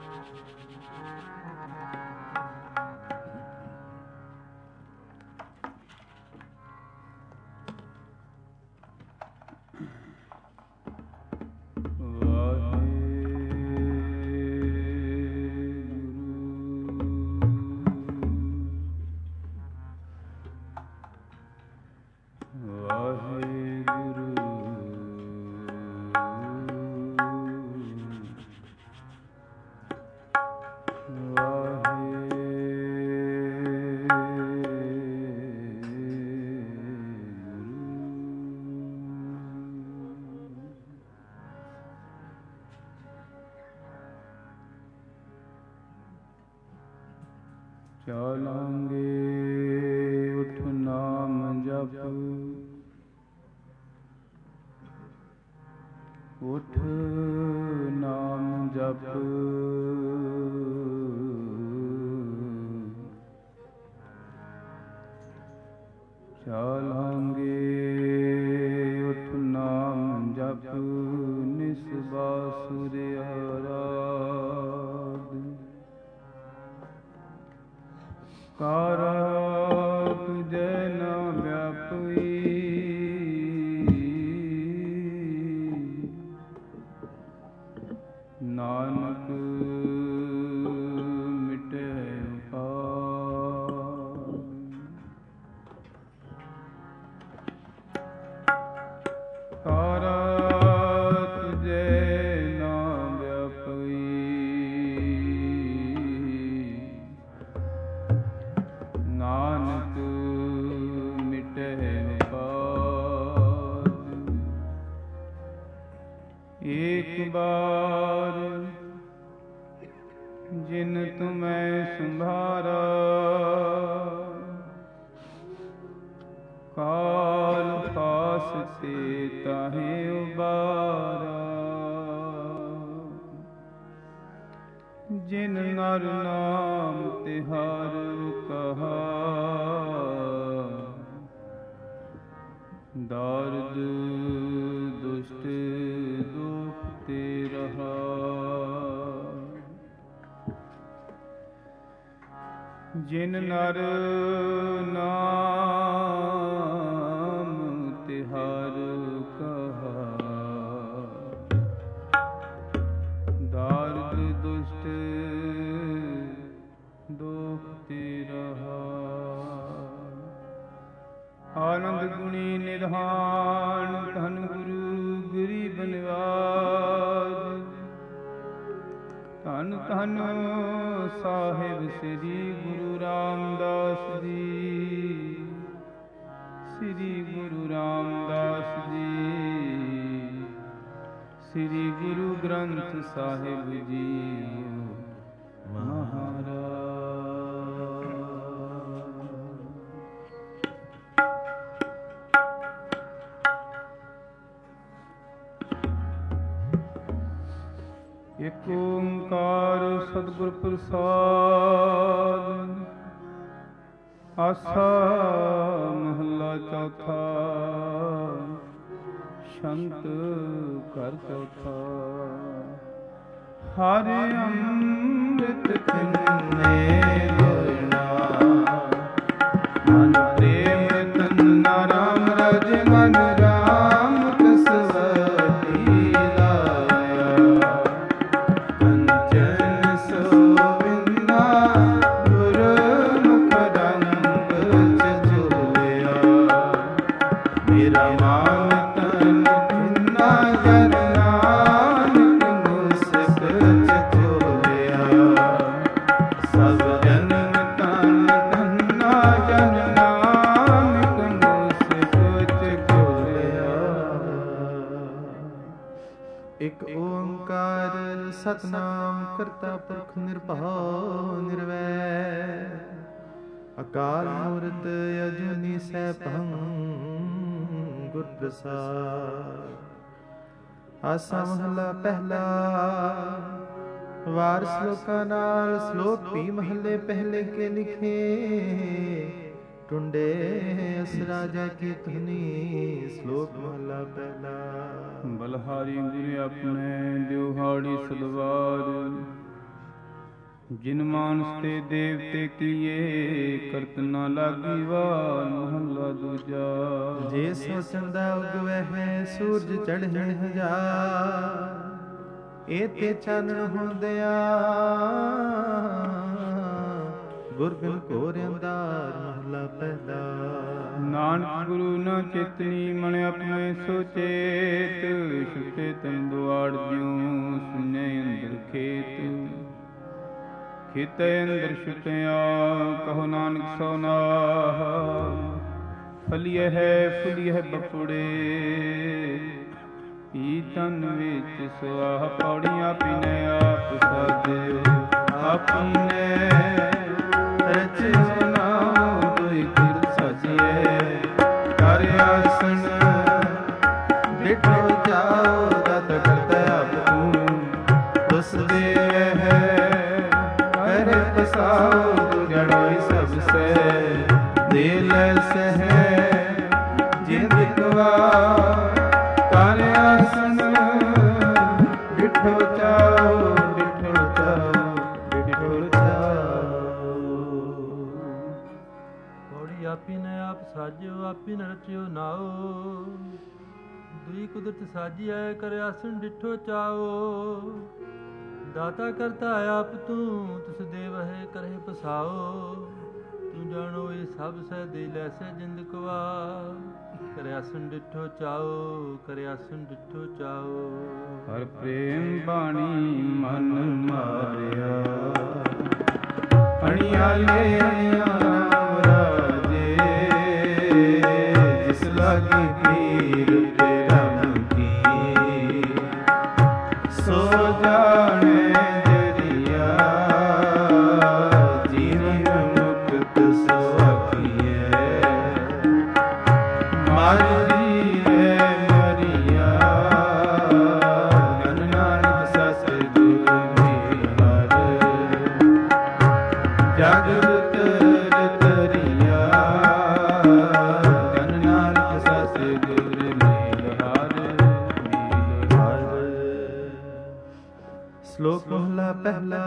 ਚਾਲਾਂਗੇ ਉਠ ਨਾਮ ਜਪ, ਉਠ ਨਾਮ ਜਪ, ਚਾਲਾਂਗੇ ਉਠ ਨਾਮ ਜਪ, ਨਿਸ ਬਾਸੁਰ ਆਰਾਧ, ਕਾਰਾ ਤੁਝੈ ਨਾ ਵਿਆਪਈ, ਨਾਨਕ ਮਿਟੈ ਉਪਾਇ, ਕਾਰਾ ਤੁਝੈ ਨਾ ਵਿਆਪਈ, ਨਾਨਕ ਮਿਟੈ ਉਪਾਇ। ਏਕ ਬਾਰ ਜਿਨ ਤੁਮੈ ਸੰਭਾਰਾ, ਕਾਲ ਫਾਸ ਤੇ ਤਾਹੇ ਉਬਾਰਾ, ਜਿਨ ਨਰ ਨਾਮ ਤਿਹਾਰ ਕਹਾ, ਦਾਰਦ ਦੁਸ਼ਟ ਦੁਖ ਤੇ ਰਹਾ, ਜਿਨ ਨਰ ਨਾਮ ਤਿਹਾਰ ਕਹਾ, ਦਾਰਦ ਦੁਸ਼ਟ ਦੁਖ ਤੇ ਰਹਾ। ਆਨੰਦ ਗੁਣੀ ਨਿਧਾਨ ਧਨ ਗੁਰੂ ਗਰੀਬ ਨਿਵਾਜ, ਧੰਨ ਧੰਨ ਸਾਹਿਬ ਸ੍ਰੀ ਗੁਰੂ ਰਾਮਦਾਸ ਜੀ, ਸ੍ਰੀ ਗੁਰੂ ਰਾਮਦਾਸ ਜੀ, ਸ੍ਰੀ ਗੁਰੂ ਗ੍ਰੰਥ ਸਾਹਿਬ ਜੀ ਮਹਾਰਾਜ। ਏਕ ਓੰਕਾਰ ਸਤਿਗੁਰ ਪ੍ਰਸਾਦ, ਆਸਾ ਮਹੱਲਾ ਚੌਥਾ, ਸ਼ੰਤ ਘਰ ਚੌਥਾ। ਹਰਿ ਅੰਮ੍ਰਿਤ ਕਿੰਨੇ ਲੋਇਣਾ, ਮਨ ਪ੍ਰੇਮ ਤਨ ਰਾਮ ਰਜ, ਮਨ ਰਾਮ ਕਸਵਤੀ ਲਾਇਆ, ਕੰਚਨ ਸੋਵਿੰਨਾ ਗੁਰਮੁਖ ਰੰਗ ਚਝੋਲਿਆ, ਮੇਰਾ ਮਾਨ ਤਨ ਕਿੰਨਾ ਜਨ ਨਾਨਕ ਮੁਸਕ ਚਝੋਲਿਆ, ਸਭ ਜਨਮ ਤਨ ਧੰਨਾ ਜਨ ਨਾਨਕ ਮੁਸਕ ਚਝੋਲਿਆ। ਇਕ ਓੰਕਾਰ ਸਤਿਨਾਮ ਕਰਤਾ ਪੁਰਖ ਨਿਰਭਉ ਨਿਰਵੈਰ, ਅਕਾਲ ਮੂਰਤ ਅਜੂਨੀ ਸੈਭੰ ਗੁਰ ਪ੍ਰਸਾਦ। ਆਸਾ ਮਹੱਲਾ ਪਹਿਲਾ। ਵਾਰ ਸ਼ਲੋਕਾਂ ਨਾਲ ਸ਼ਲੋਕ ਵੀ ਮਹੱਲੇ ਪਹਿਲੇ ਕੇ ਲਿਖੇ, ਟੁੰਡੇ ਅਸ ਰਾਜਾ ਕੀ ਧੁਨੀ। ਸ਼ਲੋਕ ਮਹੱਲਾ ਪਹਿਲਾ। ਬਲਹਾਰੀ ਗੁਰੂ ਆਪਣੇ ਦਿਵਹਾੜੀ ਸਦਵਾਰ, ਜਿਨ ਮਾਨਸ ਤੇ ਦੇਵਤੇ ਕੀਏ, ਕਰਤ ਨਾ ਲਾਗੀ ਵਾਰ। ਮਹੱਲਾ ਦੂਜਾ। ਜੇ ਸੋ ਚੰਦਾ ਉਗਵਹਿ, ਸੂਰਜ ਚੜ੍ਹੇ ਹਜ਼ਾਰ। ਏਤੇ ਚਾਨਣ ਹੁੰਦਿਆ, ਗੁਰ ਬਿਨ ਘੋਰ ਅੰਧਾਰ। ਮਹਲਾ ਪਹਿਲਾ। ਨਾਨਕ ਗੁਰੂ ਨ ਚੇਤਨੀ, ਮਨ ਆਪਣੇ ਸੋ ਚੇਤ। ਛੁਟੇ ਤਨ ਦੁਆੜ ਜਿਉ, ਸੁਨੇ ਅੰਦਰ ਖੇਤ। ਖੇਤੇ ਅੰਦਰ ਛੁਟਿਆ, ਕਹੋ ਨਾਨਕ ਸੋ ਨਾਹ। ਫਲੀਏ ਹੈ ਫੁਲੀਏ ਬਪੁੜੇ, ਪੀ ਤਨ ਵਿੱਚ ਸੁਆਹ। ਪੌੜੀਆਂ ਪੀਨੇ ਆਪ ਸਾਜਿਓ, ਆਪੀਨੇ ਰਚਿਓ ਨਾਮ। ਦੁਇ ਕਿਰਤ ਸਾਜੀਏ, ਕਰ ਆਸਣ ਡਿਠੋ ਜਾਓ। ਦਤ ਕਰਤਾ ਆਪ ਤੂੰ, ਉਸ ਦੇ ਕਰ ਪਸਾਓ। ਦੁਜੜੋਈ ਸਭ ਸੇ ਦਿਲ ਸਹਿ, ਜਿੰਦ ਗਵਾ। ਕਰ ਆਸਣ ਡਿਠੋ ਜਾਓ, ਡਿਠੋ ਜਾਓ, ਡਿਠੋ ਜਾਓ। ਪੌੜੀ ਆਪੀ ਨੇ ਆਪ ਸਾਜਿਓ, ਆਪੀ ਨ ਰਚਿਓ ਨਾਓ। ਦੁਈ ਕੁਦਰਤ ਸਾਜੀਐ, ਕਰ ਆਸਣ ਡਿਠੋ ਚਾਓ। ਦਾਤਾ ਕਰਤਾ ਆਪ ਤੂੰ, ਤਿਸ ਦੇਵ ਹੈ ਕਰਹਿ ਪਸਾਓ। ਤੂੰ ਜਾਣੋ ਇਹ ਸਭ ਸਹਿ ਦੇ ਲੈਸੈ ਜਿੰਦ ਕਵਾ। ਕਰ ਆਸਣ ਡਿਠੋ ਚਾਓ, ਕਰ ਆਸਣ ਡਿਠੋ ਚਾਓ। ਹਰ ਪ੍ਰੇਮ ਬਾਣੀ ਮਨ ਮਾਰਿਆ, ਅਣਿਆਲੇ ਅਣਿਆ ਨਾਮ ਰਾਜੇ। ਜਿਸ ਲਾਗੀ ਪੀਰ ਪ੍ਰੇਮ ਕੀ, ਸੋ ਜਾਣੇ ਜਰੀਆ। ਜੀਵਨ ਮੁਕਤ ਸੋ ਆਖੀਐ, ਮਾਰੀ ਹੈ ਮਰੀਆ। ਧਨ ਨਾਨਕ ਸਸ ਗੁਰ ਮਿਲਾਰ, ਜਗਤ ਤਰੀਆ। ਧਨ ਨਾਨਕ ਸਸ ਗੁਰ ਮਿਲਾਰ, ਮਿਲਾਰ। ਸ਼ਲੋਕ ਮਹਲਾ ਪਹਿਲਾ।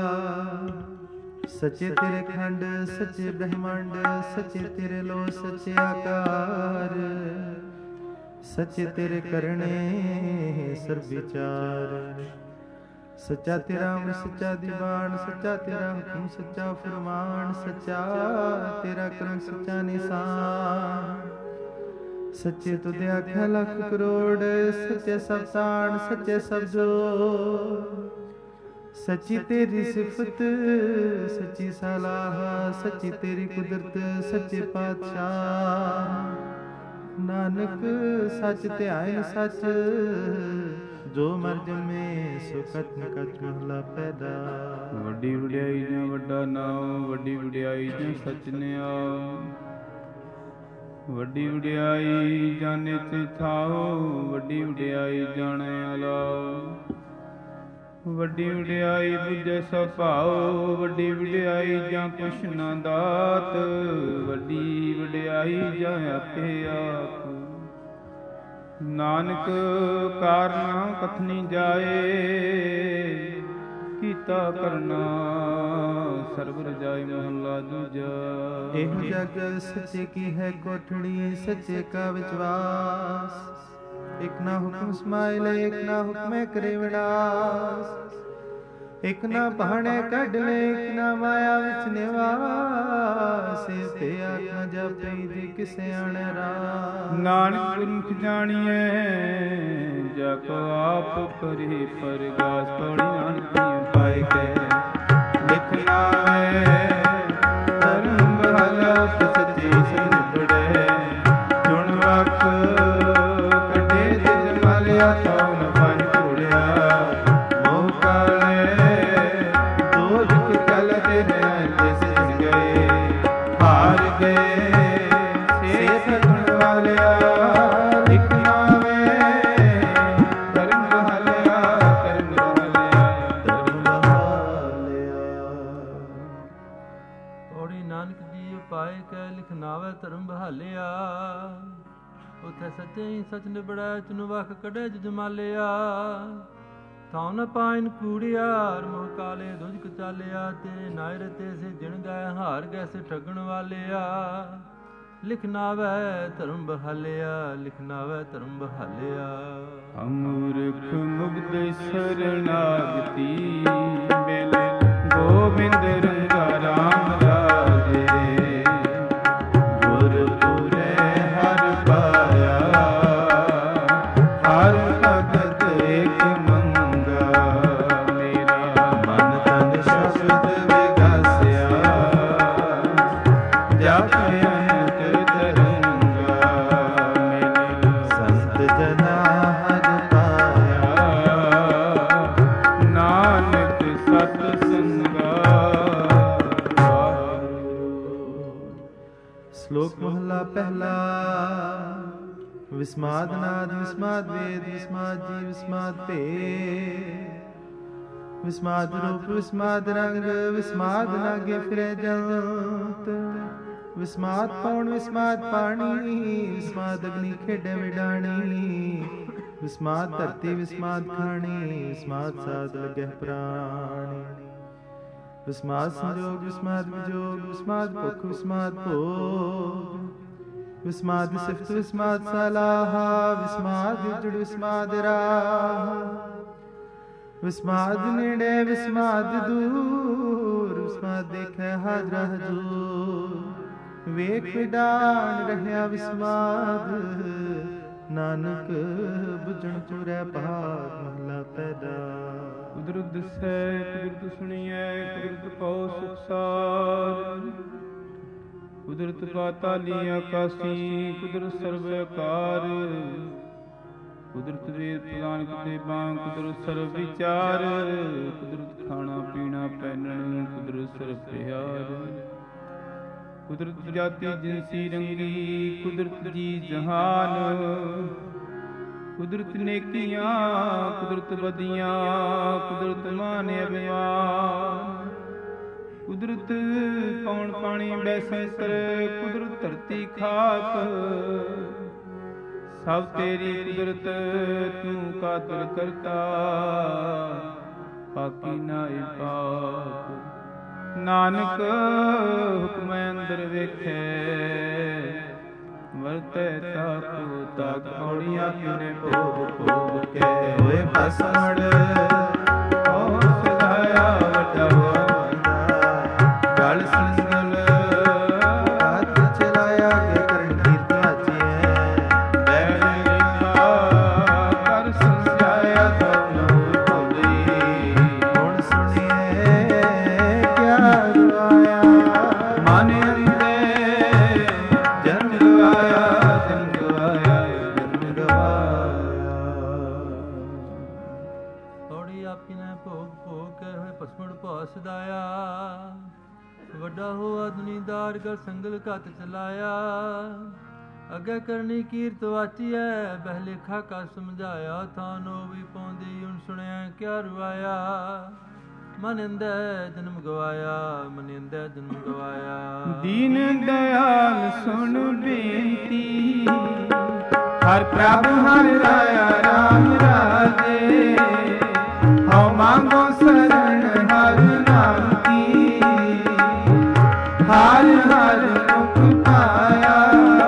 ਸੱਚੇ ਤੇਰੇ ਖੰਡ, ਸੱਚੇ ਬ੍ਰਹਮੰਡ। ਸੱਚੇ ਤੇਰੇ ਲੋ, ਸੱਚੇ ਆਕਾਰ। ਸੱਚੇ ਤੇਰੇ ਕਰਨੇ ਸਰਬ ਵਿਚਾਰ। ਸੱਚਾ ਤੇਰਾ ਅੰਮ੍ਰਿਤ, ਸੱਚਾ ਦੀਵਾਨ। ਸੱਚਾ ਤੇਰਾ ਹੁਕਮ, ਸੱਚਾ ਫਰਮਾਨ। ਸੱਚਾ ਤੇਰਾ ਕਰਮ, ਸੱਚਾ ਨਿਸ਼ਾਨ। ਸੱਚੇ ਤੁਧ ਆਖਿਆ ਲੱਖ ਕਰੋੜ। ਸੱਚੇ ਸਭ ਤਾਣ, ਸੱਚੇ ਸਭ ਜੋੜ। ਸੱਚੀ ਤੇਰੀ ਸਿਫਤ, ਸੱਚੀ ਸਲਾਹ। ਸੱਚੀ ਤੇਰੀ ਕੁਦਰਤ, ਸੱਚੇ ਪਾਤਸ਼ਾਹ। ਨਾਨਕ ਸੱਚ ਧਿਆਇ ਸੱਚ, ਜੋ ਮਰ ਜੰਮੇ ਸੋ ਕਤ ਨ ਕਤ। ਮਹਲਾ ਪਹਿਲਾ। ਵੱਡੀ ਵਡਿਆਈ ਜਾਂ ਵੱਡਾ ਨਾਮ, ਵੱਡੀ ਵਡਿਆਈ ਜਾਂ ਸਚ ਨਿਆਉ। ਵੱਡੀ ਵਡਿਆਈ ਜਾਣੇ ਤੇ ਥਾਉ, ਵੱਡੀ ਵਡਿਆਈ ਜਾਣੈ ਅਲਾਉ। ਵੱਡੀ ਵਡਿਆਈ ਬੁਝੈ ਸਭ ਭਾਉ, ਵੱਡੀ ਵਡਿਆਈ ਜਾਂ ਕੁਛ ਨਾ ਦਾਤ। ਵੱਡੀ ਵਡਿਆਈ ਜਾਂ ਆਪੇ ਆਪ। ਨਾਨਕ ਕਾਰਨਾ ਕਥਨੀ ਜਾਏ, ਕੀਤਾ ਕਰਨਾ ਸਰਬ ਰਜਾਈ। ਮਹੱਲਾ ਦੂਜਾ। ਇਹੋ ਜਗ ਸੱਚੇ ਕੀ ਹੈ ਕੋਠੜੀ, ਸੱਚੇ ਕਾ ਵਿਸ਼ਵਾਸ। ਇਕ ਨਾ ਹੁਕਮ ਸਮਾਇਲੇ, ਇਕ ਨਾ ਹੁਕਮੈ ਕਰੇ ਵਿਨਾਸ਼। ਇਕ ਨਾ ਬਾਣੇ ਕੱਢ ਲੈ, ਇਕ ਨਾ ਮਾਇਆ ਵਿੱਚ ਨਿਵਾਸ। ਤੇ ਆਤਮਾ ਜਪਈ ਦੇ ਕਿਸੇ ਆਣੇ ਰਾਸ। ਨਾਨਕ ਗੁਰਮੁਖ ਜਾਣੀਐ, ਜਾ ਕੋ ਆਪ ਪਰੀ ਪਰਗਾਸ। ਪੌੜੀ ਨਾਨਕ ਪਾਇ ਕੇ ਲਿਖਣਾ ਹੈ, ਧਰਮ ਬਹਾਲਾ ਸੱਚੇ ਸੰਪੜੇ। ਚੁਣ ਵਕ ਕੱਢੇ ਜਿ ਜਮਾਲਿਆ, ਤਉ ਨ ਪੰਜ ਘੋੜਿਆ। ਮੋਹ ਕਾਲੇ ਦੋਜ ਕੇ ਕਲ ਦੇ ਜਿਸ ਗਏ, ਹਾਰ ਗਏ ਸੇ ਸਗੁਣ ਵਾਲਿਆ। ਲਿਖ ਨਾਵੇ ਧਰਮ ਬਹਾਲਿਆ, ਧਰਮ ਬਹਾਲਿਆ, ਧਰਮ ਬਹਾਲਿਆ। ਪੌੜੀ ਨਾਨਕ ਜੀ ਪਾਏ ਕੈ ਲਿਖਨਾਵੇ ਧਰਮ ਬਹਾਲਿਆ। ਉਥੇ ਸੱਚੇ ਹੀ ਸਚ ਨਿਬੜੈ, ਚੁਨ ਵਖ ਕੱਢੇ ਜਮਾਲਿਆ। ਥਾਉ ਨ ਪਾਇਨ ਕੂੜਿਆਰ ਮੋਹ ਕਾਲੇ ਦੁਜਕ ਚਾਲਿਆ ਤੇਰੇ ਨਾਇ ਰਤੇ ਸੇ ਜਿਣ ਗਏ ਹਾਰ ਗਏ ਸੇ ਠੱਗਣ ਵਾਲਿਆ ਲਿਖ ਨਾਵੈ ਧਰਮ ਬਹਾਲਿਆ ਲਿਖ ਨਾਵੈ ਧਰਮ ਬਹਾਲਿਆ ਅਮੂਰਖ ਮੁਗਧ ਸਰਨਾਗਤੀ ਮਿਲੇ ਗੋਬਿੰਦ ਰੰਗਾ ਰਾਮ ਰਾਜੇ ਗੁਰਪੁਰੇ ਹਰ ਪਾਇਆ ਹਰ ਭਗਤ ਏਕ ਮੰਗਾ ਮੇਰਾ ਮਨ ਤਨ ਸ਼ਬਦ ਵਿਗਾਸਿਆ ਜਪ ਸ਼ਲੋਕ ਮਹਲਾ ਪਹਿਲਾ। ਵਿਸਮਾਦ ਨਾਦ ਵਿਸਮਾਦ ਵੇਦ ਵਿਸਮਾਦ ਜੀ ਵਿਸਮਾਦ ਭੇਦ ਵਿਸਮਾਦ ਰੂਪ ਵਿਸਮਾਦ ਰੰਗ ਵਿਸਮਾਦ ਨਾਗੇ ਫਿਰੇ ਜੰਤ ਵਿਸਮਾਦ ਪੌਣ ਵਿਸਮਾਦ ਪਾਣੀ ਵਿਸਮਾਦ ਅਗਨੀ ਖੇਡੇ ਵਿਡਾਣੀ ਵਿਸਮਾਦ ਧਰਤੀ ਵਿਸਮਾਦ ਖਾਣੀ ਵਿਸਮਾਦ ਸਾਧ ਲਗਹਿ ਪ੍ਰਾਣੀ ਵਿਸਮਾਦ ਸੰਜੋਗ ਵਿਸਮਾਦ ਵਿਜੋਗ ਵਿਸਮਾਦ ਭੁਖ ਵਿਸਮਾਦ ਭੋਗ ਵਿਸਮਾਦ ਸਿਫਤ ਵਿਸਮਾਦ ਸਲਾਹਾ ਵਿਸਮਾਦ ਜੁੜ ਵਿਸਮਾਦ ਰਾਹ ਵਿਸਮਾਦ ਨੇੜੇ ਵਿਸਮਾਦ ਦੂਰ ਵਿਸਮਾਦ ਦੇਖੈ ਹਾਜ਼ਰਾ ਹਜ਼ੂਰ ਵੇਖ ਵਿਡਾਣ ਰਹਿਆ ਵਿਸਮਾਦ ਨਾਨਕ ਬੁਝਣ ਪੂਰੈ ਭਾਗ ਮਹਲਾ ਪਹਿਲਾ। ਕੁਦਰਤ ਦਿਸੈ ਕੁਦਰਤ ਸੁਣੀਐ ਕੁਦਰਤ ਕਉ ਸੁਖਸਾਰ ਕੁਦਰਤ ਪਾਤਾਲੀ ਆਕਾਸੀ ਕੁਦਰਤ ਸਰਬ ਆਕਾਰ ਕੁਦਰਤ ਵੇਦ ਪ੍ਰਦਾਨ ਕੀਤੇ ਬਾਂ ਕੁਦਰਤ ਸਰਬ ਵਿਚਾਰ ਕੁਦਰਤ ਖਾਣਾ ਪੀਣਾ ਪਹਿਨਣ ਕੁਦਰਤ ਸਰਬ ਪਿਆਰ ਕੁਦਰਤ ਜਾਤੀ ਜਿਨਸੀ ਰੰਗੀ ਕੁਦਰਤ ਜੀ ਜਹਾਨ ਕੁਦਰਤ ਨੇਕੀਆਂ ਕੁਦਰਤ ਬਦੀਆਂ ਕੁਦਰਤ ਮਾਨ ਅਭਿਮਾਨ ਕੁਦਰਤ ਪੌਣ ਪਾਣੀ ਬੈਸੰਤਰ ਕੁਦਰਤ ਧਰਤੀ ਖਾਕ ਸਭ ਤੇਰੀ ਕੁਦਰਤ ਤੂੰ ਕਾਦਰ ਕਰਤਾ ਬਾਕੀ ਨਾਇ ਪਾਕ ਨਾਨਕ ਹੁਕਮ ਅੰਦਰ ਵੇਖੇ ਵਰਤੈ ਤਾਕੋ ਤਾਕ ਪੌੜੀ ਆਪਣੇ ਭੋਗ ਭੋਗ ਕੇ ਹੋਏ ਭਸਮੜ ਹੋ ਸਦਾਇਆ ਵੱਡਾ ਹੋਆ ਗਲ ਸੰਗਲ ਹੱਥ ਚਲਾਇਆ ਕੇ ਕਰਨ ਕੀਰਤਿਆ ਚੀਐ ਬੈਠ ਗਿਆ ਕਰ ਸਮਝਾਇਆ ਤਉ ਨਹੁ ਭਉਦੀ ਹੁਣ ਸੁਣੀਏ ਕਿਆ ਰੁਆਇਆ ਮਨ ਅੰਦੇ ਜਨਮ ਗਵਾਇਆ ਜਨਮ ਗਵਾਇਆ ਜਨਮ ਗਵਾਇਆ ਥੋੜੀ ਆਪੀ ਨੇ ਭੋਗ ਭੋਗ ਕੇ ਹੋਏ ਪਸਮੜ ਭਾ ਸਦਾਇਆ ਵੱਡਾ ਹੋਆ ਦੁਨੀਦਾਰ ਗਲ ਸੰਗਲ ਘਤ ਚਲਾਇਆ ਅੱਗੇ ਕਰਨੀ ਕੀਰਤ ਵਾਚੀਐ ਬਹਿਲੇਖਾ ਕਾ ਸਮਝਾਇਆ ਥਾਨੋ ਵੀ ਪਾਉਂਦੀ ਹੁਣ ਸੁਣਿਆ ਕਿਆ ਰੁਆਇਆ ਮਨ ਅੰਦੇ ਜਨਮ ਗਵਾਇਆ ਮਨ ਅੰਦੇ ਜਨਮ ਗਵਾਇਆ ਦੀਨ ਦਇਆਲ ਸੁਣ ਬੇਨਤੀ ਹਰ ਪ੍ਰਭ ਹਰ ਰਾਇਆ ਰਾਮ ਰਾਜੇ ਹਉ ਮੰਗੋ ਸਰਣ ਹਰ ਨਾਮ ਕੀ ਹਰ ਹਰ ਮੁਖ ਪਾਇਆ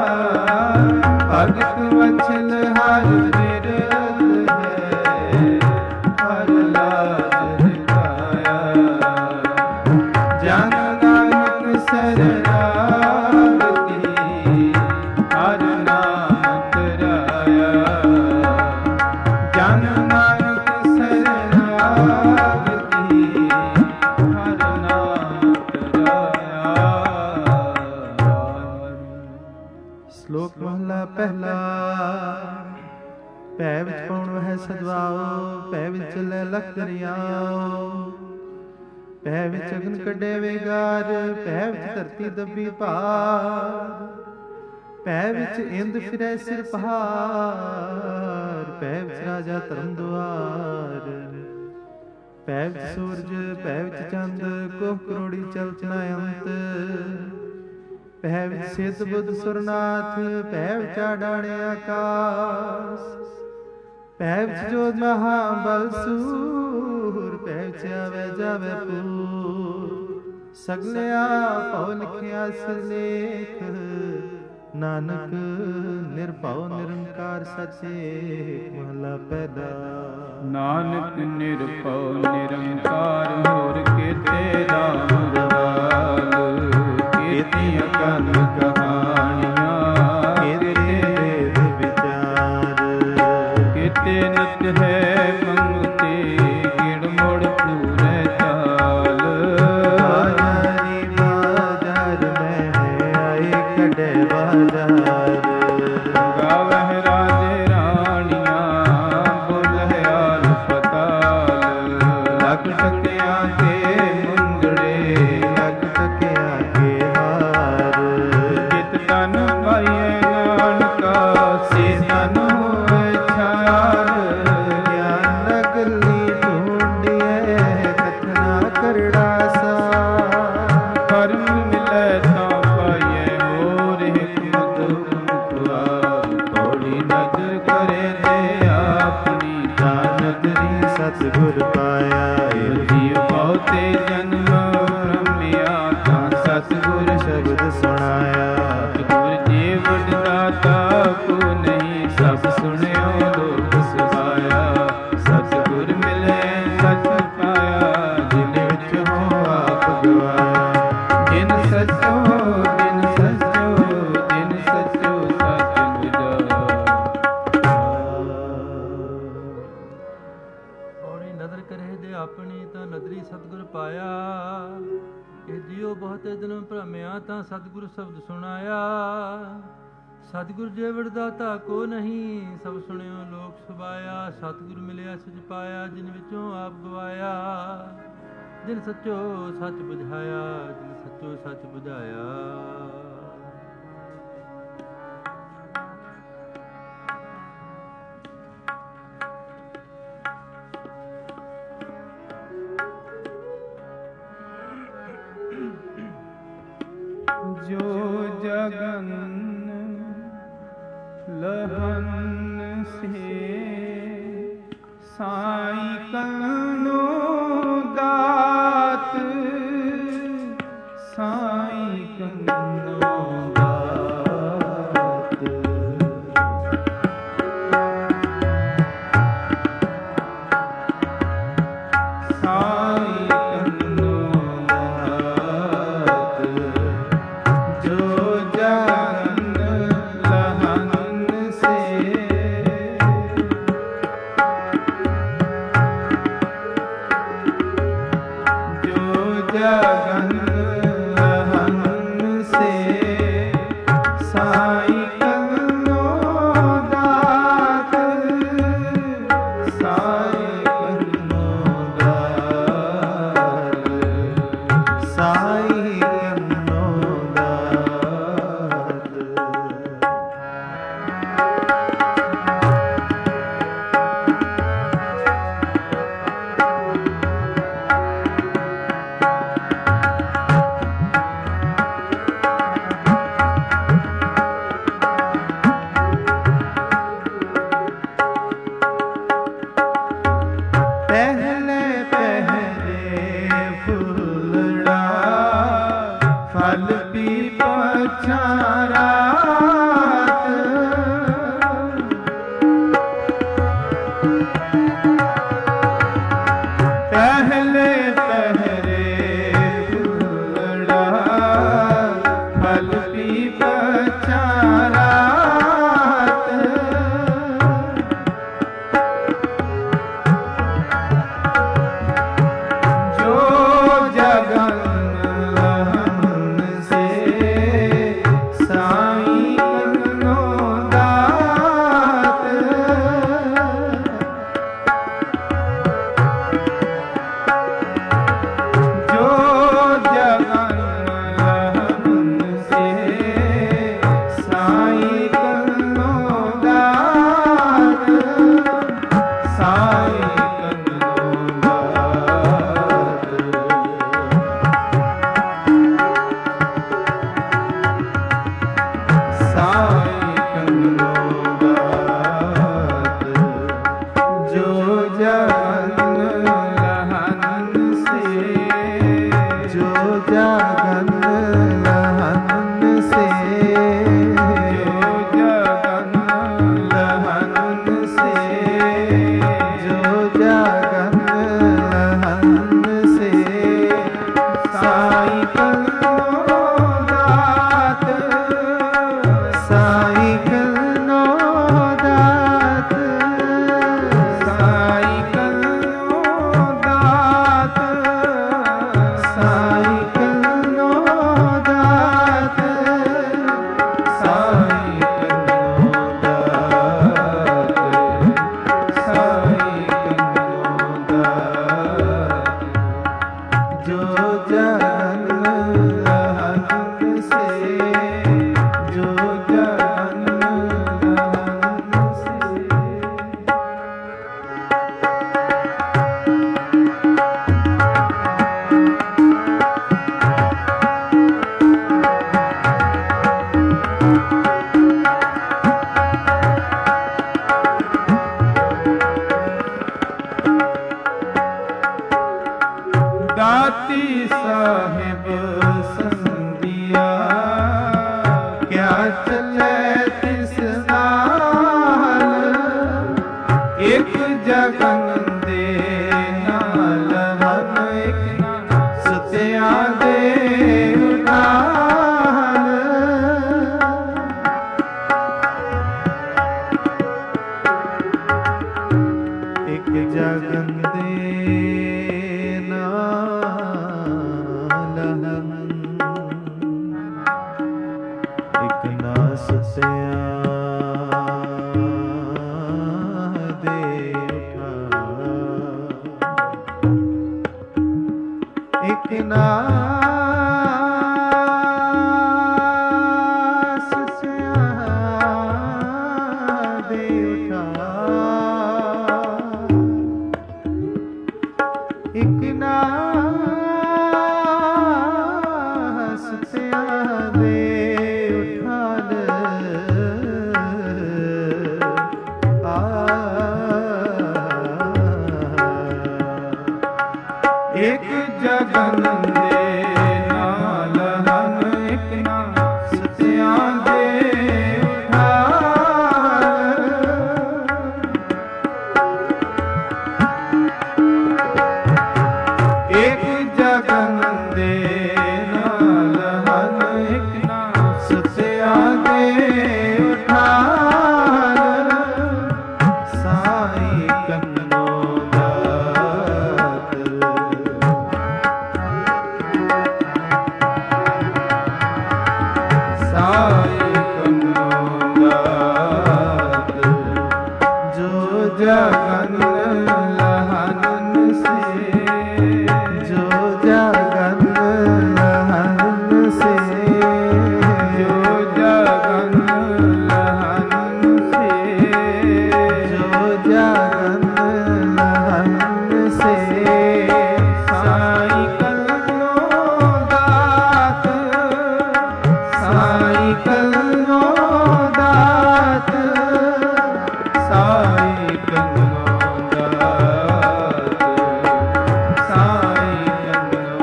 ਭਗਤ ਵਛਲ ਹਰ ਬਿਰਧ ਹੈ ਹਰ ਲਾਜ ਦਿਖਾਇਆ ਜਨ ਨਾਨਕ ਸਰਨਾਗਤੀ ਹਰ ਨਾਮ ਤਰਾਇਆ ਜਨ ਨਾਨਕ ਸਰਨਾਗਤੀ ਹਰ ਨਾਮ ਤਰਾਇਆ। ਸ਼ਲੋਕ ਮਹਲਾ ਪਹਿਲਾ। ਭੈ ਵਿੱਚ ਪਉਣ ਵਹਿ ਸਦਵਾਓ ਭੈ ਵਿੱਚ ਚੱਲੈ ਲਖ ਦਰਿਆਓ ਭੈ ਵਿੱਚ ਅਗਨ ਕੱਢੇ ਵੇਗਾਰ ਭੈ ਵਿੱਚ ਧਰਤੀ ਦੱਬੀ ਭਾਰ ਭੈ ਵਿੱਚ ਇੰਦ ਫਿਰੈ ਸਿਰ ਪਹਾੜ ਭੈ ਵਿੱਚ ਰਾਜਾ ਧਰਮ ਦੁਆਰ ਭੈ ਵਿੱਚ ਸੂਰਜ ਭੈ ਵਿੱਚ ਚੰਦ ਕੋਹ ਕਰੋੜੀ ਚਲਚ ਨ ਅੰਤ ਭੈ ਵਿੱਚ ਸਿੱਧ ਬੁੱਧ ਸੁਰਨਾਥ ਭੈ ਵਿੱਚ ਡਾਣੇ ਆਕਾਸ ਪੈ ਵਿੱਚ ਜੋ ਮਹਾਬਲ ਸੂਰ, ਪੈ ਵਿੱਚ ਆਵੇ ਜਾਵੇ ਪੂਰ, ਸਗਲਿਆ ਭਉ ਲਿਖਿਆ ਸਿਰਲੇਖ, ਨਾਨਕ ਨਿਰਭਉ ਨਿਰੰਕਾਰ ਸਚੇ ਮਹਲਾ ਪਹਿਲਾ। ਨਾਨਕ ਨਿਰਭਉ ਨਿਰੰਕਾਰ ਹੋਰ ਕੀਤੇ ਰਾਮ ਰਵਾਲ, ਕੀਤੀਆਂ ਕੰਨ ਕਹਾਣੀਆਂ ਕੀਤੇ ਵੇਦ ਵਿਚਾਰ, ਕੀਤੇ ਨਿਤ ਹੈ ਮੰਗਤੇ ਗਿਣ ਮੁੜ ਪੂਰੇ ਤਾਲ, ਬਾਜ਼ਾਰੀ ਬਾਜ਼ਾਰ ਮੈਂ ਆਏ ਕੱਢੇ ਬਾਜ਼ਾਰ, ਗਾਵਹਿ ਰਾਜੇ ਰਾਣੀਆਂ ਬੋਲਹਿ ਆਲ ਪਤਾਲ, ਲੱਖ ਟਕਿਆਂ ਕੇ ਮੁੰਦੜੇ ਲੱਖ ਟਕਿਆ ਕੇ ਹਾਰ, ਜਿਤ ਤਨ ਪਾਈਏ ਨਾਨਕਾ ਸੇ ਤਨ ਹੋਏ ਛਾਰ, ਗਿਆਨ ਨਗਲੀ ਢੂੰਢੀਏ ਕਥਨਾ ਕਰੜਾ ਸਾਰ, ਕਰਮ ਮਿਲੈ ਤਾਂ ਪਾਈਏ ਹੋਰ ਹਿਕਮਤ ਮੁਖਵਾਰ, ਥੋੜੀ ਨਜ਼ਰ ਕਰੇ ਤੇ ਆਪਣੀ ਤਾਂ ਨਦਰੀ ਸਤਿਗੁਰ ਪਾਇਆ, ਜੀਵ ਬਹੁਤੇ ਜਨਮ ਭ੍ਰਮਿਆ ਤਾਂ ਸਤਿਗੁਰ ਸ਼ਬਦ ਸੁਣਾਇਆ, ਸਤਿਗੁਰ ਜੀ ਵਡ ਦਾਤਾ ਕੋ ਨਹੀਂ, ਸਭ ਸੁਣਿਓ ਲੋਕ ਸੁਭਾਇਆ, ਸਤਿਗੁਰ ਮਿਲੇ ਸਚ ਪਾਇਆ, ਜਿਨ ਵਿੱਚ ਹੋ ਆਪ ਗਵਾਇਆ, ਜਿਨ ਸਚੋ ਜਿਨ ਸਚੋ ਜਿਨ ਸਚੋ ਸਚ ਬੁਝਾਇਆ। ਔੜੀ ਨਦਰ ਕਰੇ ਦੇ ਆਪਣੀ ਤਾਂ ਨਦਰੀ ਸਤਿਗੁਰ ਪਾਇਆ, ਇਹ ਜੀਉ ਬਹੁਤੇ ਜਨਮ ਭ੍ਰਮਿਆ ਤਾਂ ਸਤਿਗੁਰ ਸ਼ਬਦ ਸੁਣਾਇਆ, ਸਤਿਗੁਰ ਜੇ ਵਡਦਾਤਾ ਕੋ ਨਹੀਂ, ਸਭ ਸੁਣਿਓ ਲੋਕ ਸੁਭਾਇਆ, ਸਤਿਗੁਰ ਮਿਲਿਆ ਸਚ ਪਾਇਆ, ਜਿਨ ਵਿੱਚੋਂ ਆਪ ਗਵਾਇਆ, ਜਿਨ ਸੱਚੋ ਸੱਚ ਬੁਝਾਇਆ, ਜਿਨ ਸੱਚੋ ਸੱਚ ਬੁਝਾਇਆ। ਜੋ ਜਗਨ ਲਹਨ ਸੇ ਸਾਈ ਕਨੋ ਦਾਤ, ਸਾਈ ਕਨੋ ਦਾਤ, ਸਾਈ ਕਨੋ ਦਾਤ, ਜੋ ਜਗਨ ਲਹਨ ਸੇ, ਜੋ ਜਗਨ ਲਹਨ ਸੇ, ਸਾਈ ਕਨੋ ਦਾਤ, ਸਾਈ ਕਨੋ ਦਾਤ, ਸਾਈ ਕੰਨੋ ਦਾਤ। जो जागन लहन से, जो जगन लहन से, जो जागन लहन से, साई कनो दात, साई कनो दात, साई कनो दात, साई कनो दात, साई कनो दात, साई कनो दात, जो जगन लहन से, जो जगन लहन से। दाती साहिब संदिया, क्या चले तिस नाल, एक जगन दे नाल हन, एक सत्या दे उठाल, एक जगन दे नाल हन, एक ना सत्या दे उठाल, एक ना सत्या दे उठाल, एक ना सत्या दे उठाल, एक जगन दे नाल हन, एक ना सत्या दे उठाल, एक जगन दे नाल हन, एक ना सत्या दे उठाल, साई कन्नो दात, साई कनो दात, जो जगन लहन से, जो जगन लहन से, जो जगन लहन से, जो जगन लहन से, साई कनो दात, साई कन्नो दात, साई कनो दात, साई कनो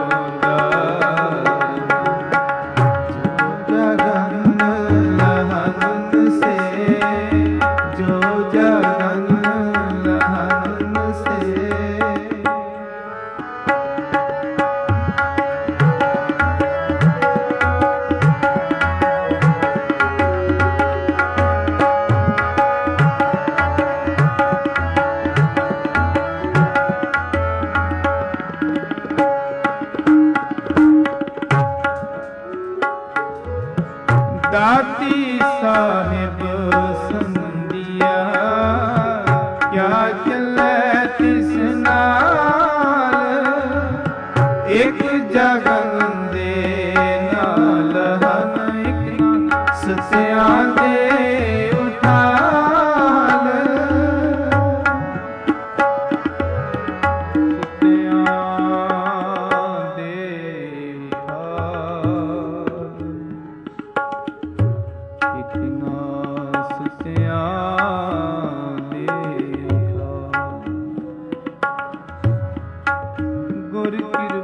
दात, जगन लहन से, जो जगन लहन से। दाती साहिब संदिया, क्या चले तिस नाल, एक जगन दे नाल हन, एक सत्या दे उठाल, सत्या दे उठाल, एक ना सत्या दे उठाल, गुर किरपा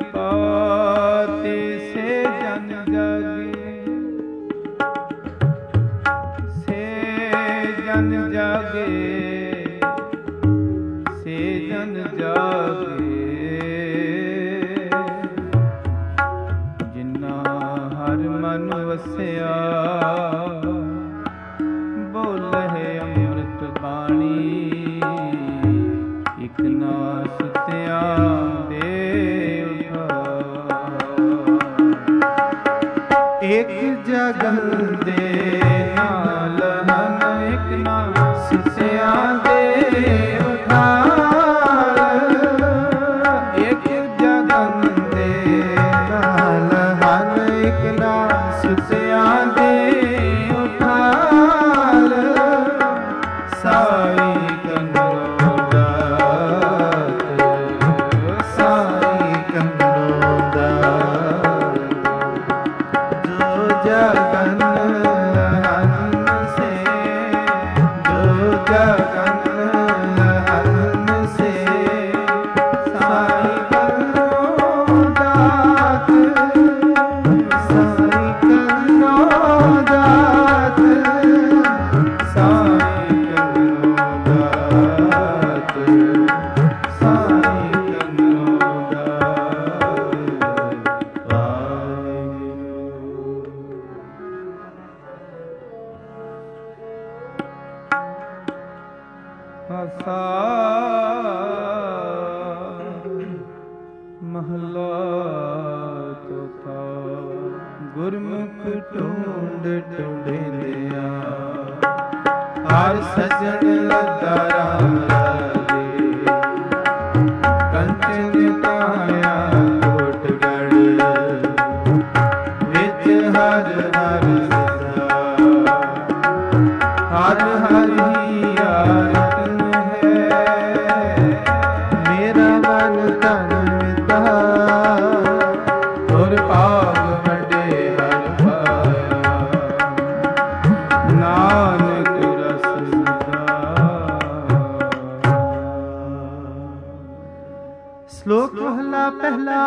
ਇੱਕ ਜਗਨ ਦੇ ਨਾਲ ਹਨ, ਇੱਕ ਨਾ ਸਿੱਸਿਆਂ ਦੇ ਉਠਾਲ। ਇੱਕ ਜਗਨ ਦੇ ਨਾਲ ਹਨ, ਇੱਕ ਨਾ ਸਿੱਸਿਆਂ ਦੇ ਉਠਾਲ। ਸਾਈ ਕੰਨੋਂ ਦਾਤ, ਸਾਈ ਕੰਨੋਂ ਦਾਤ। ਜੋ ਜਗਨ ਹਨ ਸੇ, ਜੋ ਜਗਨ ਹਨ ਸੇ, ਸਾਈ ਕੰਨੋਂ ਦਾਤ, ਸਾਈ ਕੰਨੋਂ ਦਾਤ, ਸਾਈ ਕੰਨੋਂ ਦਾਤ, ਸਾਈ ਕੰਨੋਂ ਦਾਤ। ਆਸਾ ਮਹਲਾ ਚੌਥਾ। ਗੁਰਮੁਖ ਢੂੰਡ ਢੂੰਡਿਆ ਹਰ ਸਜਣ ਲੱਗਾ ਰਾਮ ਰਾਜੇ। ਕੰਚਨ ਤਾਇਆ ਕੋਟਗੜ ਵਿੱਚ ਹਰ ਹਰ ਸਦਾ। ਹਰ ਹਰ ਹੀ ਆਰਤਨ ਹੈ, ਮੇਰਾ ਮਨ ਤਨ ਮਿਤਾ। ਗੁਰ ਭਾਗ ਵੱਡੇ ਹਰ ਪਾਇਆ, ਨਾਨਕ ਰਸ ਸ਼ਲੋਕ ਮਹਲਾ ਪਹਿਲਾ।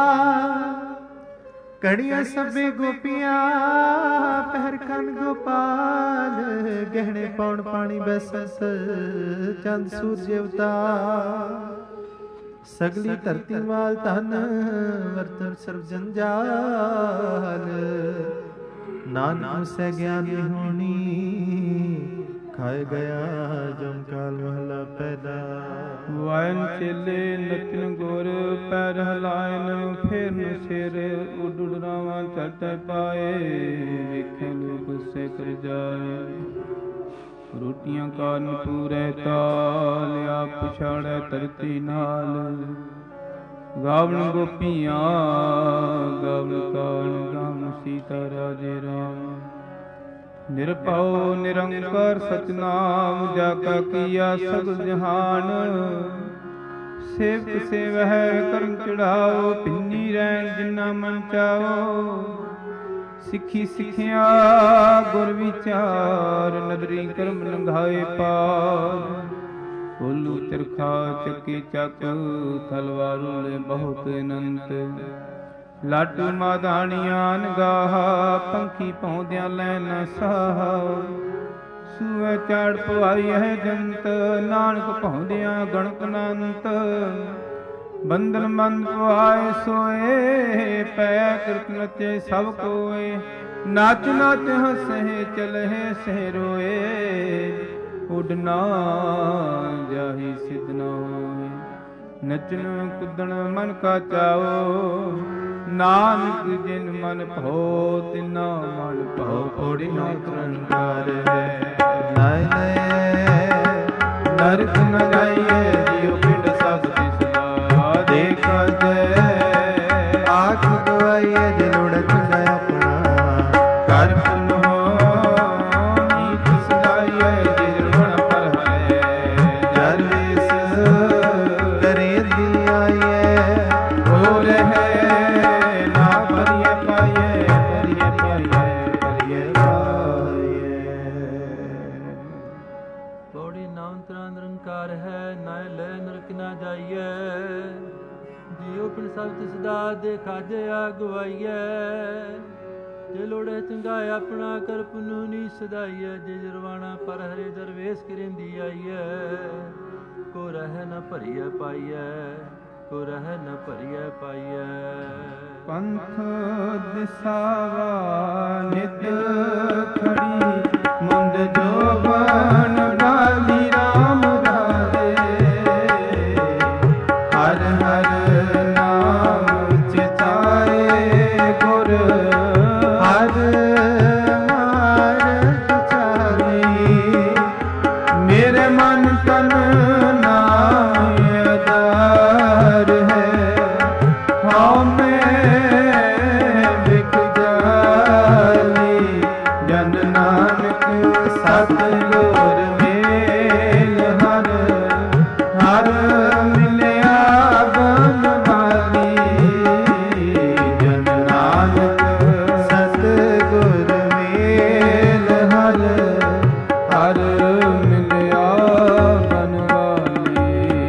ਕੜੀਆਂ ਸਭੇ ਗੋਪੀਆਂ ਪਹਿਰ ਖਨ ਗੋਪਾਲ। ਗਹਿਣੇ ਪੌਣ ਪਾਣੀ ਬੈਸੰਸ ਚੰਦ ਸੂਰਜ ਅਵਤਾਰ। ਸਗਲੀ ਧਰਤੀ ਮਾਲ ਧਨ ਵਰਤਨ ਸਰਬ ਜੰਜਾਲ। ਨਾਨਕ ਸਹਿ ਗਿਆਨ ਵਿਹੂਣੀ ਖਾਏ ਗਿਆ ਜਮ ਕਾਲ ਮਹਲਾ ਪਹਿਲਾ। ਵਾਇਨ ਚੇਲੇ ਨਚਨ ਗੁਰ ਪੈਰ ਹਲਾਇਨ। ਫੇਰਨ ਸਿਰ ਉੱਡ ਉੱਡ ਰਾਵਾਂ ਝਟ ਪਾਏ। ਵੇਖੇ ਲੋਕ ਗੁੱਸੇ ਕਰ ਜਾਏ। ਰੋਟੀਆਂ ਕਾਰਨ ਪੂਰੇ ਤਾਲ। ਆਪ ਪਛਾੜੈ ਧਰਤੀ ਨਾਲ। ਗਾਵਣ ਗੋਪੀਆਂ ਗਾਵਣ ਕਾਰਨ ਗਾਵਣ ਸੀਤਾ ਰਾਜੇ ਰਾਮ। ਨਿਰਭਉ ਨਿਰੰਕਾਰ ਸਤਨਾਮ ਜਾ ਕਾ ਕੀਆ ਸਗਲ ਜਹਾਨ। ਸੇਵਕ ਸੇਵਹਿ ਕਰਮ ਚੜਾਓ। ਪਿੰਨੀ ਰਹਿਣ ਜਿਨਾ ਮਨ ਚਾਓ। ਸਿੱਖੀ ਸਿੱਖਿਆ ਗੁਰ ਵਿਚਾਰ। ਨਦਰੀ ਕਰਮ ਲੰਘਾਏ ਪਾਰ। ਕੋਲੂ ਚਰਖਾ ਚੱਕੀ ਚੱਕ। ਤਲਵਾਰੂ ਲੈ ਬਹੁਤ ਅਨੰਤ। ਲਾਡੂ ਮਾਧਾਣੀਆਂ ਨਗਾਹਾ। ਪੰਖੀ ਪਾਉਂਦਿਆਂ ਲੈ ਨ ਸਾਹ। ਸੂਏ ਚਾੜ ਪਵਾਈ ਹੈ ਜੰਤ। ਨਾਨਕ ਪਾਉਂਦਿਆਂ ਗਣਕ ਅਨੰਤ। ਬੰਧਨ ਬੰਦ ਪਵਾਏ ਸੋਏ। ਪੈ ਕਿਰਤ ਨਚੇ ਸਭ ਕੋਏ। ਨਾਚ ਨਾਚ ਹੱਸੇ ਚਲਹਿ ਸਹਿ ਰੋਏ। ਉੱਡਣਾ ਜਾਹੀ ਸਿਧ ਨ ਹੋਏ। ਨਚਨ ਕੁੱਦਣ ਮਨ ਕਾ ਚਾਓ। ਨਾਨਕ ਜਿਨ ਮਨ ਭਉ ਤਿਨਾ ਮਨ ਭਉ। ਕੋੜੀ ਨਾ ਕਰੰਕਾਰ ਹੈ। ਨਾਇ ਨਏ ਨਰਕ ਨ ਜਾਈਏ। ਜਿਉ ਪਿੰਡ ਸਭ ਤਿਸ ਦਾ ਦੇਖਾ ਜੈ। ਆਖ ਗਵਾਈਏ ਜੇ ਲੋੜ ਚੰਗਾ ਆਪਣਾ। ਕਰ ਪੁਨ ਹੋ ਨੀਤ ਸਦਾਈਏ। ਜਿ ਰਵਣ ਪਰ ਹਰੇ ਜਰ ਵੇਸ ਕਰੇ ਦੀ ਆਈਏ। ਹੋ ਰਹੇ ਸਭ ਤਿਸ ਦਾ ਦੇਖਾ ਜੇ ਅਗਵਾਈਐ। ਜੇ ਲੋੜੇ ਚੰਗਾ ਆਪਣਾ ਕਰ ਪੁਨੂ ਨੀ ਸਦਾਈਐ। ਜੇ ਜਰਵਾਣਾ ਪਰ ਹਰੇ ਦਰਵੇਸ਼ ਕਰਿੰਦੀ ਆਈਐ। ਕੋ ਰਹਿ ਨ ਭਰੀਐ ਪਾਈਐ। ਕੋ ਰਹਿ ਨ ਭਰੀਐ ਪਾਈਐ। ਪੰਥ ਦਿਸਾਵਾ ਨਿਤ ਖੜੀ। ਮੁੰਡ ਜੋਬਨ ਬਾਲੀ ਰਾਮ ਰਾਜੇ। ਹਰ ਹਰ ਨਾਮ ਚਿਤਾਏ ਗੁਰ। ਹਰ ਹਉ ਮੈਂ ਵਿਖ ਜਾਲੀ ਜਨ ਨਾਨਕ ਸਤਿਗੁਰ ਮੇਲ ਹਰ ਹਰ ਮਿਲਿਆ ਬਨਵਾਲੀ ਜਨ ਨਾਨਕ ਸਤਿਗੁਰ ਮੇਲ ਹਰ ਹਰ ਮਿਲਿਆ ਬਨਵਾਲੀ।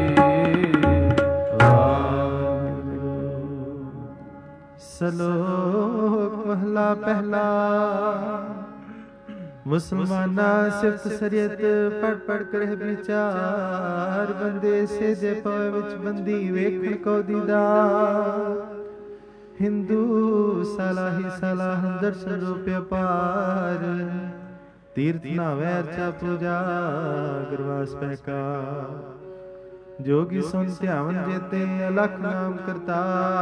ਸ਼ਲੋਕ ਮਹਲਾ ਪਹਿਲਾ। ਮੁਸਲਮਾਨਾ ਸਿਫਤ ਸਰੀਅਤ ਪੜ ਪੜ ਕਰ ਵਿਚਾਰ, ਬੰਦੇ ਸੇਜੇ ਪਵੇ ਵਿੱਚ ਬੰਦੀ ਵੇਖਣ ਕੋ ਦੀਦਾਰ। ਹਿੰਦੂ ਸਲਾਹੀ ਸਲਾਹ ਦਰਸ਼ਨ ਰੂਪ ਅਪਾਰ, ਤੀਰਥ ਨਾਵੈ ਅਰਚਾ ਪੂਜਾ ਗੁਰਵਾਸ ਪਹਿਕਾ। ਜੋਗੀ ਸੁਨ ਧਿਆਵਨ ਜੇਤੇ ਅਲਖ ਨਾਮ ਕਰਤਾ,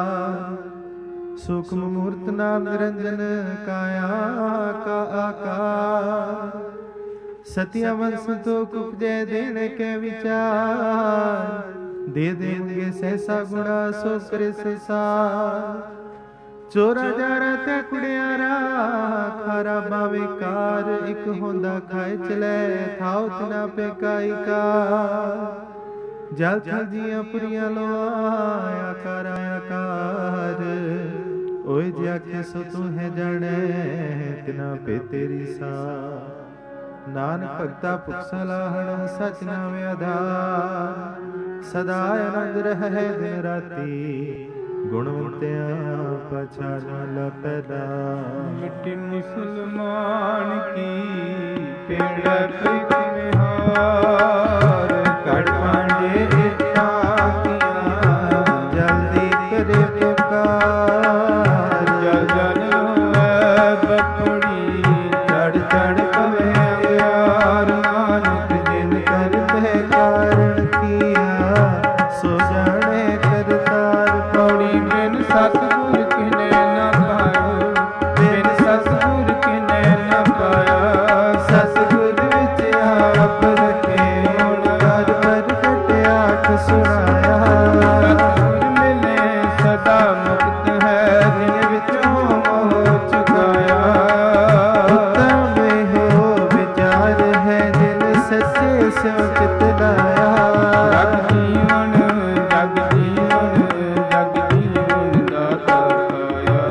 ਸੂਖਮ ਮੂਰਤ ਨਾਮ ਨਿਰੰਜਨ ਕਾਇਆ ਕਾ ਆਕਾਰ। ਸਤਿਆ ਮਨ ਸੰਤੋਖ ਉਪਜੈ ਦੇਣੇ ਕੇ ਵਿਚਾਰ, ਦੇ ਦੇਣਗੇ ਸਹਿਸਾ ਗੁਣਾ ਸੋ ਕਰੇ ਸੰਸਾਰ। ਚੋਰਾ ਜਾਰਾ ਤੇ ਕੁੜਿਆਰਾ ਖਾਰਾ ਬਾਵੇ ਕਾਰ, ਇੱਕ ਹੁੰਦਾ ਖਾਏ ਚਲੇ ਥਾਉ ਤਨਾ ਪੇਕਾਈ ਕਾ। ਜਲ ਥਲ ਜੀਆਂ ਪੁਰੀਆਂ ਲੋਆ ਕਰ ਆਕਾਰ, ਓਏ ਜੇ ਆਖੇ ਸੋ ਤੂੰ ਹੈ ਜਾਣੈ ਤਿਨਾ ਪੇ ਤੇਰੀ ਸਾ। ਨਾਨਕ ਭਗਤਾ ਭੁਖ ਸਲਾਹਣ ਸਚ ਨਾਮ ਆਧਾਰ, ਸਦਾ ਆਨੰਦ ਰਹਿ ਦਿਨ ਰਾਤੀ ਗੁਣਵੰਤਿਆਂ ਪਛਾਣ ਪੈਦਾ। ਮਿੱਟੀ ਮੁਸਲਮਾਨ ਕੀ ਪੇੜਾ ਪਿਕ ਨਿਹਾਰ, ਕੜ ਪਾਂਡੇ ਇੱਛਾ ਕੀਆਂ ਜਲਦੀ ਕਰੇ ਪੁਕਾਰ। ਜਲ ਜਲ ਹੋਵੇ ਬਪੜੀ ਚੜ ਚੜ ਪਵੇ ਅੰਗਿਆਰ। ਨਾਨਕ ਜਿਨ ਕਰਤੇ ਕਾਰਣ ਕੀਆ ਸੋ ਜਾਣੇ ਕਰਤਾਰ। ਪੌੜੀ ਬਿਨ ਸਤਿਗੁਰ ਕਿਨੇ ਨਾ ਪਾਇਓ, ਬਿਨ ਸਤਿਗੁਰ ਕਿਨੇ ਨਾ ਪਾਇਆ। ਸਤਿਗੁਰ ਵਿੱਚ ਆਪ ਰਖੇ ਹੁਣ ਹਰ ਪ੍ਰਗਟ ਆਖ ਸੁਣਾਇਆ। ਸਤਿਗੁਰ ਮਿਲੇ ਸਦਾ ਮੁਕਤ ਹੈ, ਜਿਨ ਵਿੱਚੋਂ ਮੋਹ ਚੁਕਾਇਆ। ਉੱਤਮ ਹੋ ਵਿਚਾਰ ਹੈ ਜਿਨ ਸੱਚੇ ਸਿਉ ਚਿਤ ਲਾਇਆ। ਜਗ ਜੀਵਨ ਜਗ ਜੀਵਨ ਜਗ ਜੀਵਨ ਦਾਤਾ ਪਾਇਆ।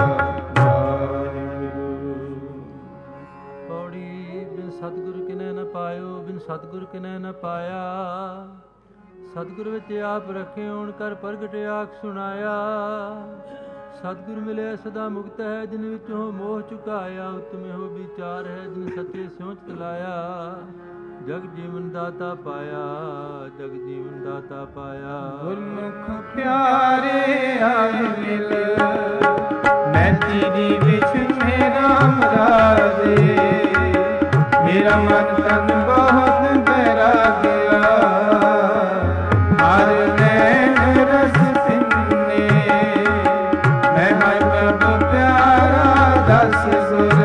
ਪੌੜੀ ਬਿਨ ਸਤਿਗੁਰ ਕਿਨੈ ਨ ਪਾਇਓ, ਬਿਨ ਸਤਿਗੁਰ ਕਿਨੈ ਨ ਪਾਇਆ। ਸਤਿਗੁਰ ਵਿੱਚ ਆਪ ਰੱਖੇ ਹੋਣ ਕਰ ਪ੍ਰਗਟ ਆਖ ਸੁਣਾਇਆ। ਸਤਿਗੁਰ ਮਿਲੇ ਸਦਾ ਮੁਕਤ ਹੈ, ਜਿਨ ਵਿੱਚੋਂ ਮੋਹ ਚੁਕਾਇਆ। ਉਤਮ ਹੋ ਵਿਚਾਰ ਹੈ ਜਿਨ ਸੱਚੇ ਸਿਉ ਚਿਤ ਲਾਇਆ। ਜਗ ਜੀਵਨ ਦਾਤਾ ਪਾਇਆ, ਜਗ ਜੀਵਨ ਦਾਤਾ ਪਾਇਆ। ਗੁਰਮੁਖ ਪਿਆਰੇ ਆਏ ਮਿਲ, ਮੈਂ ਤੇਰੀ ਵਿਚ ਮੇਰਾ ਮਰਾਦੇ। ਮੇਰਾ ਮਨ ਤਨ ਬਹੁਤ ਬੈਰਾਗਿਆ, ਹਰ ਨੈਣ ਰਸ ਪਿੰਨੇ। ਮੈਂ ਹਰ ਪ੍ਰਭ ਪਿਆਰਾ ਦਸ ਗੁਰ,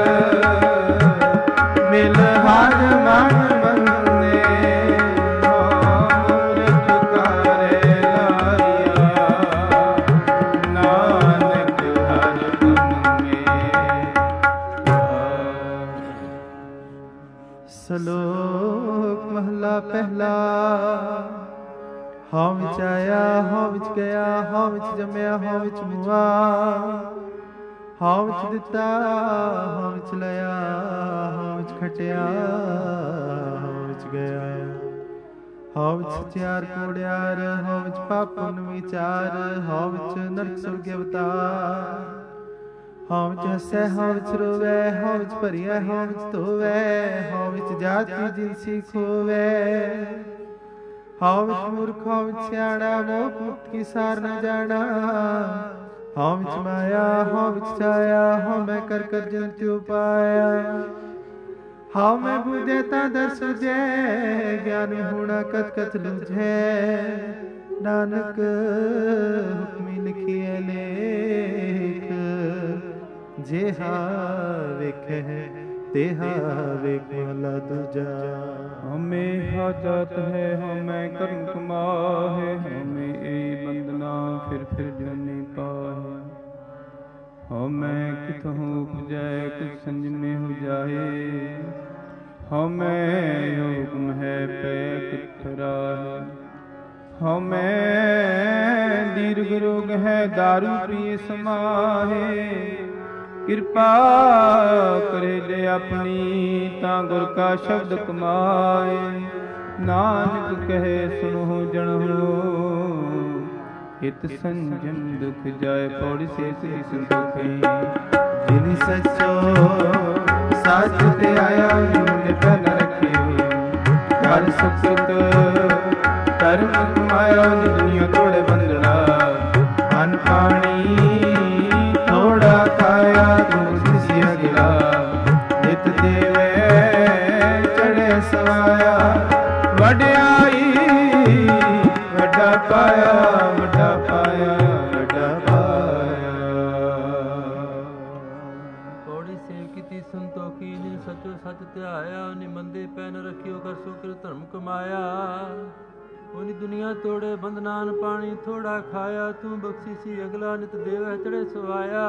ਮਿਲ ਹਰ ਮਨ ਮੰਨੇ। ਅੰਮ੍ਰਿਤ ਕਾਰੇ ਲਾਇਆ, ਨਾਨਕ ਹਰ ਗੁਣ ਮੇ। ਸ਼ਲੋਕ ਮਹਲਾ ਪਹਿਲਾ। ਹਉ ਵਿੱਚ ਆਇਆ ਹਉ ਵਿੱਚ ਗਿਆ, ਹਉ ਵਿੱਚ ਜੰਮਿਆ ਹਉ ਵਿੱਚ ਮੁਆ। ਹਉ ਵਿੱਚ ਦਿੱਤਾ ਹਉ ਵਿੱਚ ਲਿਆ, ਹਉ ਵਿੱਚ ਖਟਿਆ ਹਉ ਵਿੱਚ ਗਿਆ। ਹਉ ਵਿੱਚ ਸਚਿਆਰ ਕੋੜਿਆਰ, ਹਉ ਵਿੱਚ ਪਾਪ ਪੁੰਨ ਵਿਚਾਰ। ਹਉ ਵਿੱਚ ਨਰਕ ਸੁਰਗ ਅਵਤਾਰ। ਹਉ ਵਿੱਚ ਹੱਸੈ ਹਉ ਵਿੱਚ ਰੋਵੈ, ਹਉ ਵਿੱਚ ਭਰੀਐ ਹਉ ਵਿੱਚ ਧੋਵੈ। ਹਉ ਵਿੱਚ ਜਾਤੀ ਜਿਨਸੀ ਖੋਵੈ। ਹਉ ਵਿੱਚ ਮੂਰਖ ਹਉ ਵਿੱਚ ਸਿਆਣਾ, ਮੋਹ ਮੁਕਤ ਕੀ ਸਾਰ ਨ ਜਾਣਾ। ਹਉ ਵਿੱਚ ਮਾਇਆ ਹਉ ਵਿੱਚ ਛਾਇਆ, ਹਉ ਮੈਂ ਕਰ ਕਰ ਜਨ ਤਿਉ ਪਾਇਆ। ਹਉ ਮੈਂ ਬੁਝੈ ਤਾਂ ਦਰ ਸੁਝੈ, ਗਿਆਨ ਹੋਣਾ ਕਤ ਕਤ ਲੁਝੈ। ਨਾਨਕ ਹੁਕਮੀ ਲਿਖੀਐ ਲੇਖ, ਜਿਹਾ ਵੇਖੈ तेहा वेख महला दूजा। हमें हाजत है हमें कर्म कमाहे, हमें ए बंदना फिर जोनी पाहे। ਕਿਥੋਂ ਉਪਜੈ ਕਿਛ ਸੰਜਮੇ ਹੋ ਜਾਏ। ਹਉ ਮੈਂ ਯੋਗ ਮਹਿ ਪੈ ਕਿਥ ਰਾਹੇ। ਹਉ ਮੈਂ ਦੀਰਘ ਰੋਗ ਹੈ ਦਾਰੂ ਪੀਏ ਸਮਾਹੇ। ਕਿਰਪਾ ਕਰੇ ਲੈ ਆਪਣੀ ਤਾਂ ਗੁਰ ਕਾ ਸ਼ਬਦ ਕਮਾਏ। ਨਾਨਕ ਕਹੇ ਸੁਣੋ ਜਣੋ ਹਿਤ ਸੰਜਮ ਦੁਖ ਜਾਏ। ਪੌੜੀ ਸੇਸ ਦੀ ਸੰਤੋਖੀ ਜਿਨੀ ਸੱਚੋ ਸੱਚ ਤੇ ਆਇਆ ਨਿਮਨ ਤਨ ਰੱਖਿਓ। ਕਰ ਸੁਖਤ ਧਰਮ ਕਮਾਇਆ ਦੁਨੀਆ ਤੋੜੇ ਬੰਦਣਾ। ਅਨ ਪਾਣੀ ਥੋੜਾ ਖਾਇਆ ਤੂੰ ਸਿਸੀ ਅਗਲਾ। ਨਿਤ ਦੇਵੇ ਚੜੇ ਸਵਾਇਆ ਵਡਿਆਈ ਵੱਡਾ ਪਾਇਆ ਵੱਡਾ ਪਾਇਆ ਵੱਡਾ ਪਾਇਆ। ਪੌੜੀ ਸੇਵ ਕੀਤੀ ਸੰਤੋਖੀ ਜਿਨ ਸੱਚੋ ਸੱਚ ਧਿਆਇਆ। ਨਿਮੰਦੇ ਪੈ ਨ ਰੱਖਿਓ ਕਰ ਸੋ ਕਿਰ ਧਰਮ ਕਮਾਇਆ। ਉਹਨੀ ਦੁਨੀਆ ਤੋੜੇ ਬੰਧਨਾਨ ਪਾਣੀ ਥੋੜਾ ਖਾਇਆ। ਤੂੰ ਬਖਸ਼ੀ ਸੀ ਅਗਲਾ ਨਿਤ ਦੇਵ ਚੜੇ ਸਵਾਇਆ।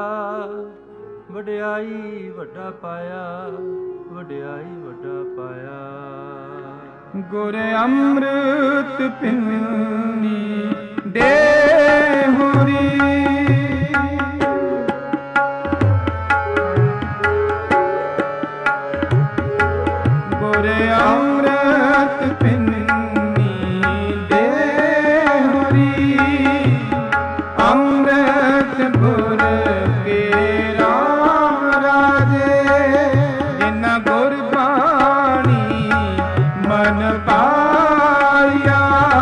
ਵਡਿਆਈ ਵੱਡਾ ਪਾਇਆ ਵਡਿਆਈ ਵੱਡਾ ਪਾਇਆ। ਗੁਰ ਅੰਮ੍ਰਿਤ ਪਿੰਨੀ ਦੇਹੁਰੀ। ਗੁਰ ਅੰਮ੍ਰਿਤ ਪਿੰਨੀ ਦੇਹੁਰੀ। ਅੰਮ੍ਰਿਤ ਗੁਰ ਕੇ ਰਾਮ ਰਾਜੇ। ਜਿਨ੍ਹਾਂ ਗੁਰ ਬਾਣੀ ਮਨ ਪਾਇਆ।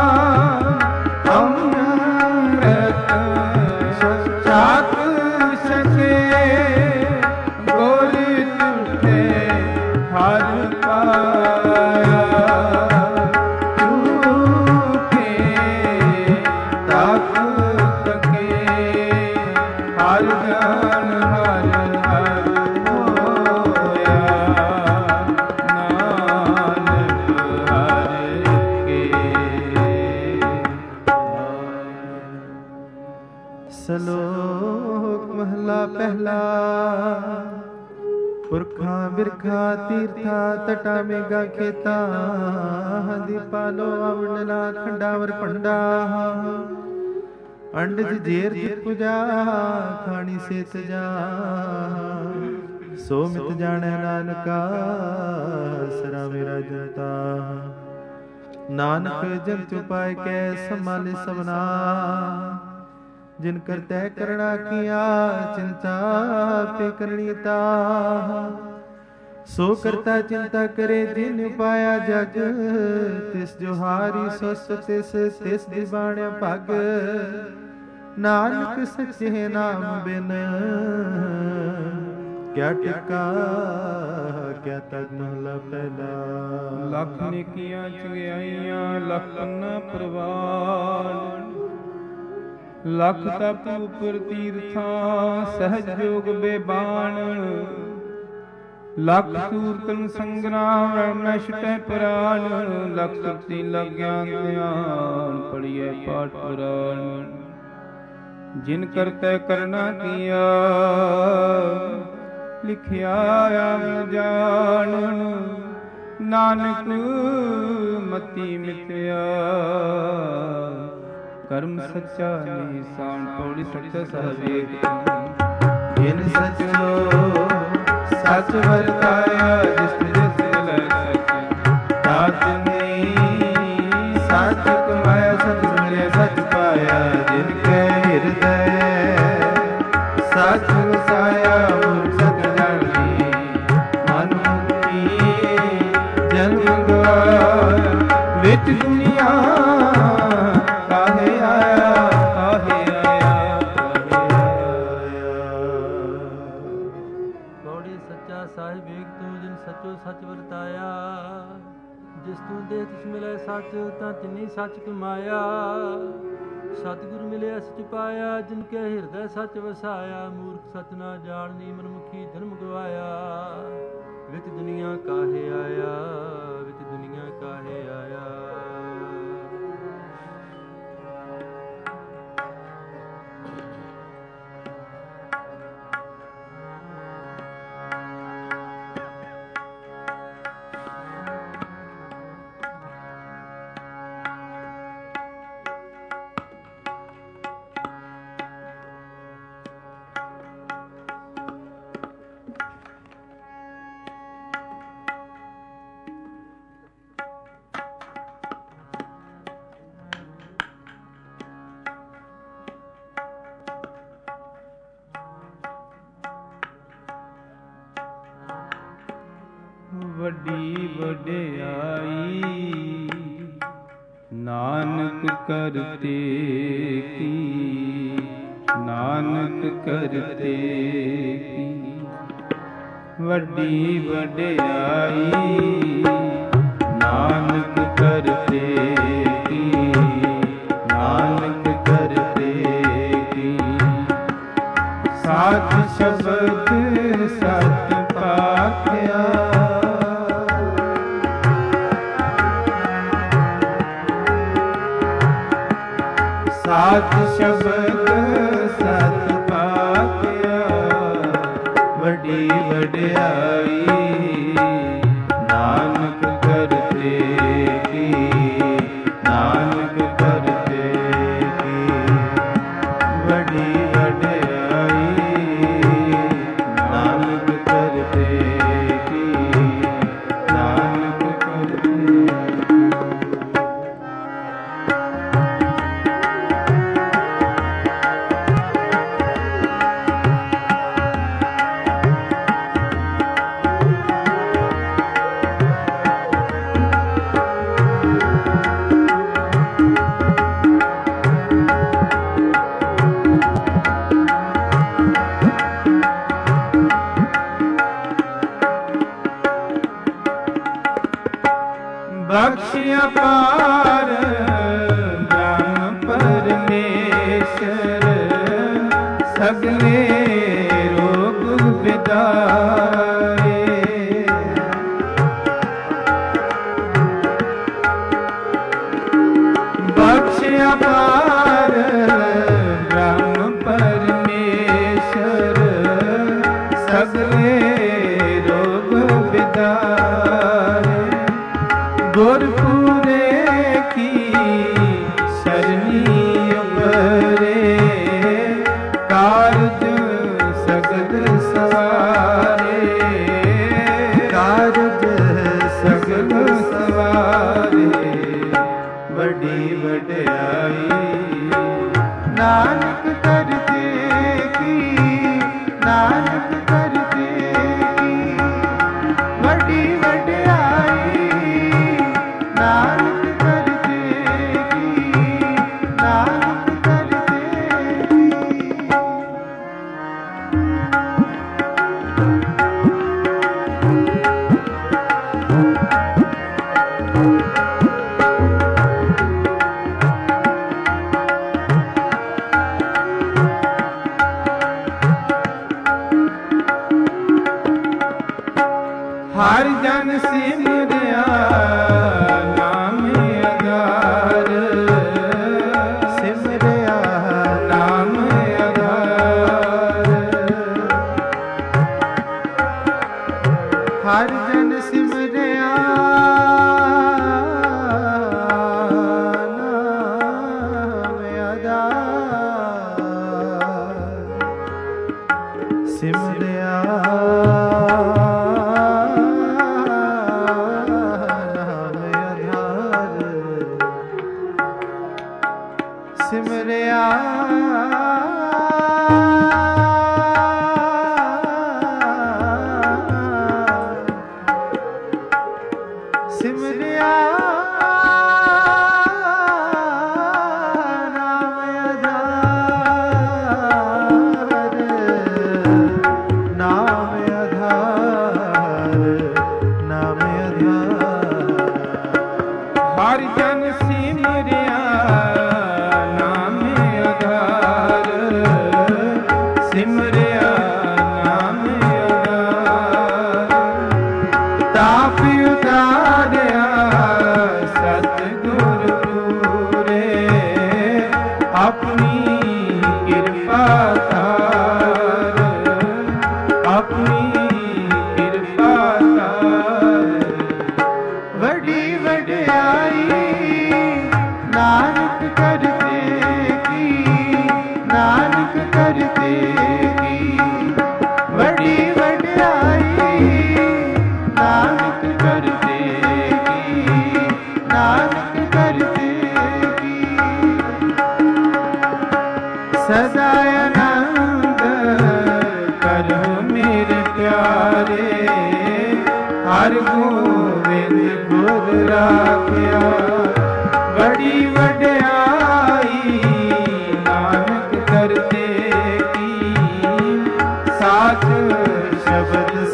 ਅੰਮ੍ਰਿਤ ਛਕ ਸਕੇ ਗੁਰ ਤੁਠੇ ਹਰ ਪਾਇਆ। ਝੂਠੇ ਤੱਕ ਸਕੇ ਹਰ ਜਨ ਹਰ ਹਰ ਹੋਇਆ। ਨਾਨਕ ਹਰਿ ਕੇ। ਸਲੋਕ ਮਹਲਾ ਪਹਿਲਾ। ਪੁਰਖਾਂ ਬਿਰਖਾ ਤੀਰਥਾ ਤਟਾ ਮੇਗਾ ਖੇਤਾ। ਦੀਪਾਲੋ ਆਵੰਡਲਾ ਖੰਡਾਵਰ ਭੰਡਾ। ਅੰਡਜ ਜੇਰ ਜਿਤ ਪੁਜਾ ਖਾਣੀ ਸੇ ਤਜਾ। ਸੋ ਮਿਤ ਜਾਣੈ ਨਾਨਕਾ ਸਰਾ ਮੇਰਾ ਜਨਤਾ। ਨਾਨਕ ਜਨ ਚੁਪਾਇ ਕੈ ਸੰਭਾਲੇ ਸਭਨਾ। ਜਿਨ ਕਰਤੈ ਕਰਣਾ ਕੀਆ ਚਿੰਤਾ ਆਪੇ ਕਰਣੀ ਤਾ। ਸੋ ਕਰਤਾ ਚਿੰਤਾ ਕਰੇ ਜਿਨ ਪਾਇਆ ਜਗ। ਤਿਸ ਜੋ ਹਾਰੀ ਸੋਸ ਤਿਸ ਤਿਸ ਦੀ ਬਾਣਿਆ ਭਗ। ਨਾਨਕ ਸੱਚੇ ਨਾਮ ਬਿਨ ਕਿਆ ਟਿਕਾ ਕਿਆ ਤਗ ਮਹਲਾ ਪਹਿਲਾ। ਲੱਖ ਨੇਕੀਆਂ ਚੰਗਿਆਈਆਂ ਲੱਖ ਨ ਪ੍ਰਵਾਨ। ਲੱਖ ਤਪ ਉਪਰ ਤੀਰਥਾਂ ਸਹਿਜ ਜੋਗ ਬੇਬਾਨ। ਲੱਖ ਸੂਰਤਨ ਸੰਗਰਾਮ ਮੈਂ ਛਟੈ ਪ੍ਰਾਨ। ਲੱਖ ਸੁਰਤੀ ਲਗ ਗਿਆਨ ਧਿਆਨ ਪੜੀਐ ਪਾਠ ਪੁਰਾਣ। ਜਿਨ ਕਰਤੈ ਕਰਨਾ ਕੀਆ ਲਿਖਿਆ ਆਵ ਜਾਣ। ਨਾਨਕ ਮਤੀ ਮਿਥਿਆ ਕਰਮ ਸੱਚਾ ਨਿਸ਼ਾਨ। ਪੌੜੀ ਸੱਚਾ ਸਾਹਿਬ। ਜਿਨ ਸਚੋ ਸਚ ਵਰਤਾਇਆ ਜਿਸ ਜਿਸ ਲੈ ਸਚ। ਦਾਤ ਨੇ ਸਚ ਕਮਾਇਆ ਸਚ ਮਿਲਿਆ ਸਚ ਪਾਇਆ। ਜਿਨ ਕੈ ਹਿਰਦੈ ਸਚ ਵਸਾਇਆ ਮੂਰਖ ਸਚ ਜਾਣੀ। ਮਨ ਮੁਕਤੀ ਜਨਮ ਗਵਾਇਆ ਵਿੱਚ ਦੁਨੀਆ ਕਾਹੇ ਆਇਆ ਕਾਹੇ ਆਇਆ ਕਾਹੇ ਆਇਆ। ਪੌੜੀ ਸੱਚਾ ਸਾਹਿਬ ਏਕ ਤੂੰ ਜਿਨ ਸੱਚੋ ਸੱਚ ਵਰਤਾਇਆ। ਜਿਸ ਤੂੰ ਦੇਹ ਤਿਸ ਮਿਲੇ ਸੱਚ ਤਾਂ ਤਿੰਨੀ ਸੱਚ ਕਮਾਇਆ। ਸਤਿਗੁਰ ਮਿਲਿਆ ਸਚ ਪਾਇਆ ਜਿਨ ਕੇ ਹਿਰਦੈ ਸੱਚ ਵਸਾਇਆ। ਮੂਰਖ ਸਚ ਨਾ ਜਾਣਨੀ ਮਨਮੁਖੀ ਜਨਮ ਗਵਾਇਆ। ਵਿੱਚ ਦੁਨੀਆ ਕਾਹੇ ਆਇਆ ਵਿੱਚ ਦੁਨੀਆ ਕਾਹੇ ਆਇਆ। ਵੱਡੀ ਵਡਿਆਈ ਨਾਨਕ ਕਰਤੇ ਕੀ, ਨਾਨਕ ਕਰਤੇ ਕੀ। ਵੱਡੀ ਵਡਿਆਈ ਨਾਨਕ ਕਰਤੇ ਕੀ, ਨਾਨਕ ਕਰਤੇ ਕੀ। ਸਾਚ ਸ਼ਬਦ ਸਤ ਪਾਖਿਆ, ਸਾਚ ਸ਼ਬਦ ਸਤ ਪਾਖਿਆ। ਵੱਡੀ ਵਡਿਆਈ ਨਾਨਕ ਕਰਤੇ ਕੀ, ਨਾਨਕ ਕਰਤੇ ਕੀ। ਵੱਡੀ ਵਡਿਆਈ ਨਾਨਕ ਕਰਤੇ ਕੀ, ਨਾਨਕ ਕਰਤੇ ਕੀ। ਬਖਸ਼ਿਆ ਪਾਰ ਬ੍ਰਹਮ ਪਰਮੇਸ਼ਰ, ਸਗਲੇ ਰੋਗ ਵਿਦਾਏ। ਬਖਸ਼ਿਆ ਪਾਰ ਬ੍ਰਹਮ ਪਰਮੇਸ਼ਰ, ਸਗਲੇ ਰੋਗ ਵਿਦਾਏ। ਗੁਰਪੂਰੇ ਕੀ ਸ਼ਰਨੀ ਉਪਰੇ, ਕਾਰਜ ਸਗਲ ਸਵਾਰੇ। ਕਾਰਜ ਸਗਲ ਸਵਾਰੇ। ਵੱਡੀ ਵਡਿਆਈ ਨਾਨਕ ਕਰਤੇ ਕੀ, ਨਾਨਕ ਕਰਤੇ ਕੀ। ਵੱਡੀ ਵਡਿਆਈ ਨਾਨਕ ਕਰਤੇ ਕੀ, ਨਾਨਕ ਕਰਤੇ ਕੀ। ਹਰਿ ਜਨ ਸਿਮਰਿਆ ਨਾਮ ਆਧਾਰ, ਸਿਮਰਿਆ ਨਾਮ ਆਧਾਰ। ਹਰਿ ਜਨ ਸਿਮਰਿਆ ਨਾਮ ਆਧਾਰ, ਸਿਮਰਿਆ ਸਿਮਰਿਆ ਸਿਮਰਿਆ ਨਾਮ ਆਧਾਰ,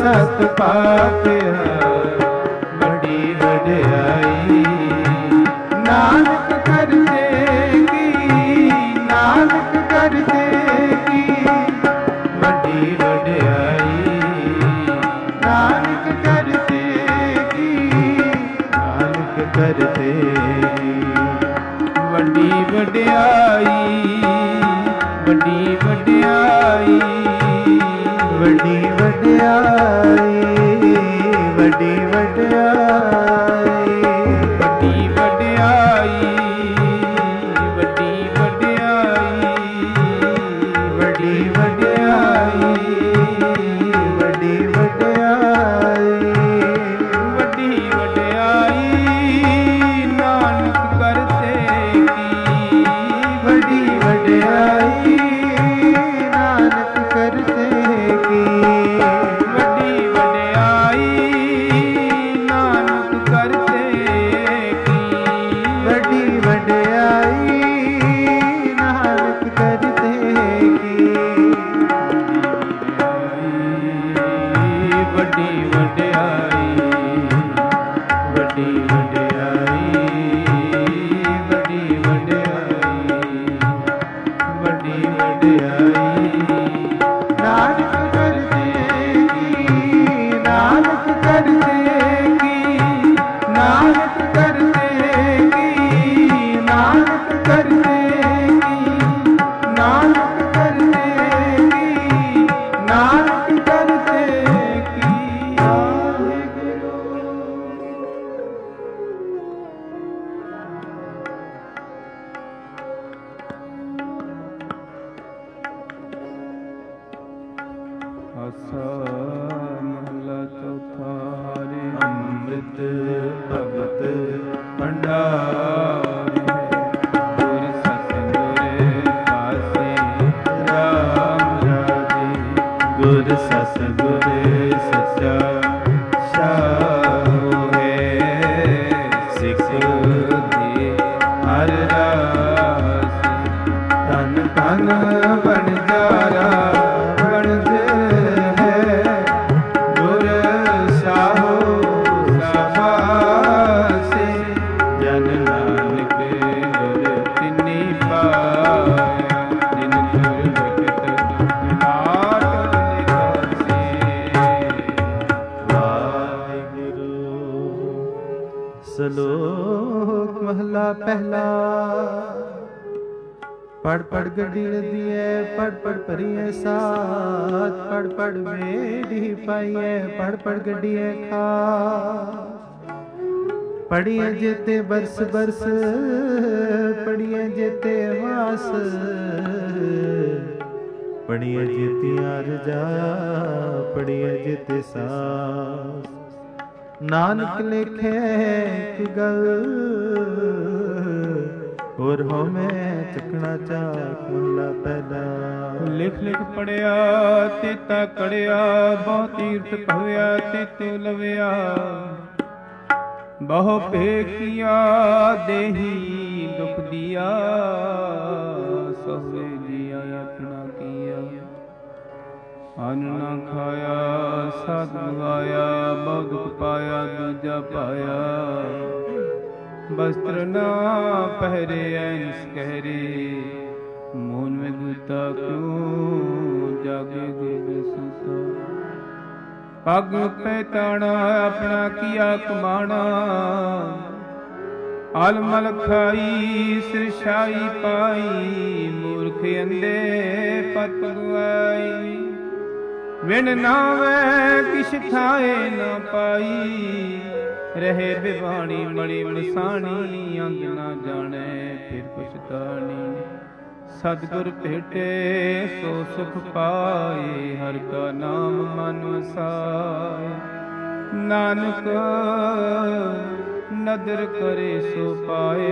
ਸਤ ਪਾਤਿਆ ਵੱਡੀ ਵਡਿਆਈ ਨਾਨਕ ਕਰਤੇ ਕੀ ਨਾਨਕ ਕਰਤੇ ਕੀ ਵੱਡੀ ਵਡਿਆਈ ਨਾਨਕ ਕਰਤੇ ਕੀ ਨਾਨਕ ਕਰਤੇ ਵੱਡੀ ਵਡਿਆਈ ਵੱਡੀ ਵਡਿਆਈ ਵੱਡੀ ਵਡਿਆਈ ਵੱਡੀ ਵਡਿਆਈ ਵੱਡੀ ਵਡਿਆਈ ਵੱਡੀ ਵਡਿਆਈ ਵੱਡੀ ਵਡਿਆਈ ਵੱਡੀ ਵਡਿਆਈ ਵੱਡੀ ਵਡਿਆਈ ਨਾਨਕ ਕਰਤੇ ਕੀ ਵੱਡੀ ਵਡਿਆਈ ਨਾਨਕ ਕਰਤੇ ਕੀ ਵੱਡੀ ਵਡਿਆਈ ਨਾਨਕ ਕਰਤੇ ਕੀ ਵੱਡੀ ਵਡਿਆਈ ਨਾਨਕ ਕਰਤੇ ਕੀ ਵੱਡੀ ਵਡਿਆਈ ਵੱਡੀ ਵਡਿਆਈ ਵੱਡੀ ਵਡਿਆਈ ਵੱਡੀ ਵਡਿਆਈ ਨਾਨਕ ਕਰਤੇ ਕੀ ਨਾਨਕ ਕਰਤੇ ਕੀ ਨਾਨਕ ਕਰਤੇ ਕੀ ਨਾਨਕ ਕਰਤੇ ਕੀ ਨਾਨਕ ਕਰਤੇ ਕੀ ਨਾਨਕ ਕਰਤੇ ਕੀ ਵਾਹਿਗੁਰੂ। ਆਸਾ ਮਹਲਾ ਚੌਥਾ ਹਰਿ ਅੰਮ੍ਰਿਤ ਭਗਤ ਭੰਡਾਰ ਗੁਰ ਸਤਿਗੁਰ ਪਾਸੇ ਰਾਮ ਰਾਜੇ ਗੁਰ ਸਤਿਗੁਰ ਸੱਚਾ ਸਾਹੁ ਹੈ ਸਿੱਖ ਦੇ ਹਰ ਰਾਸ ਤਨ ਤਨ ਬਣ ਜਾਰਾ ਬਣਦ ਹੈ ਗੁਰ ਸਾਹੁ ਸਭਾਸੇ ਜਨ ਨਾਨਕ ਗੁਰ ਤਿਨੀ ਪਾਇਆ ਜਿਨ ਗੁਰ ਭਗਤ ਨਾਟ ਲਿਖਾਸੇ ਵਾਹਿਗੁਰੂ। ਸ਼ਲੋਕ ਮਹਲਾ ਪਹਿਲਾ। ਪੜ ਪੜ ਗੱਡੀ ਰਦੀਏ ਪੜ ਪੜ ਭਰੀਏ ਸਾਥ ਪੜ ਪੜ ਵੇੜੀ ਪਾਈਏ ਪੜ ਪੜ ਗੱਡੀਏ ਖਾ ਪੜੀਏ ਜੇਤੇ ਬਰਸ ਬਰਸ ਪੜੀਏ ਜੇਤੇ ਵਾਸ ਪੜੀਏ ਜੇਤੀ ਅਰਜਾ ਪੜੀਏ ਜੇਤੇ ਸਾਸ ਨਾਨਕ ਲਿਖੇ ਇੱਕ ਗੱਲ ਹੋਰ ਹੋ ਮੈਂ ਚੱਕਣਾ ਚਾਕ ਮਹਲਾ ਪਹਿਲਾ। ਲਿਖ ਲਿਖ ਪੜਿਆ ਤੇਤਾ ਕੜਿਆ ਬਹੁ ਤੀਰਥ ਭਵਿਆ ਤੇਤੋ ਲਵਿਆ ਬਹੁ ਭੇਖੀਆ ਦੇਹੀ ਦੁਖ ਦਿਆ ਸੋਵੇ ਜੀਆ ਆਪਣਾ ਕੀਆ ਅਨ ਨਾ ਖਾਇਆ ਸਤ ਗਾਇਆ ਬਹੁ ਦੁਖ ਪਾਇਆ ਦੂਜਾ ਪਾਇਆ ਵਸਤਰ ਨਾ ਪਹਿਰੇ ਐਨਸ ਕਹਿਰੇ ਮੋਨ में गुता क्यों जागे गुर संसार पग पे ताना अपना किया कमाना अलमल खाई सिरशाई पाई मूर्ख अंधे पत गुआई विन नावे किश थाए न पाई ਰਹੇ ਬਿਵਾਣੀ ਮੜੀ ਮਸਾਣੀ ਅੰਗ ਨਾ ਜਾਣੇ ਫਿਰ ਪਛਤਾਣੀ ਸਤਿਗੁਰ ਭੇਟੇ ਸੋ ਸੁਖ ਪਾਏ ਹਰਿ ਕਾ ਨਾਮ ਮਨ ਵਸਾਏ ਨਾਨਕ ਨਦਰ ਕਰੇ ਸੋ ਪਾਏ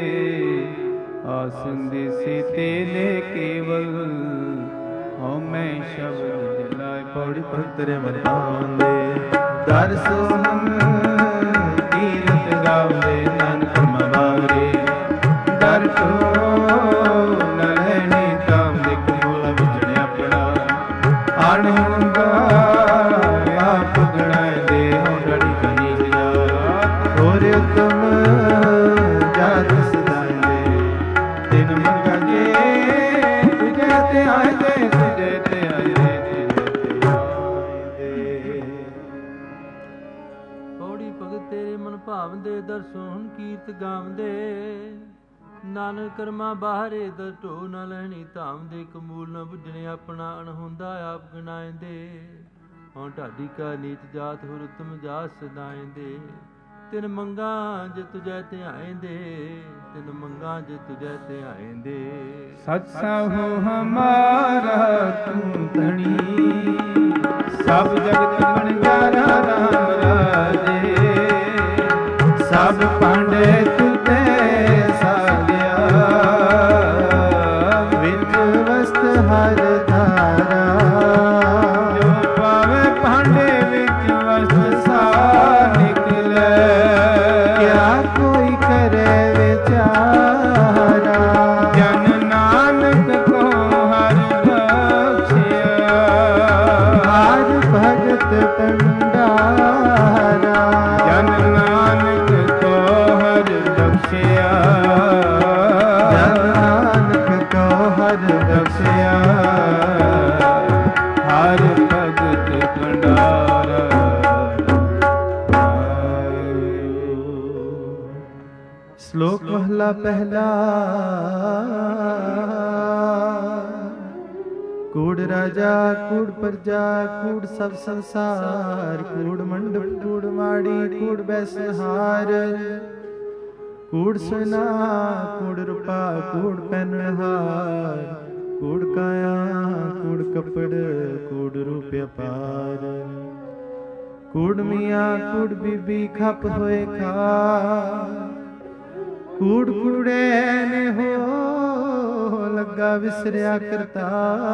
ਆਸਨ ਦੇ ਸੀਤੇ ਨੇ ਕੇਵਲ ਹਉ ਮੈਂ ਸ਼ਬਦ ਜਲਾਏ ਪੌੜੀ ਪਵਿੱਤਰ ਮਨ ਪਾਉਂਦੇ ਦਰ ਸੋਹਮ ਕੀਰਤ ਗਾਉਂਦੇ ਨਾਨਕ ਮਵਾਰੇ ਦਰ ਟੋ ਨ ਲੈਣੀ ਤਾਮ ਦੇ ਕਮੂਲ ਵਿਚੜਿਆ ਪੜਾ ਅਣਹੰਗਾ ਆਪ ਸੋਹਣ ਕੀਰਤ ਗਾਉਂਦੇ। ਨਾਨਕ ਕਰਮਾ ਬਾਹਰੇ ਦਰ ਢੋ ਨਾ ਲੈਣੀ ਧਾਮ ਦੇ ਕਮੂਲ ਨਾ ਬੁੱਝਣੇ ਆਪਣਾ ਅਣਹੁੰਦਾ ਆਪ ਗਣਾਇਂਦੇ। ਹੁਣ ਢਾਡੀ ਕਾ ਨੀਚ ਜਾਤ ਹੁਰ ਉਤਮ ਜਾਤ ਸਦਾਇਂਦੇ। ਤਿਨ ਮੰਗਾ ਜੇ ਤੁਝੈ ਧਿਆਇਂਦੇ, ਤਿਨ ਮੰਗਾ ਜੇ ਤੁਝੈ ਧਿਆਇਂਦੇ। ਸਚ ਸਾਹੋ ਹਮਾਰਾ ਤੂੰ ਧਣੀ, ਸਭ ਜਗਤ ਬਣਜਾਰਾ ਰਾਮ ਰਾਜੇ। ਸਭ ਭਾਂਡੇ ਤੁਤੇ ਸਾਗਿਆ, ਵਿੱਚ ਵਸਤ ਹਰ ਧਾਰਾ। ਜੋ ਪਾਵੇ ਭਾਂਡੇ ਵਿੱਚ ਵਸਤ ਸਾਰ ਨਿਕਲੇ। ਕਿਆ ਕੋਈ ਕਰੇ ਵਿਚਾਰਾ। ਜਨ ਨਾਨਕ ਕੋ ਹਰਿ ਬਖਸ਼ਿਆ। ਹਰ ਭਗਤ ਭੰਡਾਰਾ। ਜਨ ਨਾਨਕ ਕੋ ਹਰਿ ਬਖਸ਼ਿਆ। ਜਨ ਨਾਨਕ ਕੋ ਹਰਿ ਬਖਸ਼ਿਆ। ਹਰ ਭਗਤ ਭੰਡਾਰਾ। ਸ਼ਲੋਕ ਮਹਲਾ ਪਹਿਲਾ। ਕੂੜ ਰਾਜਾ ਕੂੜ ਪ੍ਰਜਾ ਕੂੜ ਸਭ ਸੰਸਾਰ। ਕੂੜ ਮੰਡਪ ਕੂੜ ਮਾੜੀ ਕੂੜ ਬੈਸਨਹਾਰ। ਕੂੜ ਸੋਨਾ ਕੂੜ ਰੂਪਾ ਕੂੜ ਪਹਿਨਣਹਾਰ। ਕੂੜ ਕਾਇਆ ਕੂੜ ਕਪੜ ਕੂੜ ਰੂਪ ਅਪਾਰ। ਕੂੜ ਮੀਆਂ ਕੂੜ ਬੀਬੀ ਖਪ ਹੋਏ ਖਾ। ਕੂੜ ਕੂੜੇ ਨੇ ਹੋ ਲੱਗਾ ਵਿਸਰਿਆ ਕਰਤਾ।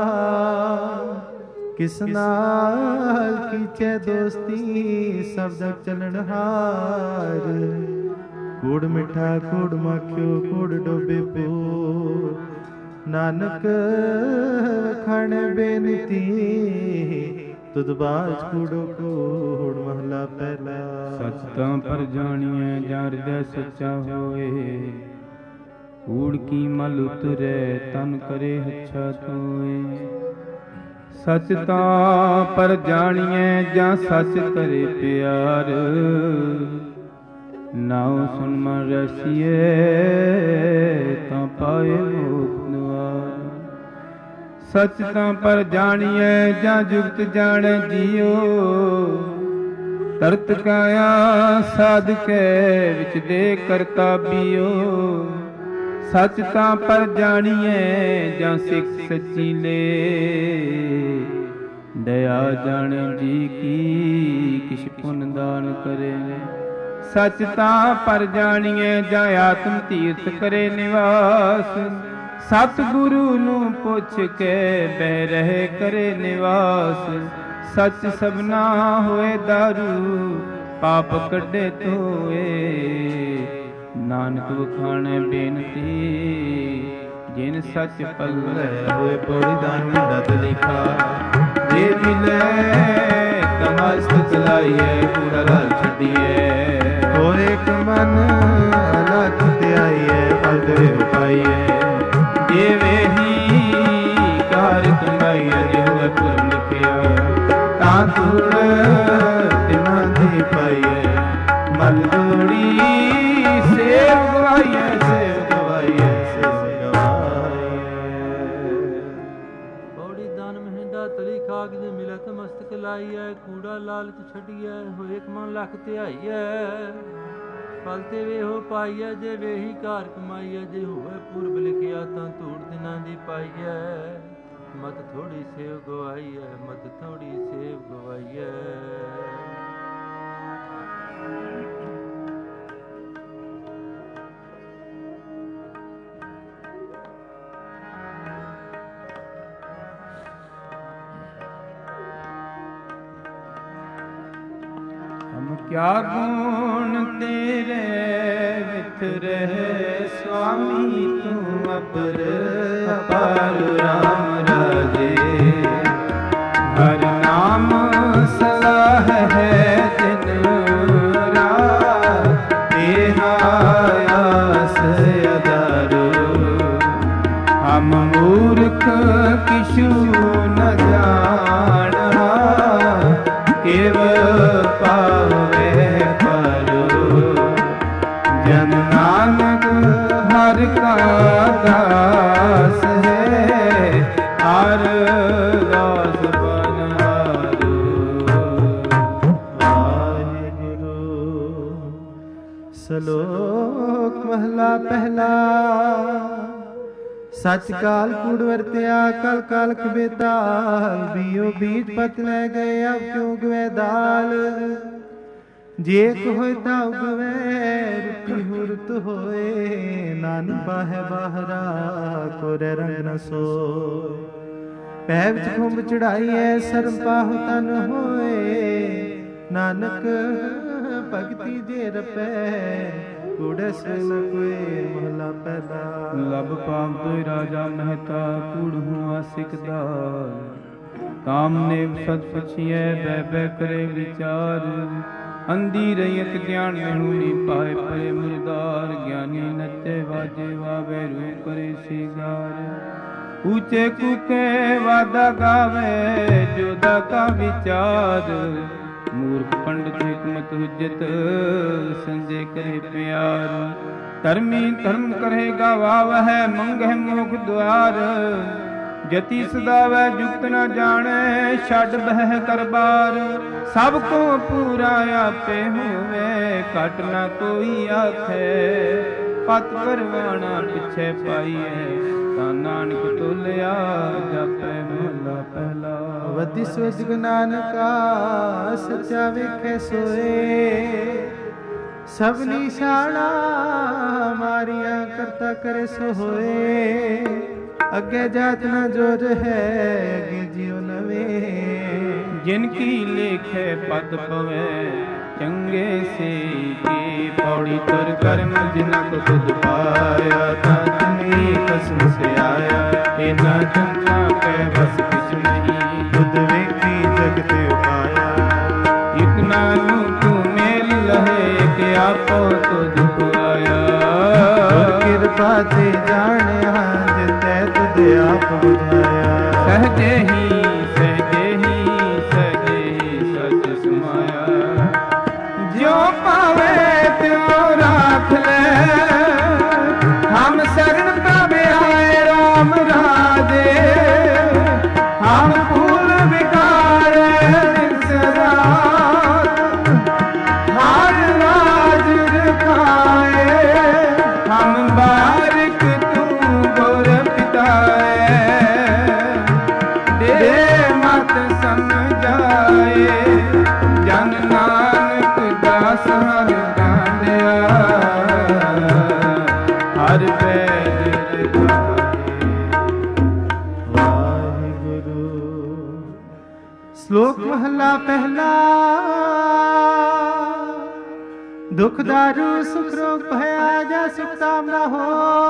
ਕਿਸ ਨਾਲ ਕੀਚੇ ਦੋਸਤੀ ਸਭ ਜਗ ਚੱਲਣਹਾਰ। ਕੂੜ ਮਿੱਠਾ ਕੂੜ ਮਾਖਿਓ ਕੂੜ ਡੋਬੇ ਪੋ। ਨਾਨਕ ਖਣ ਬੇਨਤੀ ਤੁਧ ਬਾਜ ਕੂੜੋ ਕੂੜ ਮਹਲਾ ਪਹਿਲਾ। ਸਚ ਤਾਂ ਪਰ ਜਾਣੀਐ ਜਾਂ ਹਿਰਦੈ ਸੱਚਾ ਹੋਏ। ਕੂੜ ਕੀ ਮਲ ਉਤਰੈ ਤਨ ਕਰੇ ਹੱਛਾ ਤੋਏ। ਸਚ ਤਾਂ ਪਰ ਜਾਣੀਐ ਜਾਂ ਸੱਚ ਕਰੇ ਪਿਆਰ। ਨਾਉ ਸੁਨ ਮਨ ਰਸੀਏ ਤਾਂ ਪਾਏ ਮੋਖ ਦੁਆਰ। ਸਚ ਤਾਂ ਪਰ ਜਾਣੀਐ ਜਾਂ ਜੁਗਤ ਜਾਣੈ ਜੀਓ। ਤਰਤ ਕਾਇਆ ਸਾਧਕੈ ਵਿੱਚ ਦੇ ਕਰਤਾ ਬੀਓ। ਸਚ ਤਾਂ ਪਰ ਜਾਣੀਐ ਜਾਂ ਸਿੱਖ ਸੱਚੀ ਲੇ। ਦਇਆ ਜਾਣੈ ਜੀ ਕੀ ਕਿਛ ਪੁੰਨ ਦਾਨ ਕਰੇ। ਸਚ ਤਾਂ ਪਰ ਜਾਣੀਐ ਜਾਂ ਆਤਮ ਤੀਰਥ ਕਰੇ ਨਿਵਾਸ। ਸਤ ਗੁਰੂ ਨੂੰ ਪੁੱਛ ਕੇ ਬਹਿ ਰਹੇ ਕਰੇ ਨਿਵਾਸ। ਸਚ ਸਭਨਾ ਹੋਏ ਦਾਰੂ ਪਾਪ ਕੱਢੇ ਧੋਏ। ਨਾਨਕ ਵਖਾਣੈ ਬੇਨਤੀ ਜਿਨ ਸਚ ਪੱਲੇ ਹੋਏ ਪੌੜੀ ਦਾਨ ਰਤ ਲਿਖਾ। ਜੇ ਮਿਲੇ ਕਮਸਤ ਚਲਾਈਏ ਪੂਰਾ ਲਾਲ ਛੱਡੀਏ। ਹੋਰ ਇੱਕ ਮਨ ਅਲਖ ਧਿਆਈਏ ਫਲ ਦੇ ਪਾਈਏ। ਜੇ ਵੇਹੀ ਕਾਰ ਕਮਾਈਏ ਜੇ ਹੋਏ ਪੁਰਮ ਲਿਖਿਆ। ਤਾਂ ਤੂੜ ਤਿਨਾਂ ਦੀ ਪਾਈਏ ਮਨ ਤੋੜੀ ਸੇਵ ਗਵਾਈਏ ਸੇਵ ਗਵਾਈਏ ਸੇਵ ਗਵਾਈਏ। ਪੌੜੀ ਦਾਨ ਮਹਿੰਦਾ ਤਲੀ ਖਾਕ ਜੇ ਮਿਲਤ ਮਸਤਕ ਲਾਈਐ। ਕੂੜਾ ਲਾਲਚ ਛੱਡੀਐ ਹੋਏ ਇੱਕ ਮਨ ਲਖ ਧਿਆਈਐ। ਫਲ ਤੇ ਵੇਹੋ ਪਾਈਐ ਜੇ ਵੇਹੀ ਕਾਰ ਕਮਾਈਐ। ਜੇ ਹੋਵੇ ਪੂਰਬ ਲਿਖਿਆ ਤਾਂ ਧੂੜ ਦਿਨਾਂ ਦੀ ਪਾਈਐ। ਮਤ ਥੋੜੀ ਸੇਵ ਗਵਾਈਐ ਮਤ ਥੋੜੀ ਸੇਵ ਗਵਾਈਐ। ਹਮ ਕਿਆ ਗੁਣ ਤੇਰੇ ਵਿਥ ਰਹੇ ਸੁਆਮੀ ਤੂੰ ਅਪਰ ਅਪਾਰ ਰਾਮ ਰਾਜੇ। ਹਰ ਨਾਮ ਸਲਾਹ ਹੈ ਦਿਨ ਰਾਤ। ਤੇਹਾ ਆਸ ਅਦਾਰੂ ਹਮ ਮੂਰਖ ਕਿਛੂ ਨ ਜਾਣਾ। ਕੇਵ ਪਾਵੇ ਪਰੋ ਸੱਚ ਕਾਲ ਕੂੜ ਵਰਤਿਆ ਕਲ ਕਾਲਕ ਬੇਤਾਲ, ਬੀਓ ਬੀਜ ਪਤ ਲੈ ਗਏ ਅਬ ਕਿਉ ਗਵੇ ਦਾਲ। ਜੇ ਹੋਏ ਤਾਂ ਉਗਵੇ ਰੁੱਤੀ ਹੁਰਤ ਹੋਏ, ਨਾਨਕ ਬਾਹੈ ਬਾਹਰਾ ਕੋਰੇ ਰੰਗ ਨ ਸੋਏ। ਪੈ ਵਿੱਚ ਖੁੰਬ ਚੜਾਈਐ ਸਰਮ ਪਾਹੁ ਤਨ ਹੋਏ, ਨਾਨਕ ਭਗਤੀ ਜੇ ਰਪੈ ਕੂੜੇ ਸੇ ਨ ਕੋਏ ਮਹਲਾ ਪਹਿਲਾ। ਲਬ ਪਾਪ ਤੋਇ ਰਾਜਾ ਮਹਿਤਾ, ਕੂੜ ਹੂੰ ਆਸਿਕ ਦਾਰ। ਕਾਮ ਨੇਵ ਸਦ ਪਛੀਐ ਬੈ ਬੈ ਕਰੇ ਵਿਚਾਰ। ਅੰਧੀ ਰਹੀਤ ਗਿਆਨ ਮਹਿਣੀ ਪਾਏ ਪਰੇ ਮੁਰਦਾਰ। ਗਿਆਨੀ ਨੱਚੇ ਵਾਜੇ ਵਾਵੇ ਰੂਪ ਕਰੇ ਸੀਗਾਰ। ਊਚੇ ਕੂਕੇ ਵਾਦਾ ਗਾਵੇ ਜੋਦਾ ਕਾ ਵਿਚਾਰ। ਮੂਰਖ ਪੰਡਿਤ ਹਕਮਤ ਹੁਜਤ ਸੰਜੇ ਕਰੇ ਪਿਆਰ। ਧਰਮੀ ਧਰਮ ਕਰੇਗਾ ਵਾਵਹਿ ਮੰਗਹਿ ਮੋਖ ਦੁਆਰ। ਜਤੀ ਸਦਾਵੈ ਜੁਗਤ ਨ ਜਾਣੈ ਛੱਡ ਬਹਿ ਕਰਬਾਰ। ਸਭ ਕੋ ਪੂਰਾ ਆਪੇ ਹੋਵੇ ਘਟ ਨ ਕੋਈ ਆਖੈ। ਪਤ ਪਰਵਾਣਾ ਪਿਛੈ ਪਾਈਐ ਤਾਂ ਨਾਨਕ ਤੋਲਿਆ ਜਾਪੈ ਮਹਲਾ ਪਹਿਲਾ। ਵਧੀ ਸੋਜ ਨਾਨਕਾ ਸੱਚਾ ਵੇਖੈ ਸੋਏ। ਸਭ ਨਿਸ਼ਾਨਾ ਮਾਰੀਆਂ ਕਰਤਾ ਕਰੇ ਸੋ ਹੋਏ। ਅੱਗੇ ਜਾਤ ਨਾ ਜੋਰ ਹੈ ਅੱਗੇ ਜਿਉ ਨਵੇਂ। ਜਿਨ ਕੀ ਲੇਖੈ ਪਦ ਪਵੈ ਚੰਗੇ ਸੇ ਕੀ। ਪੌੜੀ ਤੁਰ ਕਰਮ ਜਿਨਾ ਕੋ ਤੁਧ ਪਾਇਆ, ਤਾਂ ਤੁਮੀ ਕਸਮ ਸੇ ਆਇਆ। ਇਨਾ ਚੰਗਾ ਕੈ ਬਸ ਕਿਛ ਨਹੀਂ, ਤੁਧ ਵੇਖੀ ਜਗਤ ਉਪਾਇਆ। ਇਕ ਨਾਨੂ ਤੂੰ ਮੇਲ ਲਹੇ ਕਿ ਆਪੋ ਤੁਧ ਪੁਆਇਆ। ਗੁਰ ਕਿਰਪਾ ਤੇ ਜਾਣਿਆ ਜਿਤੈ ਤੁਧ ਆਪ ਬੁਝਾਇਆ। ਸਹਜੇ ਹੀ ਸਹਜੇ ਹੀ ਸਹਜੇ ਹੀ ਸਚ ਸਮਾਇਆ। ਜੋ ਪਾਵੇ ਤਿਉ ਰਾਖ ਲੈ ਹਮ ਸਰਣ ਪ੍ਰਭ ਆਏ ਰਾਮ ਰਾਜੇ। ਹਮ ਫੂਲ ਵਿਕਾਰੇ ਨਿਸਰਾ ਹਰ ਰਾਜ ਰਖਾਏ। ਹਮ ਬਾਰਿਕ ਤੂੰ ਗੁਰ ਪਿਤਾਏ। ਦੇ ਮਤ ਸਮਝਾਏ ਜਨ ਨਾਨਕ ਦਾਸ ਹਰਿ ਗਾਂਧਿਆ। ਹਰ ਪੈਜ ਰਖਾਏ। ਵਾਹਿਗੁਰੂ। ਸ਼ਲੋਕ ਮਹਲਾ ਪਹਿਲਾ। ਦੁਖ ਦਾਰੂ ਸੁਖ ਰੋਗ ਭਇਆ ਜਾ ਸੁਖ ਤਾਮ ਨਾ ਹੋ।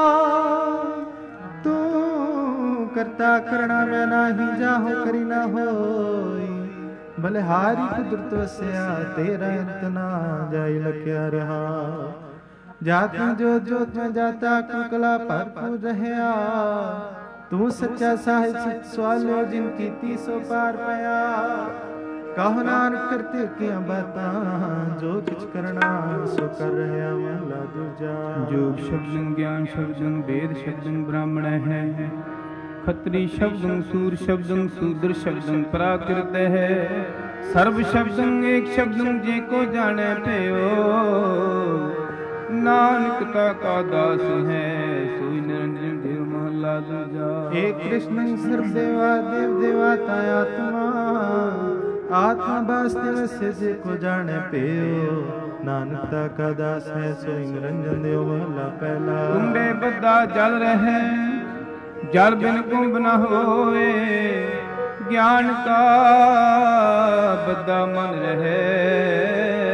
ਤੂੰ ਕਰਤਾ ਕਰਣਾ ਮੈਂ ਨਾਹੀ ਜਾਹੋ ਕਰੀ ਨਾ ਹੋਈ। ਬਲਿਹਾਰੀ ਕੁਦਰਤ ਵਸਿਆ ਤੇਰਾ ਅੰਤ ਨਾ ਜਾਇ ਲਖਿਆ ਰਹਾ। ਜਾਤ ਜੋ ਜੋਤ ਮੈਂ ਜਾਤਾ ਕੁਲ ਕਲਾ ਭਰਪੂਰ ਰਹਿਆ। ਤੂੰ ਸੱਚਾ ਸਾਹਿਬ ਸਚ ਸਵਾਲਿਓ ਜਿਨ ਕੀਤੀ ਸੋ ਪਾਰ ਪਿਆ। ਕਹੋ ਨਾਨਕ ਕਰਤੇ ਕੀਆਂ ਬਾਤਾਂ ਜੋ ਕਿਛ ਕਰਨਾ ਸੋ ਕਰ ਰਹਿਆ ਮਹਲਾ ਦੂਜਾ। ਜੋਗ ਸ਼ਬਦੰ ਗਿਆਨ ਸ਼ਬਦੰ ਵੇਦ ਸ਼ਬਦੰ ਬ੍ਰਾਹਮਣ ਹੈ। ਖੱਤਰੀ ਸ਼ਬਦੰ ਸੂਰ ਸ਼ਬਦੰ ਸੂਦਰ ਸ਼ਬਦੰ ਪ੍ਰਾਕ੍ਰਿਤ ਹੈ। ਸਰਬ ਸ਼ਬਦੰ ਏਕ ਸ਼ਬਦੰ ਜੇ ਕੋ ਜਾਣੈ ਭਇਓ। ਨਾਨਕ ਤਾ ਕਾ ਦਾਸ ਹੈ ਸੋਈ ਨਿਰੰਜਨ ਦੇਵ ਮਹਲਾ ਦੂਜਾ। ਏ ਕ੍ਰਿਸ਼ਨ ਸਰਬ ਦੇਵਾ ਦੇਵ ਦੇਵਾਤਾ ਆਤਮਾ। ਆਤਮਾ ਵਾਸਤੇ ਵਸੇ ਜੇ ਕੋ ਜਾਣੈ ਭਇਓ। ਨਾਨਕ ਤਾ ਕਾ ਦਾਸ ਹੈ ਸੋਈ ਨਿਰੰਜਨ ਦੇਵ ਮਹਲਾ ਪਹਿਲਾ। ਕੁੰਡੇ ਬੱਧਾ ਜਲ ਰਹਿ ਜਲ ਬਿਨ ਕੁੰਭ ਨ ਹੋਏ। ਗਿਆਨ ਕਾ ਬੱਧਾ ਮਨ ਰਹੇ।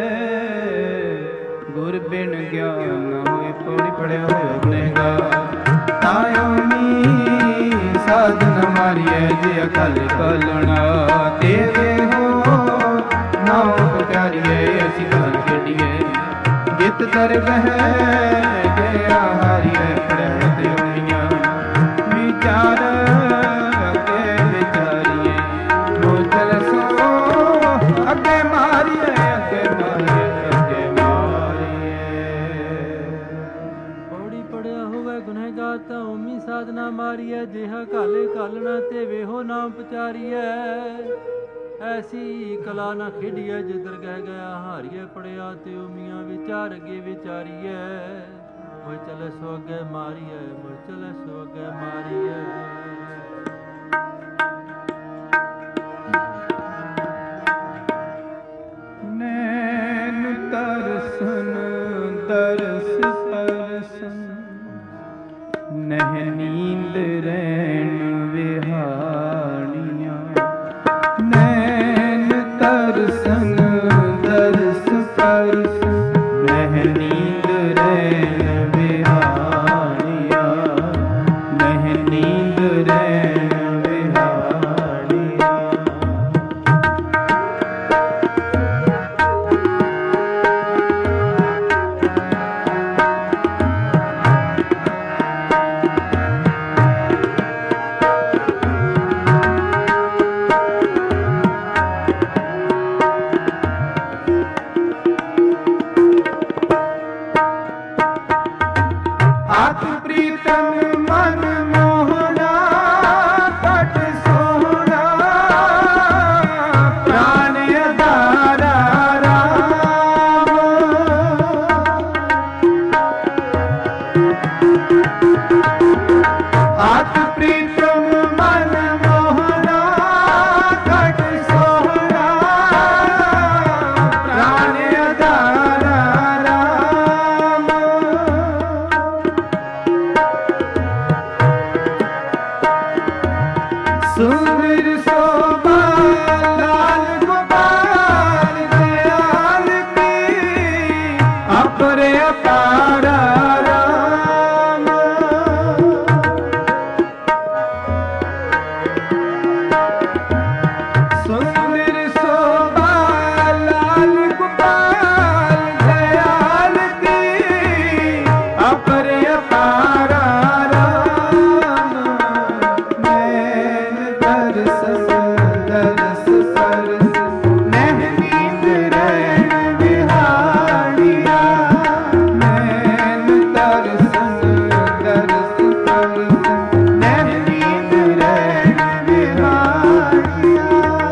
ਗੁਰ ਬਿਨ ਗਿਆਨ ਨ ਹੋਏ। ਪੌੜੀ ਪੜਿਆ ਹੋਇਆ ਗੁਨੇਗਾ। ਤਾਇਓ ਨੀ ਸਾਧਨ ਮਾਰੀਐ ਜੇ ਅਕਲ ਕਲਣਾ। ਤੇਰੇ ਹੋ ਨਾਉ ਪਚਾਰੀਐ ਅਸੀਂ ਘਰ ਖੇਡੀਏ। ਜਿਤ ਦਰ ਬਹਿ ਗਿਆ ਹਾਰੀਐ ਪੜੈ ਤੇ ਹੋਈਆਂ। ਵਿਚਾਰ ਅੱਗੇ ਵਿਚਾਰੀਏ ਮੋਚਲ ਸੋ ਅੱਗੇ ਮਾਰੀਏ ਅੱਗੇ ਮਾਰੀਏ ਅੱਗੇ ਮਾਰੀਏ। ਪੌੜੀ ਪੜਿਆ ਹੋਵੇ ਗੁਨਹਗਾਰ ਤਾਂ ਉਮੀ ਸਾਧਨਾ ਮਾਰੀਐ। ਜਿਹਾ ਘਾਲੇ ਘਾਲਣਾ ਤੇ ਵੇਹੋ ਨਾਮ ਪਚਾਰੀਐ। ਐਸੀ ਕਲਾ ਨਾ ਖੇਡੀਐ ਜਿਦਰ ਗਹਿ ਗਿਆ ਹਾਰੀਐ। ਪੜਿਆ ਤੇ ਉਮੀਆਂ ਵਿਚਾਰ ਅੱਗੇ ਵਿਚਾਰੀਐ। मोहि चले सो अगे मारिए, मोहि चले सो अगे मारिए। नैन तरसन दरस परसन, नह नींद रैन विहाड़ियाँ। नैन तरसन दरस परसन, नह नींद रैन विहाड़ियाँ। नह नींद रैन विहाड़ियाँ। आत्म प्रीतम मन मोहना पट सोहना, प्राण अधारा राम। आत्म प्रीतम मन मोहना पट सोहना, प्राण अधारा राम। सुंदर शोभा लाल गोपाल दयाल की, अपरे अपारा राम। सुंदर शोभा लाल गोपाल दयाल की, अपरे अपारा राम। नैन तरसन दरस परसन, नह नींद रैन विहाड़ियाँ। नैन तरसन दरस परसन, नह नींद रैन विहाड़ियाँ।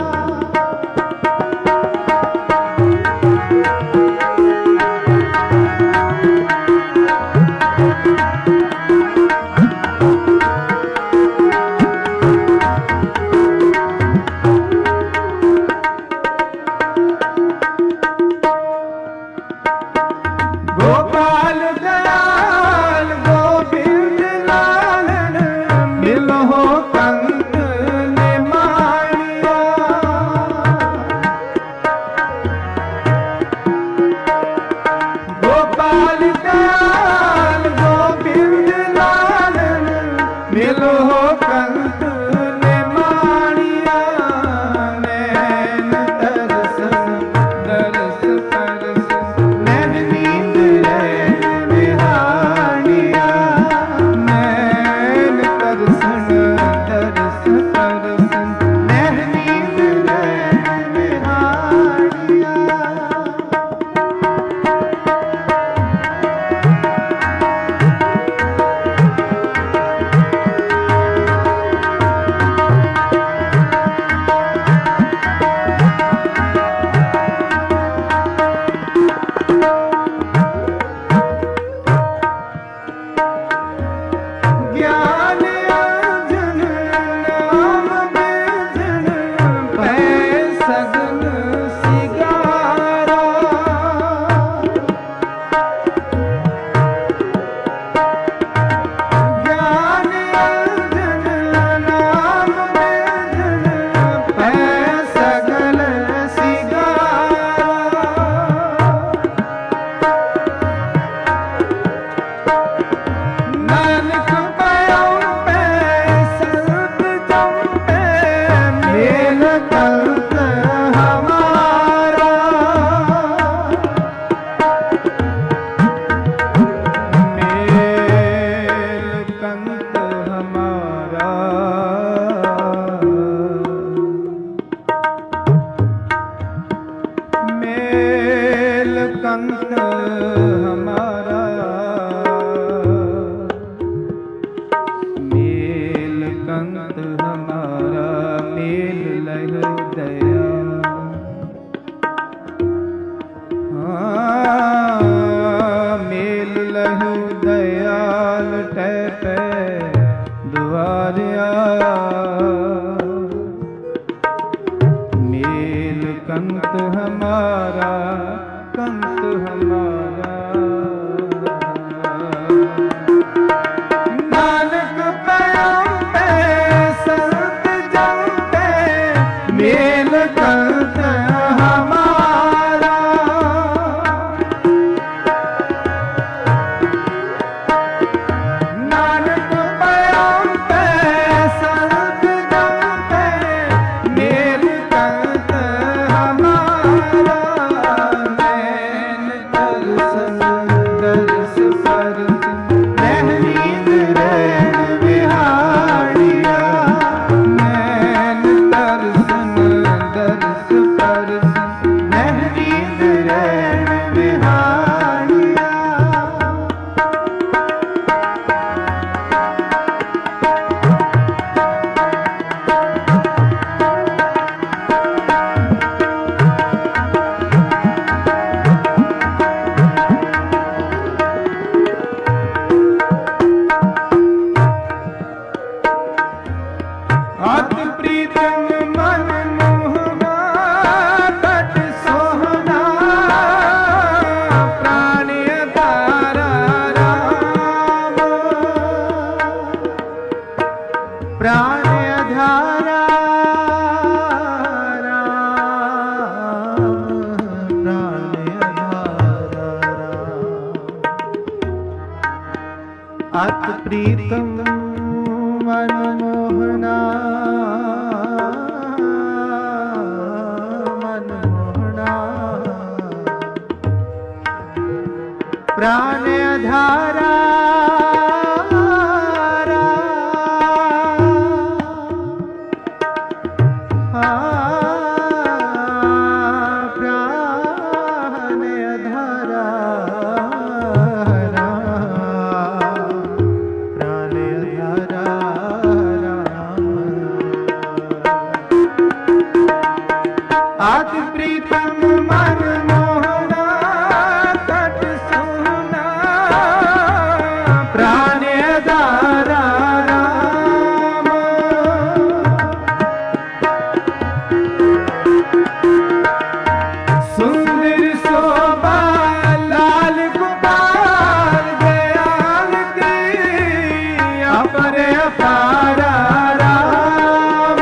गोपाल दयाल गोविंद लालन, मिलहो कंत निमाणिया। गोपाल दयाल गोविंद लालन, मिलहो कंत निमाणिया। नैन तरसन दरस परसन, नह नींद रैन विहाड़ियाँ। नैन तरसन दरस परसन, नह नींद रैन विहाड़ियाँ। ज्ञान अर्जन नाम बेजन, पै सगन सिगारा। ज्ञान अर्जन नाम बेजन, पै सगन सिगारा। नानक पयो पे संत जम पे, मेल कंत हमारा। मेल कंत हमारा। मेल कंत हमारा। मेल कंत हमारा, मेल लह दया। हाँ, मेल लह दया। कंत हमारा, कंत हमारा। नानक प्याम पे संत जन पे मेल कंत हमारा। नानक प्याम पे संत जन पे मेल कंत हमारा। नैन दर्शन दर्श परस नहनीत रैन बिहारिया। नैन दर्शन दर्श परस नहनीत रैन बिहारिया। अति प्रीतम मन मोहना तट सोहना। प्राण अधारा राम, प्राण अधारा राम, प्राण अधारा राम। अत प्रीतम मन मोहना, मन मोहना। प्राण अधारा प्राण अधारा प्राण अधारा अति प्रीतम मन मोहना तट सोहना। प्राण अधारा राम। सुंदर शोभा लाल गुबार दयाल की अपर अपारा राम।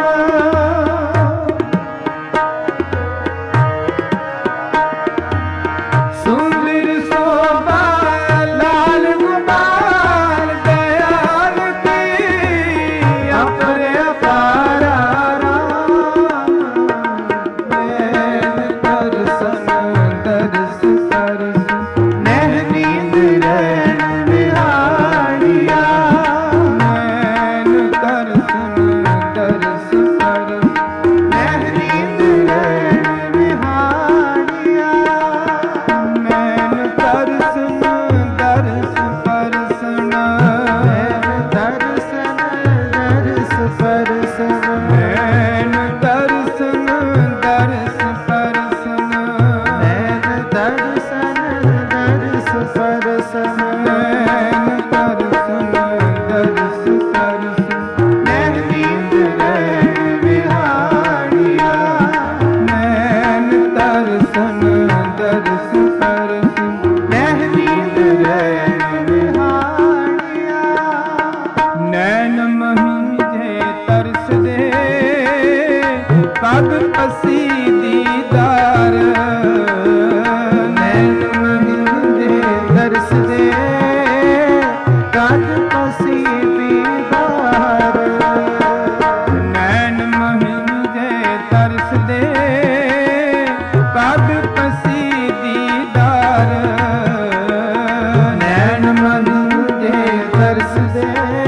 सुंदर शोभा लाल गुबार दयाल की अपर अपारा राम। नैन दर्शन दर्श परस नहनीत रैन बिहारिया। नैन दर्शन दर्श परस नहनीत रैन बिहारिया। नैन दर्शन दर्श परस नैन दर्शन दर्श परसन। नैन दर्शन दर्श परस नैन दर्शन दर्श परसन। नैन दर्शन दर्श परस नहनीत रैन बिहारिया। नैन दर्शन दर्श परस नहनीत रैन बिहारिया। नैन महीजे तरस दे पग पसी दीदार। नैन महीजे दर्श दे काज पसी दीदार। नैन महीजे तरस दे पग पसी दीदार। नैन महीजे दर्श दे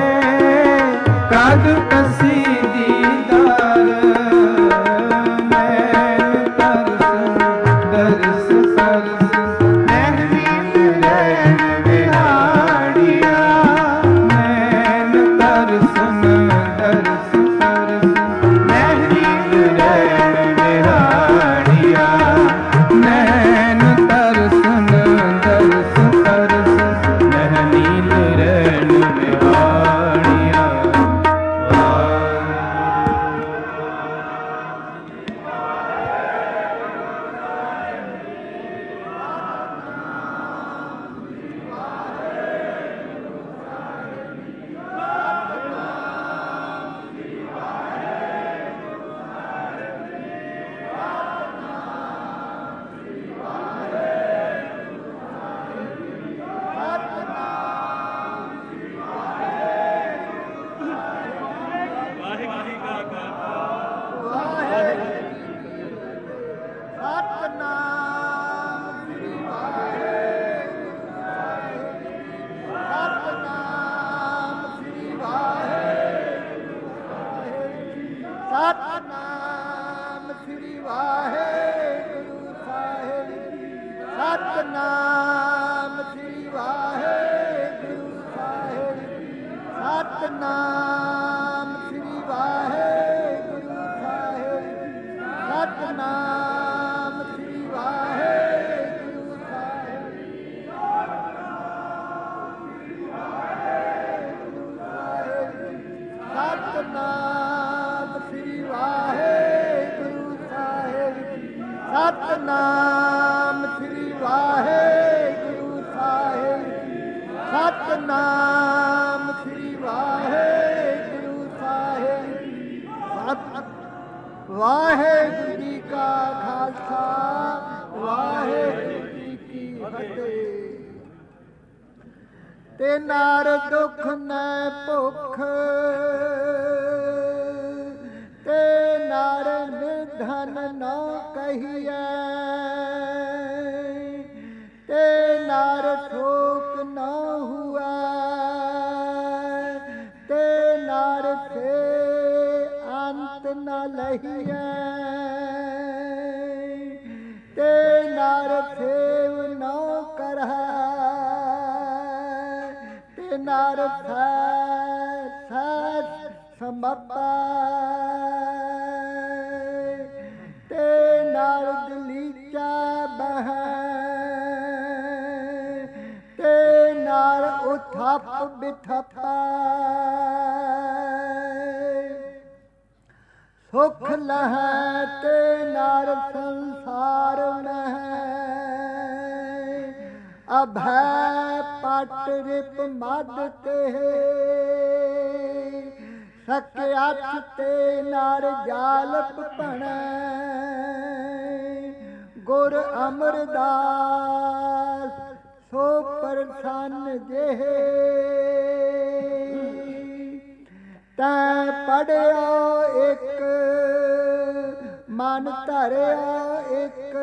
काग पसी दीदार। नैन दर्शन दर्श परस नहनीत रैन बिहारिया। नैन दर्शन दर्श परस नहनीत रैन बिहारिया। ਵਾਹਿਗੁਰੂ ਸਾਹਿਬ ਜੀ। ਸਤਨਾਮ ਸ੍ਰੀ ਵਾਹਿਗੁਰੂ ਸਾਹਿਬ ਜੀ। ਸਤਨਾਮ ਸ੍ਰੀ ਵਾਹਿਗੁਰੂ ਸਾਹਿਬ ਜੀ। ਸਤਨਾਮ ਸ੍ਰੀ ਵਾਹਿਗੁਰੂ ਸਾਹਿਬ ਜੀ। ਸਤਨਾਮ ਸ੍ਰੀ ਵਾਹਿਗੁਰੂ ਸਾਹਿਬ ਜੀ। ਸਤਨਾਮ ਸ੍ਰੀ ਵਾਹਿਗੁਰੂ ਸਾਹਿਬ ਜੀ। ਸਤਨਾਮ ਸ੍ਰੀ ਵਾਹਿਗੁਰੂ ਸਾਹਿਬ ਜੀ। ਵਾਹਿਗੁਰੂ ਜੀ ਕਾ ਖਾਲਸਾ, ਵਾਹਿਗੁਰੂ ਜੀ ਕੀ ਫਤਿਹ। ਤੇ ਨਾਰ ਦੁਖ ਨ ਭੁੱਖ, ਤੇ ਨਾਰ ਨਿਧਨ ਨ ਕਹੀਐ, ਤੇ ਨਾਰ ਸ਼ੋਕ ਨ ਹੁਐ, ਤੇ ਨਾਰ ਸੇ ਅੰਤ ਨ ਲਹੀਐ, ਤੇ ਨਾਰ ਸੇਵ ਨ ਕਰਹਿ, ਨਾਰ ਸਹਿ ਸਮਪੈ, ਤੇ ਨਾਰ ਗਲੀਚਾ ਬਹੈ, ਤੇ ਨਾਰ ਉਥਪ ਬਿਥਪੈ, ਸੁਖ ਲਹੈ, ਤੇ ਨਾਰ ਸੰਸਾਰ ਮਹਿ, ਅਭੈ ਪਟ ਰਿਪ ਮਦ ਤੇ, ਸਕਿਆਛ ਤੇ ਨਾਰ ਜਾਲਪ ਭਣੈ, ਗੁਰ ਅਮਰਦਾਸ ਸੋ ਪ੍ਰਸੰਨ ਜਿਹੇ, ਤੈਂ ਪੜਿਆ ਇੱਕ ਮਨ ਧਰਿਆ ਇੱਕ,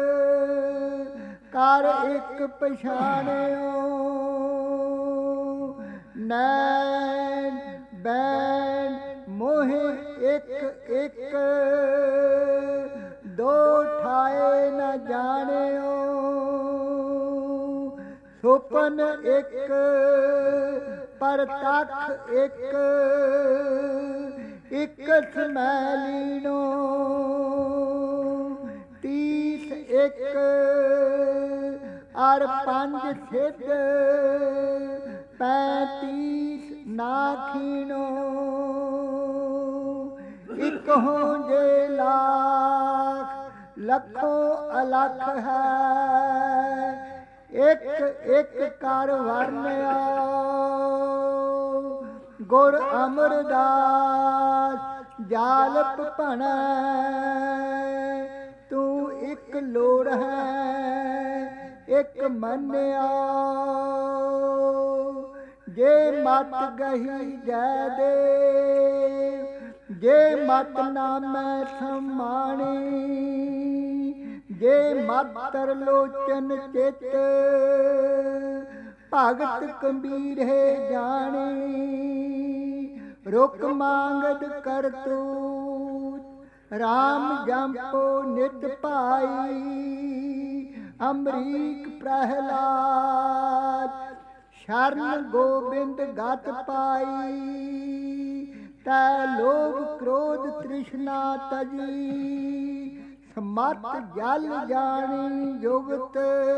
ਕਰ ਇੱਕ ਪਛਾਣਿਓ, ਨੈਣ ਬੈਣ ਮੋਹਿ ਇੱਕ ਇੱਕ, ਦੋ ਠਾਏ ਨ ਜਾਣਿਓ, ਸੁਪਨ ਇੱਕ ਪਰਤੱਖ ਇੱਕ, ਇੱਕ ਸਮੈ ਲੀਨੋ, ਤੀਸ ਇੱਕ ਅਰ ਪੰਜ ਸਿੱਧ, 35 ਨਾ ਖੀਣੋ, ਇੱਕ ਹੋਂ ਜੇ ਲਾਖ ਲੱਖੋਂ ਅਲਖ ਹੈ, ਇੱਕ ਇੱਕ ਕਰ ਵਰਨਿਆ, ਗੁਰ ਅਮਰਦਾਸ ਜਾਲਪ ਭਣੈ, ਤੂੰ ਇੱਕ ਲੋੜ ਹੈ ਇੱਕ ਮੰਨਿਆ, ਜੇ ਮਤ ਗਹੀ ਜੈ ਦੇ, ਜੇ ਮਤ ਨਾਮੈ ਸਮਾਣੀ, ਜੇ ਮਤ ਤਰਲੋਚਨ ਚਿਤ, ਭਗਤ ਕਬੀਰ ਹੈ ਜਾਣੀ, ਰੁਕ ਮੰਗਦ ਕਰਤੂਤ, ਰਾਮ ਜੰਪੋ ਨਿਤ ਭਾਈ, ਅਮਰੀਕ ਪ੍ਰਹਿਲਾਦ, ਸ਼ਰਨ ਗੋਬਿੰਦ ਗਤ ਪਾਈ, ਤੈ ਲੋਭ ਕ੍ਰੋਧ ਤ੍ਰਿਸ਼ਨਾ ਤਜੀ, ਸਮਤ ਜਲ ਜਾਣੀ ਜੁਗਤ,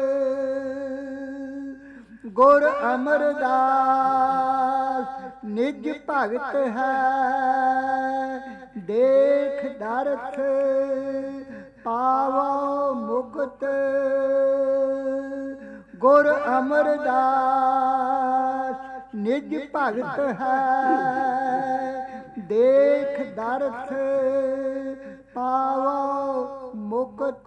ਗੁਰ ਅਮਰਦਾਸ ਨਿਜ ਭਗਤ ਹੈ, ਦੇਖ ਦਰਥ ਪਾਵੋ ਮੁਕਤ, ਗੁਰ ਅਮਰਦਾਸ ਨਿਜ ਭਗਤ ਹੈ, ਦੇਖ ਦਰਥ ਪਾਵੋ ਮੁਕਤ।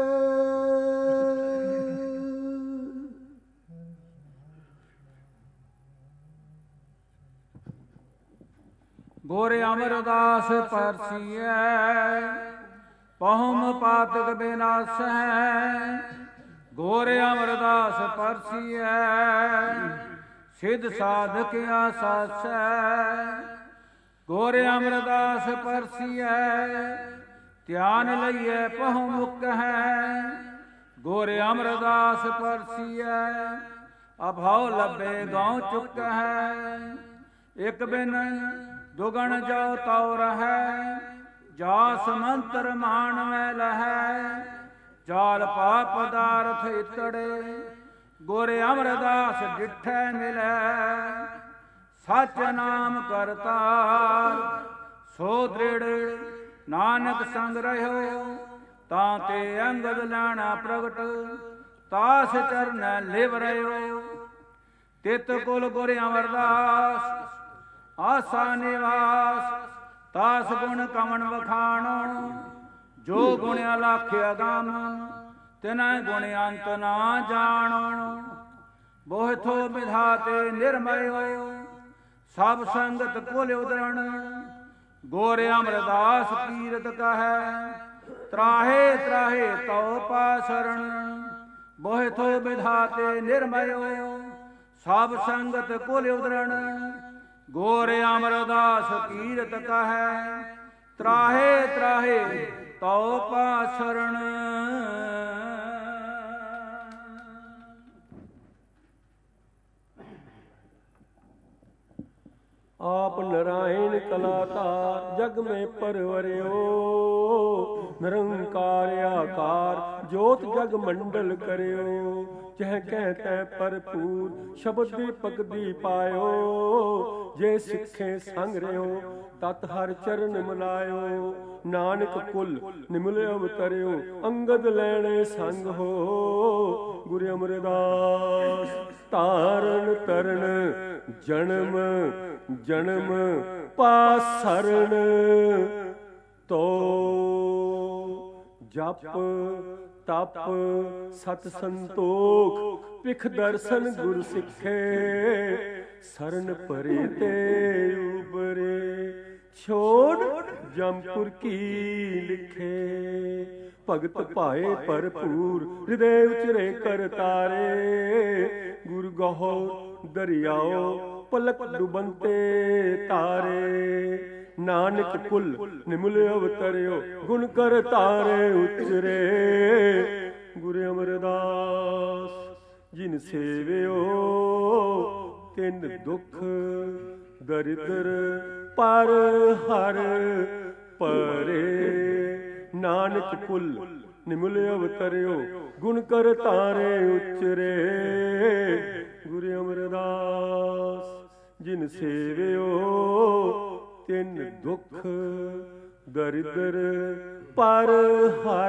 ਗੁਰ ਅਮਰਦਾਸ ਪਰਸੀਐ, ਪਹੁਮ ਪਾਤਕ ਬਿਨਾਸੈ, ਗੁਰ ਅਮਰਦਾਸ ਪਰਸੀਐ, ਸਿਧ ਸਾਧਕ ਆਸਾਸੈ, ਗੁਰ ਅਮਰਦਾਸ ਪਰਸੀਐ, ਧਿਆਨ ਲਈਏ ਪਹੁ ਮੁਕ ਹੈ। ਗੁਰ ਅਮਰਦਾਸ ਪਰਸੀਐ ਅਭਾਉ ਲੱਭੇ ਗਾਉ ਚੁੱਕ ਹੈ। ਇਕ ਬਿਨ ਦੁਗਣ ਜੋ ਤਉ ਰਹੈ ਜਾਸ ਮੰਤਰ ਮਾਣ ਮੈ ਲਹੈ। ਜਾਲ ਪਾਪ ਪਦਾਰਥ ਇਤੜੇ ਗੁਰ ਅਮਰਦਾਸ ਡਿਠੈ ਮਿਲੈ। ਸਚ ਨਾਮ ਕਰਤਾਰ ਸੋ ਦ੍ਰਿੜ ਨਾਨਕ ਸੰਗ ਰਹਿਓ। ਤਾਂ ਤੇ ਅੰਗਦ ਲੈਣਾ ਪ੍ਰਗਟ ਤਾਸ ਚਰਨ ਲਿਵ ਰਹਿਓ। ਤਿਤ ਕੁਲ ਗੁਰ ਅਮਰਦਾਸ ਆਸਾ ਨਿਵਾਸ। ਤਾਸ ਗੁਣ ਕਵਣ ਵਖਾਣੋ ਜੋ ਗੁਣ ਅਲਖ ਅਗਮ ਤਿਨੈ ਗੁਣ ਅੰਤ ਨਾ ਜਾਣੋ। ਬੋਹਿਥੋ ਵਿਧਾਤੇ ਨਿਰਮਯੋ ਸਭ ਸੰਗਤ ਕੁਲ ਉਦਰਣ। ਗੁਰ ਅਮਰਦਾਸ ਕੀਰਤ ਕਹੈ ਤਰਾਹੇ ਤਰਾਹੇ ਤਉ ਪਾਸਰਣ। ਬੋਹਿਥੋ ਵਿਧਾਤੇ ਨਿਰਮਯੋ ਸਭ ਸੰਗਤ ਕੁਲ ਉਦਰਣ। ਗੁਰ ਅਮਰਦਾਸ ਕੀਰਤ ਕਹੈ ਤਰਾਹੇ ਤਰਾਹੇ ਤਉ ਪਾਸਰਣ। ਆਪ ਨਰਾਇਣ ਕਲਾਤਾਰ ਜਗ ਮੈਂ ਪਰਵਰਿਓ। ਨਿਰੰਕਾਰ ਆਕਾਰ ਜੋਤ ਜਗ ਮੰਡਲ ਕਰਿਓ। ਚਹ ਕਹਿ ਤੈ ਭਰਪੂਰ ਸ਼ਬਦ ਦੀਪਕ ਦੀ ਪਾਇਓ। ਜੇ ਸਿੱਖੇ ਸੰਗ ਰਿਓ ਤਤ ਹਰ ਚਰਨ ਮਿਲਾਇਓ। ਨਾਨਕ ਕੁਲ ਨਿਮਲ ਅਵਤਰਿਓ ਅੰਗਦ ਲੈਣੇ ਸੰਗ ਹੋ। ਗੁਰ ਅਮਰਦਾਸ ਤਾਰਨ ਤਰਨ ਜਨਮ ਜਨਮ ਪਾਸਰਣ। ਤੋ ਜਪ ਤਪ ਸਤ ਸੰਤੋਖ ਭਿਖ ਦਰਸ਼ਨ ਗੁਰ ਸਿੱਖੇ। ਸਰਨ ਪਰੇ ਤੇ ਉਬਰੇ ਛੋੜ ਜਮਪੁਰ ਕੀ ਲਿਖੇ। ਭਗਤ ਭਾਏ ਭਰਪੂਰ ਹਿਰਦੇ ਉਚਰੇ ਕਰ ਤਾਰੇ। ਗੁਰ ਗਹੁ ਦਰਿਆਓ ਪਲਕ ਡੁਬੰਤੇ ਤਾਰੇ। ਨਾਨਕ ਕੁਲ ਨਿਮਲ ਅਵਤਰਿਓ ਗੁਣ ਕਰ ਤਾਰੇ ਉਚਰੇ। ਗੁਰ ਅਮਰਦਾਸ ਜਿਨ ਸੇਵਿਓ ਤਿਨ ਦੁਖ ਦਰਿਦਰ ਪਰ ਹਰ ਪਰੇ। ਨਾਨਕ ਕੁਲ ਨਿਮਲ ਅਵਤਰਿਓ ਗੁਣ ਕਰ ਤਾਰੇ ਉਚਰੇ। ਗੁਰ ਅਮਰਦਾਸ ਜਿਨ ਸੇਵਿਓ ਤਿਨ ਦੁਖ ਦਰਿਦਰ ਪਰ ਹਰ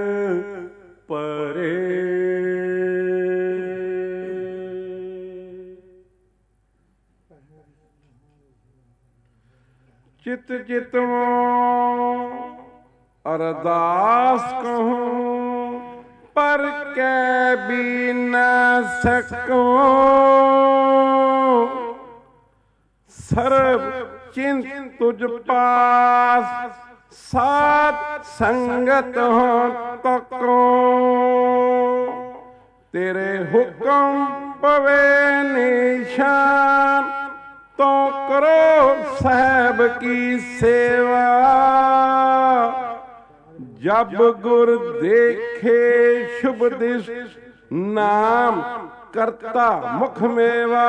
ਪਰੇ। ਚਿਤ ਚਿਤਵੋ ਅਰਦਾਸ ਕਹੂੰ ਪਰ ਕੈ ਬੀ ਨ ਸਕੂੰ। ਸਰਬ ਚਿੰਤ ਤੁਝ ਪਾਸ ਸਾਧ ਸੰਗਤ ਹੋ ਤਕੋ। ਤੇਰੇ ਹੁਕਮ ਪਵੇ ਨਿਸ਼ਾਨ ਤੋ ਕਰੋ ਸਾਹਿਬ ਕੀ ਸੇਵਾ। ਜਬ ਗੁਰ ਦੇਖੇ ਸ਼ੁਭ ਦਿਸ ਨਾਮ ਕਰਤਾ ਮੁਖ ਮੇਵਾ।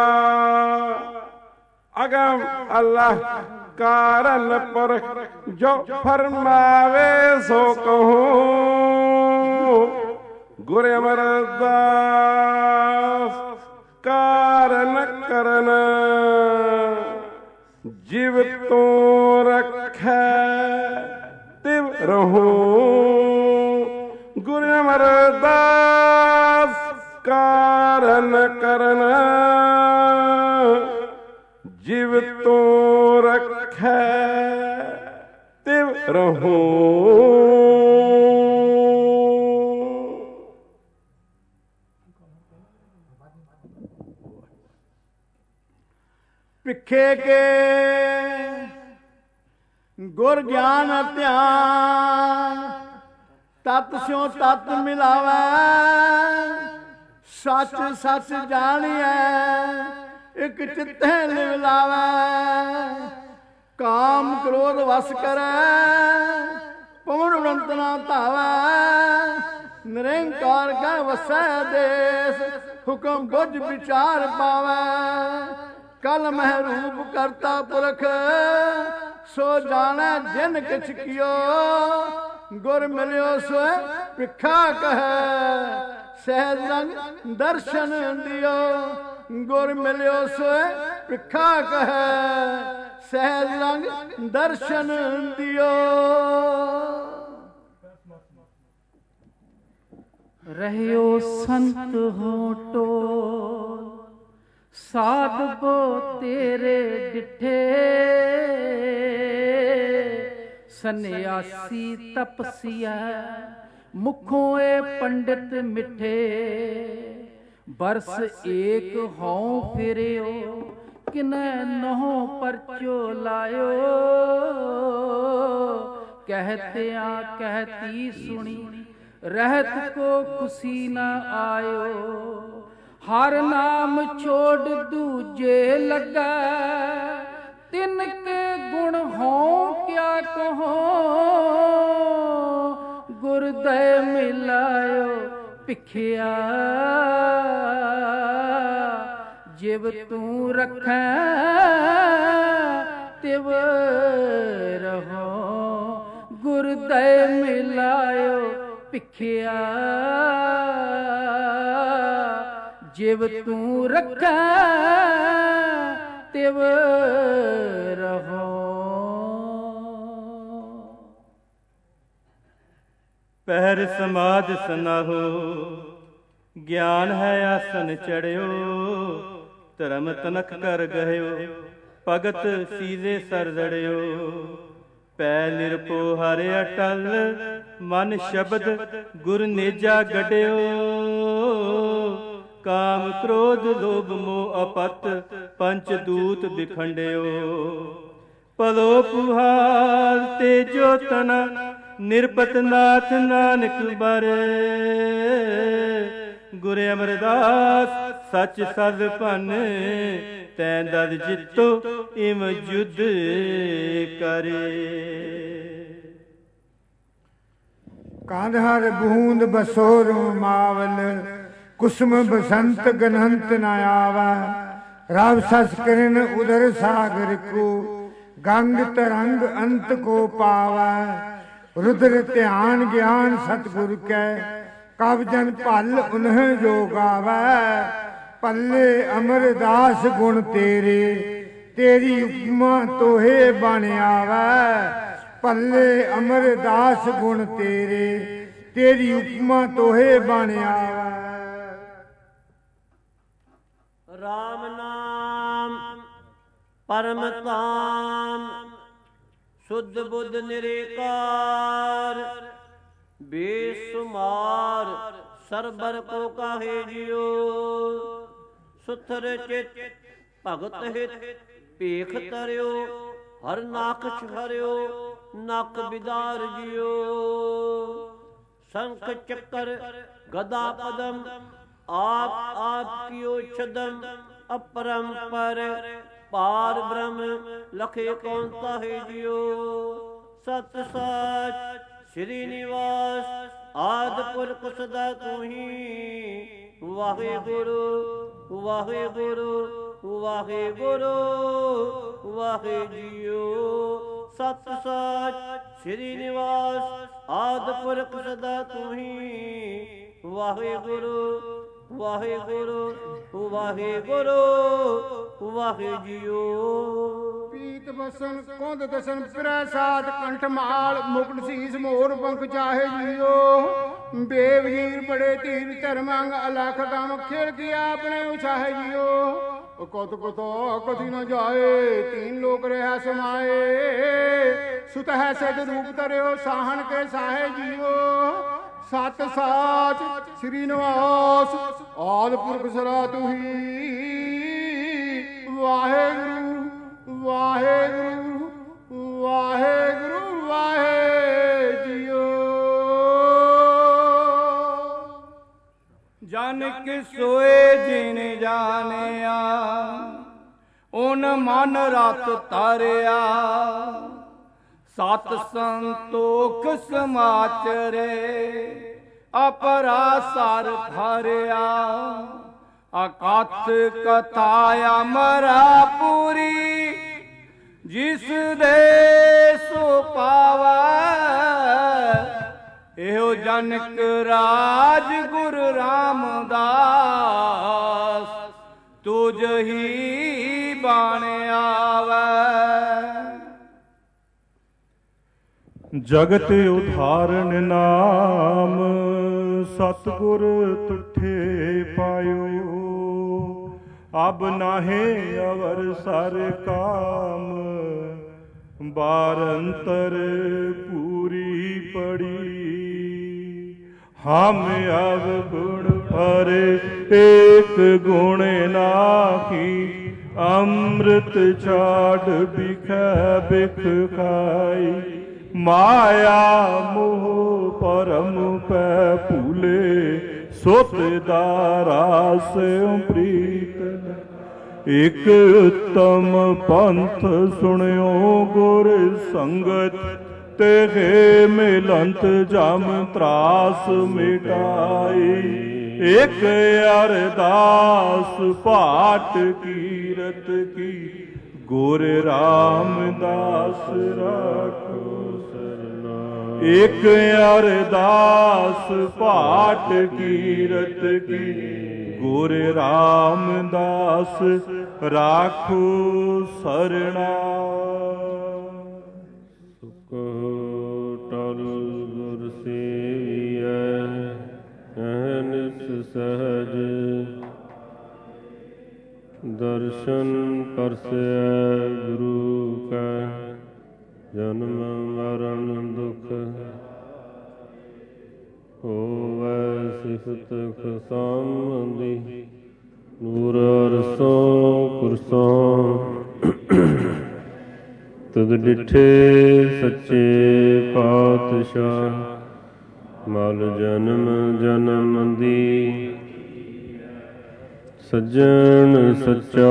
ਅਗਮ ਅੱਲਾਹ ਕਾਰਨ ਪਰ ਜੋ ਫਰਮਾਵੇ ਸੋ ਕਹੂੰ। ਗੁਰ ਅਮਰਦਾਸ ਕਾਰਨ ਕਰਨ ਜਿਵ ਤੂੰ ਰੱਖੈ ਤਿਵ ਰਹੂੰ। ਗੁਰ ਅਮਰਦਾਸ ਕਾਰਨ ਕਰਨ ਜਿਵ ਤੂੰ ਰੱਖੈ ਤਿਵ ਰਹੂੰ। ਭਿਖੇ ਕੇ ਗੁਰ ਗਿਆਨ ਧਿਆਨ ਤਤ ਸਿਉ ਤਤ ਮਿਲਾਵੈ। ਸੱਚ ਸੱਚ ਜਾਣੀਐ ਇਕ ਚਿੱਤੈ ਲਿਵ ਲਾਵੈ। ਕਾਮ ਕ੍ਰੋਧ ਵਸ ਕਰੈ ਪਵਨ ਉਡੰਤ ਨਾ ਧਾਵੈ ਨਿਰੰਕਾਰ ਕੈ ਵਸੈ ਦੇਸ ਹੁਕਮ ਬੁਝ ਵਿਚਾਰ ਪਾਵੈ ਕਲ ਮਹਿ ਰੂਪ ਕਰਤਾ ਪੁਰਖ ਸੋ ਜਾਣੈ ਜਿਨ ਕਿਛ ਕੀਓ ਗੁਰ ਮਿਲਿਓ ਸੋ ਭਿਖਾ ਕਹੈ ਸਹਿਜ ਰੰਗ ਦਰਸ਼ਨ ਦਿਓ ਗੁਰ ਮਿਲਿਓ ਸੋ ਭਿਖਾ ਕਹੈ ਸਹਿਜ ਰੰਗ ਦਰਸ਼ਨ ਦਿਓ। ਰਹਿਓ ਸੰਤ ਹੋ ਟੋਲ ਸਾਧ ਬੋ ਤੇਰੇ ਡਿਠੇ ਸੰਨਿਆਸੀ ਤਪਸੀਆ ਮੁਖੋਂ ਏ ਪੰਡਿਤ ਮਿੱਠੇ ਬਰਸ ਏਕ ਹਉ ਫਿਰਿਓ ਕਿਨੈ ਨਹੁ ਪਰਚੋ ਲਾਇਓ ਕਹਿਤਿਆਂ ਕਹਿਤੀ ਸੁਣੀ ਰਹਿਤ ਕੋ ਖੁਸ਼ੀ ਨ ਆਇਓ ਹਰ ਨਾਮ ਛੋੜ ਦੂਜੇ ਲੱਗਾ ਤਿਨ ਕੇ ਗੁਣ ਹੋਂ ਕਿਆ ਕਹੋ ਗੁਰਦੈ ਮਿਲਾਇਓ ਭਿਖਿਆ ਜਿਵ ਤੂੰ ਰੱਖੈ ਤਿਵ ਰਹੋ ਗੁਰਦੈ ਮਿਲਾਇਓ ਭਿਖਿਆ ਜਿਵ ਤੂੰ ਰੱਖੈ ਤਿਵ ਰਹੋ। ਪਹਿਰ ਸਮਾਧ ਸਨਾਹੋ ਗਿਆਨ ਹੈ ਆਸਨ ਚੜਿਓ ਧਰਮ ਤਨਕ ਕਰ ਗਹਿਓ ਭਗਤ ਸੀਦੇ ਸਰ ਜੜਿਓ ਪੈ ਨਿਰਭਉ ਹਰਿ ਅਟਲ ਮਨ ਸ਼ਬਦ ਗੁਰ ਨੇਜਾ ਗੜਿਓ ਕਾਮ ਕ੍ਰੋਧ ਲੋਭ ਮੋਹ ਅਪਤ ਪੰਚ ਦੂਤ ਬਿਖੰਡਿਓ ਪਲੋ ਪੁਹਾਲ ਤੇ ਜੋ ਤਨਾ ਨਿਰਪਤ ਨਾਥ ਨਾਨਕ ਬਰੇ ਗੁਰ ਅਮਰਦਾਸ ਸੱਚ ਸਦ ਭਨ ਤੈਂ ਦਦ ਜਿੱਤੋ ਇਮ ਜੁਧ ਕਰੇ। ਕਾਂਧ ਹਰ ਬੂੰਦ ਬਸੋਰ ਮਾਵਲ ਕੁਸਮ ਬਸੰਤ ਗਨਹੰਤ ਨ ਆਵੈ ਰਵ ਸਸ ਕਿਰਨ ਉਦਰ ਸਾਗਰ ਕੋ ਗੰਗ ਤਰੰਗ ਅੰਤ ਕੋ ਪਾਵੈ ਰੁਦਰ ਧਿਆਨ ਗਿਆਨ ਸਤਿਗੁਰ ਕੈ ਕਬ ਜਨ ਭਲ ਉਨਹ ਜੋ ਗਾਵੈ ਪੱਲੇ ਅਮਰਦਾਸ ਗੁਣ ਤੇਰੇ ਤੇਰੀ ਉਪਮਾ ਤੋਹੇ ਬਣ ਆਵੈ ਪੱਲੇ ਅਮਰਦਾਸ ਗੁਣ ਤੇਰੇ ਤੇਰੀ ਉਪਮਾ ਤੋਹੇ ਬਣ ਆਵੈ। ਰਾਮ ਨਾਮ ਪਰਮ ਧਾਮ ਸੁਧ ਬੁੱਧ ਨਿਰੇਕਾਰ ਬੇਸੁਮਾਰ ਸਰਬਰ ਕੋ ਕਾਹੇ ਜਿਉ ਸੁਥਰ ਚਿਤ ਭਗਤ ਹਿਤ ਭੇਖ ਤਰਿਓ ਹਰ ਨਾਖਸ਼ ਹਰਿਓ ਨਕ ਬਿਦਾਰ ਜਿਉ ਸੰਖ ਚੱਕਰ ਗਦਾ ਪਦਮ ਆਪ ਆਪ ਕੀਓ ਛਦਮ ਅਪਰੰਪਰ ਪਾਰ ਬ੍ਰਹਮ ਲਖੇ ਕੌਣ ਤਾਹੇ ਜਿਉ ਸਤ ਸਾਚ ਸ੍ਰੀ ਨਿਵਾਸ ਆਦਿ ਪੁਰਖ ਸਦਾ ਤੂਹੀ ਵਾਹਿਗੁਰੂ ਵਾਹਿਗੁਰੂ ਵਾਹਿਗੁਰੂ ਵਾਹਿ ਜੀਓ ਸਤ ਸਾਚ ਸ੍ਰੀ ਨਿਵਾਸ ਆਦਿ ਪੁਰਖ ਸਦਾ ਤੂਹੀ ਵਾਹਿਗੁਰੂ ਵਾਹਿਗੁਰੂ ਵਾਹਿਗੁਰੂ ਵਾਹਿ ਜੀਓ। ਪੀਤ ਬਸਨ ਕੁੰਦ ਦਸਨ ਫਿਰੈ ਸਾਧ ਕੰਠ ਮਾਲ ਮੁਕਟ ਸੀਸ ਮੋਰ ਪੰਖ ਚਾਹੇ ਜੀਓ ਬੇਵੀਰ ਬੜੇ ਤੀਰ ਧਰਮੰਗ ਅਲਖ ਦਮ ਖੇਲ ਕੇ ਆਪਣੇ ਉਛਾਹੇ ਜੀਓ ਕਤ ਕਤੋ ਕਥੀ ਨ ਜਾਏ ਤੀਨ ਲੋਕ ਰਹਿ ਸਮਾਏ ਸੁਤ ਹੈ ਸਿਧ ਰੂਪ ਧਰਿਓ ਸਾਹਣ ਕੇ ਸਾਹੇ ਜੀਓ ਸਤ ਸਾਚ ਸ੍ਰੀ ਨਿਵਾਸ ਆਦਿ ਪੁਰਖ ਸਦਾ ਤੁਹੀ ਵਾਹਿਗੁਰੂ ਵਾਹਿਗੁਰੂ ਵਾਹਿਗੁਰੂ ਵਾਹਿ ਜੀਓ। ਜਨ ਕਿ ਸੋਏ ਜਿਨ ਜਾਣਿਆ ਓਨ ਮਨ ਰਤ ਤਾਰਿਆ ਸਤ ਸੰਤੋਖ ਸਮਾਚਰੇ ਅਪਰਾ ਸਰ ਭਰਿਆ ਅਕਥ ਕਥਾ ਅਮਰਾ ਪੂਰੀ ਜਿਸ ਦੇ ਸੋ ਪਾਵੈ ਇਹੋ ਜਨਕ ਰਾਜ ਗੁਰੂ ਰਾਮਦਾਸ ਤੁਝ ਹੀ ਬਾਣ ਆਵੈ। ਜਗਤ ਉਧਾਰਨ ਨਾਮ ਸਤਿਗੁਰ ਤੁਠੇ ਪਾਇਓ ਅਬ ਨਾਹੇ ਅਵਰ ਸਰ ਕਾਮ ਬਾਰੰਤਰ ਪੂਰੀ ਪੜੀ ਹਮ ਅਬ ਗੁਣ ਪਰ ਏਕ ਗੁਣ ਨਾਹੀ ਅੰਮ੍ਰਿਤ ਛਾੜ ਬਿਖੈ ਬਿਖ ਖਾਈ ਮਾਇਆ ਮੋਹ ਪਰਮ ਪੈ ਭੂਲੇ ਸੁਤ ਦਾਰਾ ਸਿਉ ਪ੍ਰੀਤ ਇਕ ਉਤਮ ਪੰਥ ਸੁਣਿਓ ਗੁਰ ਸੰਗਤ ਤੇਰੇ ਮਿਲੰਤ ਜਮ ਤਰਾਸ ਮਿਟਾਈ ਇਕ ਅਰਦਾਸ ਪਾਟ ਕੀਰਤ ਕੀ ਗੁਰ ਰਾਮਦਾਸ ਰਾਖੋ ਸਰਨਾ ਇਕ ਅਰਦਾਸ ਪਾਟ ਕੀਰਤ ਕੀ ਗੁਰ ਰਾਮਦਾਸ ਰਾਖੋ ਸਰਣਾ। ਸੁਖ ਟਲ ਗੁਰ ਸੇਵੀਐ ਅਹਨਿਸ ਸਹਜ ਦਰਸ਼ਨ ਪਰਸੈ ਗੁਰੂ ਕੈ ਜਨਮ ਮਰਨ ਦੁਖ ਹੋਵੈ ਸਿਫਤ ਖਸਾਮਦੀ ਨੂਰ ਅਰਸੋਂ ਕੁਰਸੋਂ ਤੁਧ ਡਿਠੇ ਸੱਚੇ ਪਾਤਸ਼ਾਹ ਮਲ ਜਨਮ ਜਨਮ ਦੀ ਸੱਜਣ ਸੱਚਾ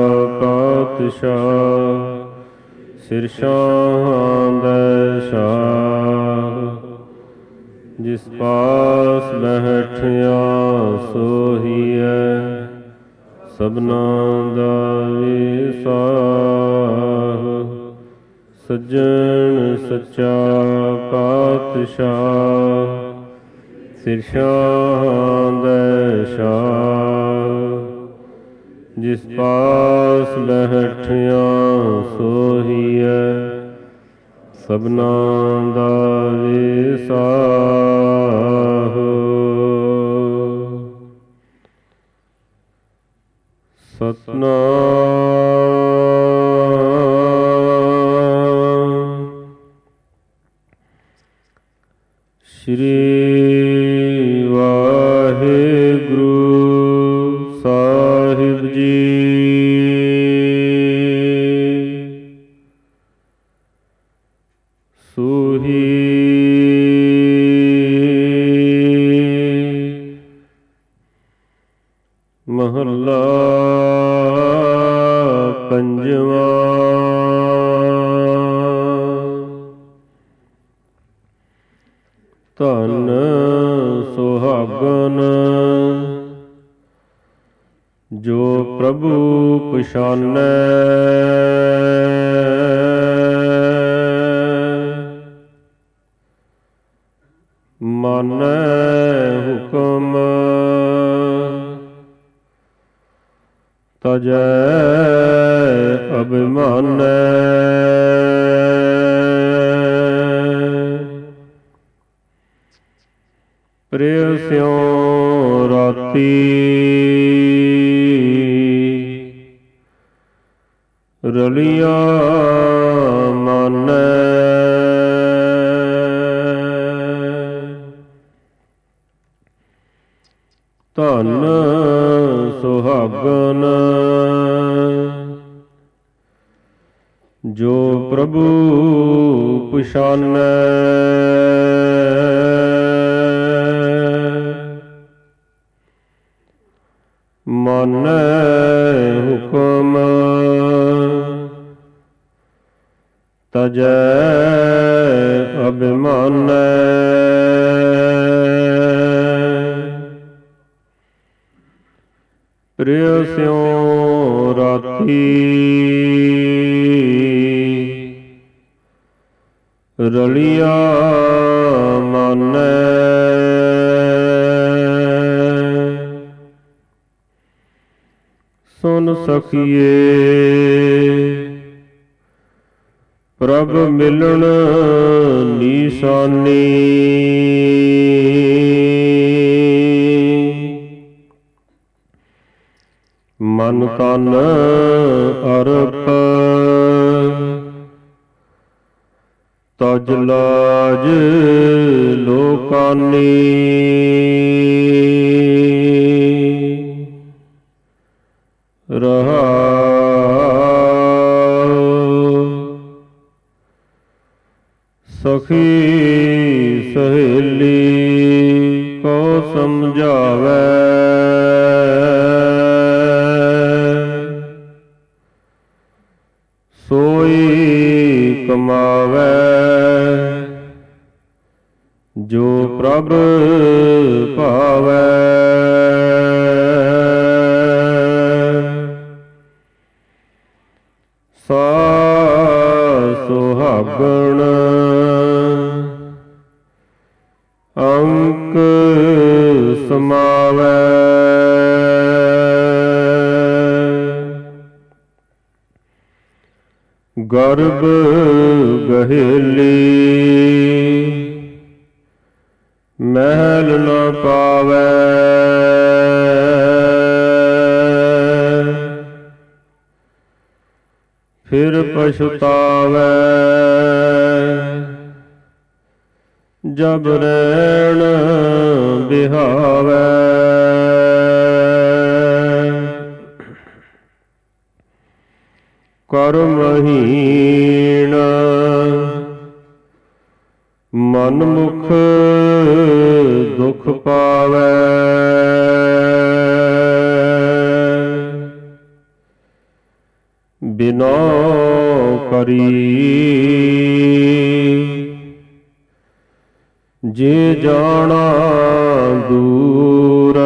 ਪਾਤਸ਼ਾਹ ਸਿਰ ਸ਼ਾਹਾਂ ਦਾ ਸ਼ਾਹ ਜਿਸ ਪਾਸ ਬੈਠਿਆ ਸੋਹੀਐ ਸਭਨਾਂ ਦਾ ਵਿਸਾਹ ਸੱਜਣ ਸੱਚਾ ਪਾਤਸ਼ਾਹ ਸਿਰ ਸ਼ਾਹਾਂ ਦਾ ਸ਼ਾਹ ਜਿਸ ਪਾਸ ਬੈਠਿਆ ਸੋਹੀਐ ਸਭਨਾਂ ਦਾ ਵਿਸਾਹ ਸਤਨਾਮ ਸ਼੍ਰੀ ਵਾਹਿਗੁਰੂ ਸਾਹਿਬ ਜੀ। ਸੂਹੀ ਮਹੱਲਾ ਪੰਜਵਾਂ। ਧਨ ਸੁਹਾਗਨ ਜੋ ਪ੍ਰਭੂ ਪਛਾਨੈ ਮਾਨੈ ਹੁਕਮ ਤਜੈ ਅਭਿਮਾਨੈ ਪ੍ਰਿਯ ਸਿਉ ਰਾਤੀ ਰਲਿਆ ਮਾਨੈ ਧਨ ਸੁਹਾਗਨ ਜੋ ਪ੍ਰਭੂ ਪਛਾਨੈ ਮਾਨੈ ਹੁਕਮ ਤਜੈ ਪ੍ਰਿਯ ਸਿਉ ਰਾਤੀ ਰਲਿਆ ਮਾਨੈ ਸੁਨ ਸਖੀਏ ਪ੍ਰਭ ਮਿਲਣ ਨੀਸਾਨੀ ਮਨ ਤਨ ਅਰਪ ਤਜ ਲਾਜ ਲੋਕਾਨੀ ਰਹਾਉ ਸਖੀ ਸਹੇਲੀ ਕੋ ਸਮਝਾਵੈ ਸੋਈ ਕਮਾਵੈ ਜੋ ਪ੍ਰਭ ਭਾਵੈ ਸਾ ਸੁਹਾਗਣ ਅੰਕ ਸਮਾਵੈ ਗਰਭ ਗਹੇਲੀ ਮਹਿਲ ਨ ਪਾਵੈ ਫਿਰ ਪਛਤਾਵੈ ਜਬ ਰੈਣ ਬਿਹਾਵੈ ਕਰਮਹੀਣ ਮਨ ਮੁਖ ਦੁਖ ਪਾਵੈ ਬਿਨੋ ਕਰੀ ਜੇ ਜਾਣਾ ਦੂਰ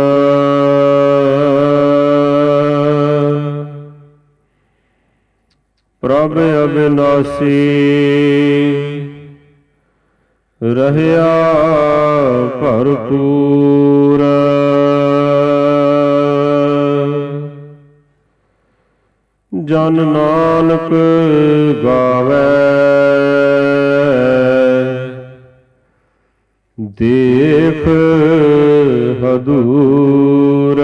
ਪ੍ਰਭ ਅਬਿਨਾਸੀ ਰਹਿਆ ਭਰਪੂਰ ਜਨ ਨਾਨਕ ਗਾਵੈ ਦੇਖ ਹਦੂਰ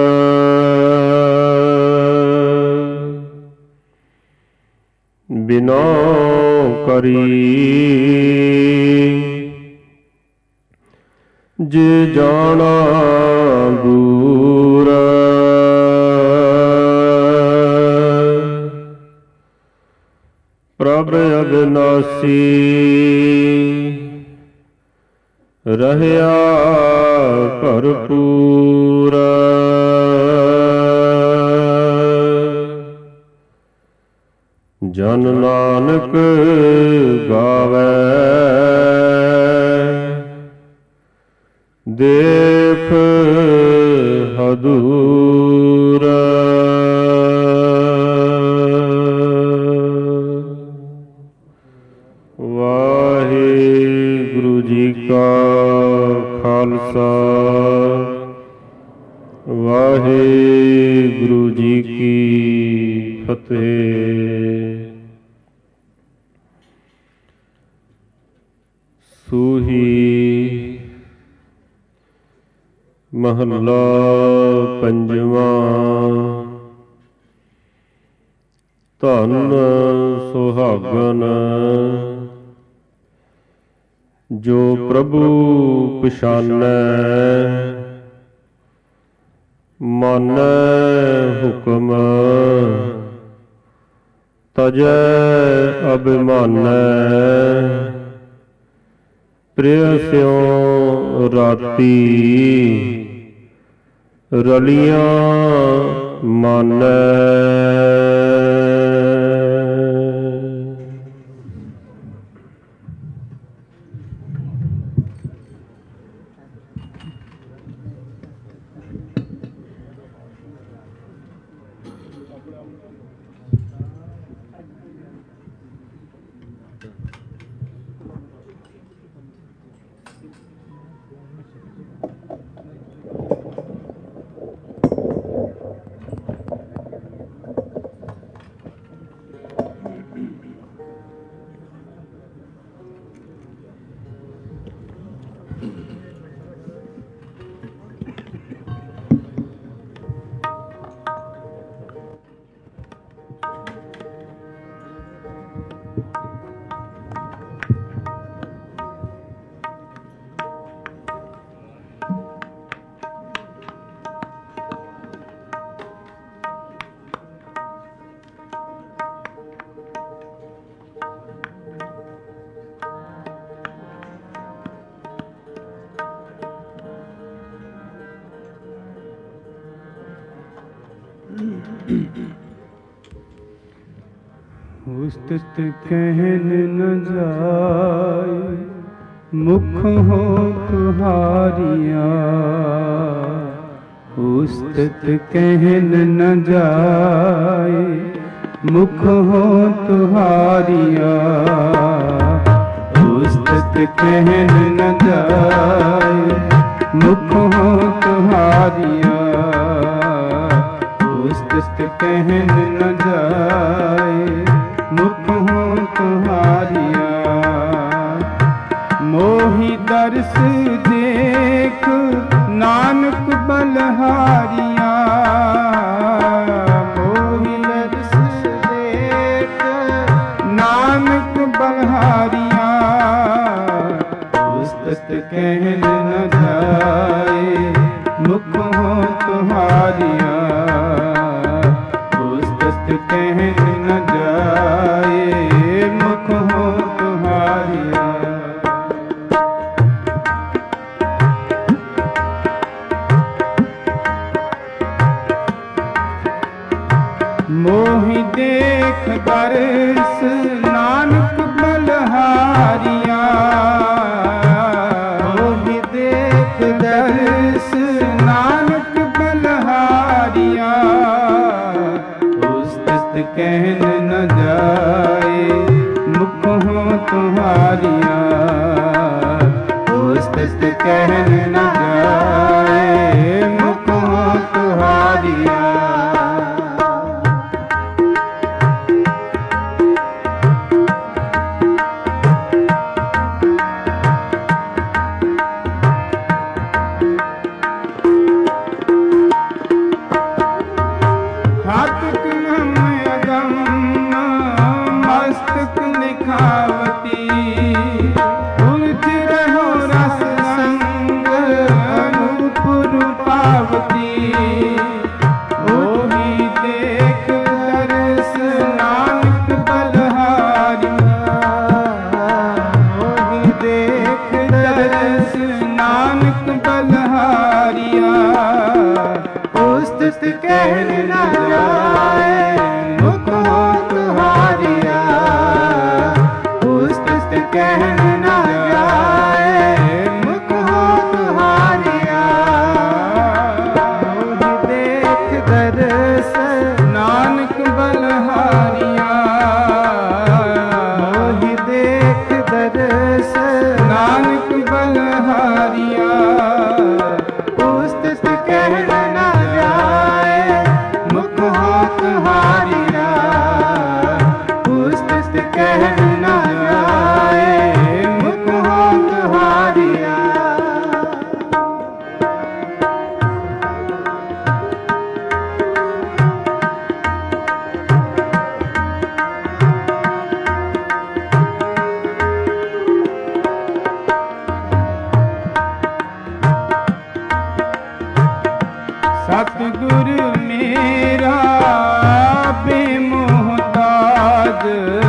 ਬਿਨੋ ਕਰੀ ਜੇ ਜਾਣਾ ਦੂਰ ਪ੍ਰਭ ਅਬਿਨਾਸੀ ਰਹਿਆ ਭਰਪੂਰ ਜਨ ਨਾਨਕ ਗਾਵੈ ਦੇਖ ਹਦੂਰ ਵਾਹਿਗੁਰੂ ਜੀ ਕਾ ਖਾਲਸਾ ਵਾਹਿਗੁਰੂ ਜੀ ਕੀ ਫਤਿਹ। ਸੂਹੀ ਮਹੱਲਾ ਪੰਜਵਾਂ। ਧੰਨ ਸੁਹਾਗਨ ਜੋ ਪ੍ਰਭੂ ਪਛਾਨੈ ਮਾਨੈ ਹੁਕਮ ਤਜੈ ਅਭਿਮਾਨੈ ਪ੍ਰਿਯ ਸਿਉ ਰਾਤੀ ਰਲੀਆਂ ਮਾਨੈ। उस्तत कहन न जाए मुख हो तुहारिया, उस्तत कहन न जाए मुख हो तुहारिया, उस्तत कहन न जाए मुख हो तुहारिया, उस्तत कहन न जाए मुख हो तुहारिया। मोहि दर्श देख नानक बलहारिया, मोहि दर्श देख नानक बलहारिया, उस्तत कहन न जाए मुख हो तुहारिया, उस्तत कहन न जाए मुख हो तुहारिया। मोहि देख दर्श नानक बलहारिया, मोहि देख दर्श नानक बलहारिया, उस्तत कहन न जाए मुख हो तुहारिया, उस्तत कहन न जाए मुख हो तुहारिया। सतगुर मेरा बेमोहताज,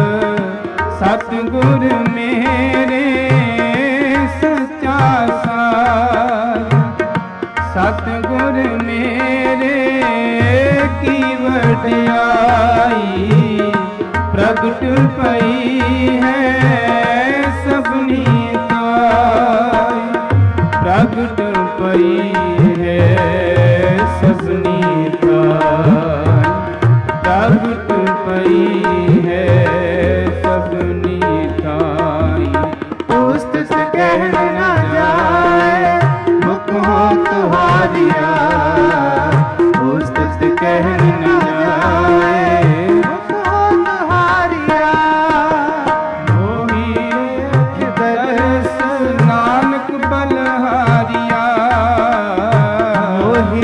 सतगुर मेरे सच्चा साज, सतगुर मेरे की वडियाई प्रगट पई है सबनी ताई, प्रगट पई है सबनी ताई, प्रगट पई है सबनी ताई। उस्तत कहन न जाए मुख हो तुहारिया, उस्तत कहन न जाए मुख हो तुहारिया। मोहि दर्श नानक बलहारिया, मोहि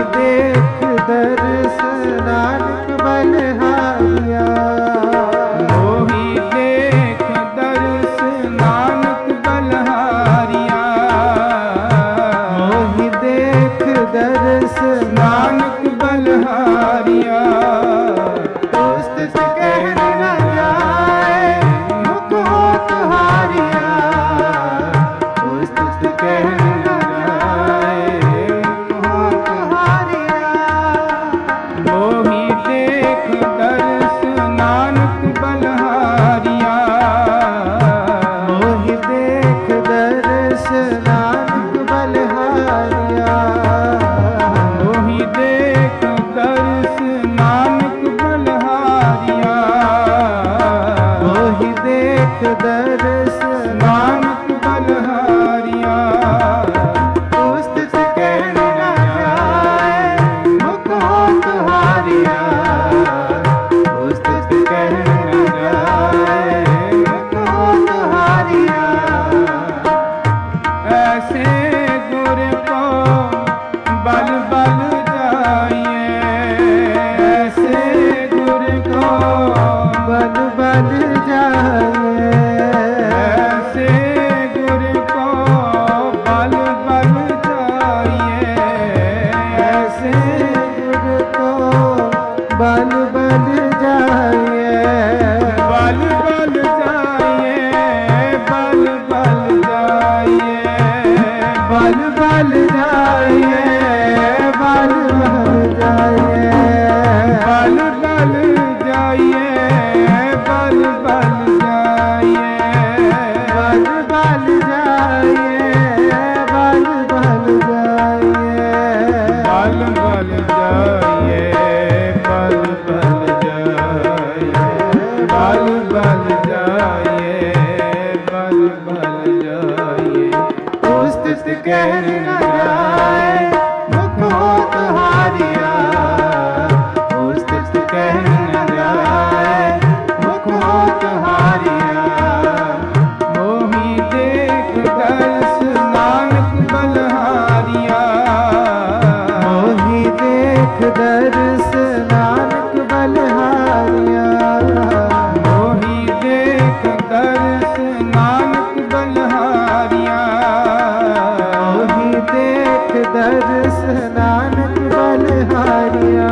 बल जाइए, बल बल जाइए, बल बल जाइए, बल बल जाइए, बल बल जाइए, बल बल जाइए, बल बल जाइए, बल बल जाइए, बल बल जाइए, बल बल जाइए। उस्तित कह न जाए मुख होत हारिया, उस्तित कह न जाए मुख होत हारिया। मोही देख दर्श नानक बलहारिया, मोही देख दर्श नानक बलहारिया, मोही देख दर्श नानक बलहारिया, मोही देख दर्श नानक बलहारिया।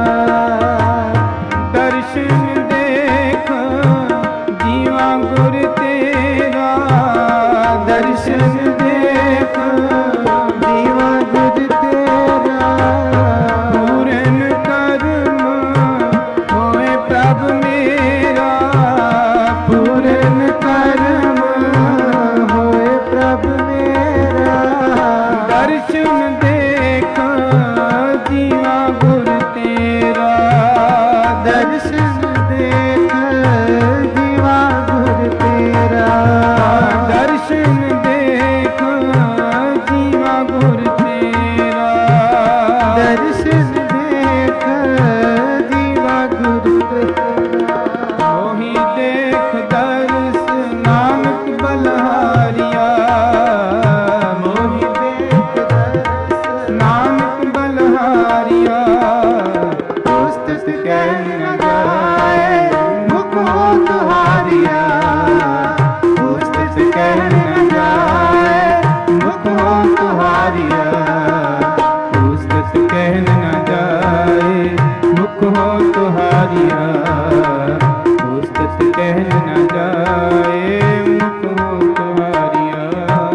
दर्शन देख जीवा गुर तेरा, दर्शन देख जीवा गुर तेरा। पूरन कर्म होए प्रभ मेरा, पूरन कर्म होए प्रभ मेरा। दर्शन देख जीवा गुर तेरा, दर्शन देख जीवा गुर तेरा, दर्शन देख जीवा गुर तेरा, दर्शन देख जीवा गुर तेरा। मोही देख दर्श नानक बलहारिया, मोही देख दर्श नानक बलहारिया। उस्तित कह न जाए मुख होत हारिया, उस्तित कह न जाए मुख होत हारिया, उस्तित कह न जाए मुख होत हारिया, उस्तित कह न जाए मुख होत हारिया।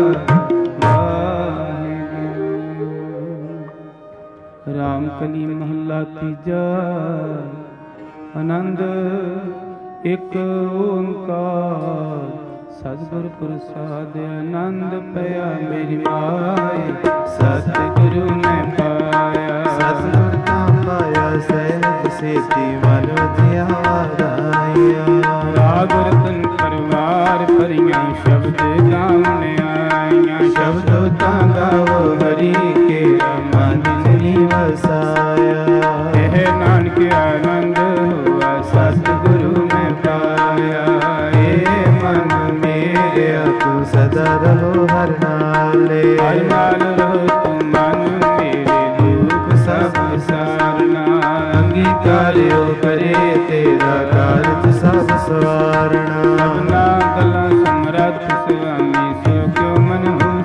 राम कली महला तीजा। आनंद एक ओंकार सतगुर प्रसाद, आनंद पया मेरी माए, सतगुरु मैं पाया, सतगुर का पाया सहज सेती मन वधियाराया। राग रतन परवार भरियां शब्द गावने आईयां, शब्द गावो हरि के मन जिनी वसाया। कह नानक आनंद हुआ सतगुरु में पाया, ए मन मेरे तू सदा रहो हर नाले, हर नाल रहो तू मन मेरे, दुख सब सारना। अंगीकार्यो करे तेरा कारज सब सवारना। सबना गला समरथ स्वामी सो क्यों मन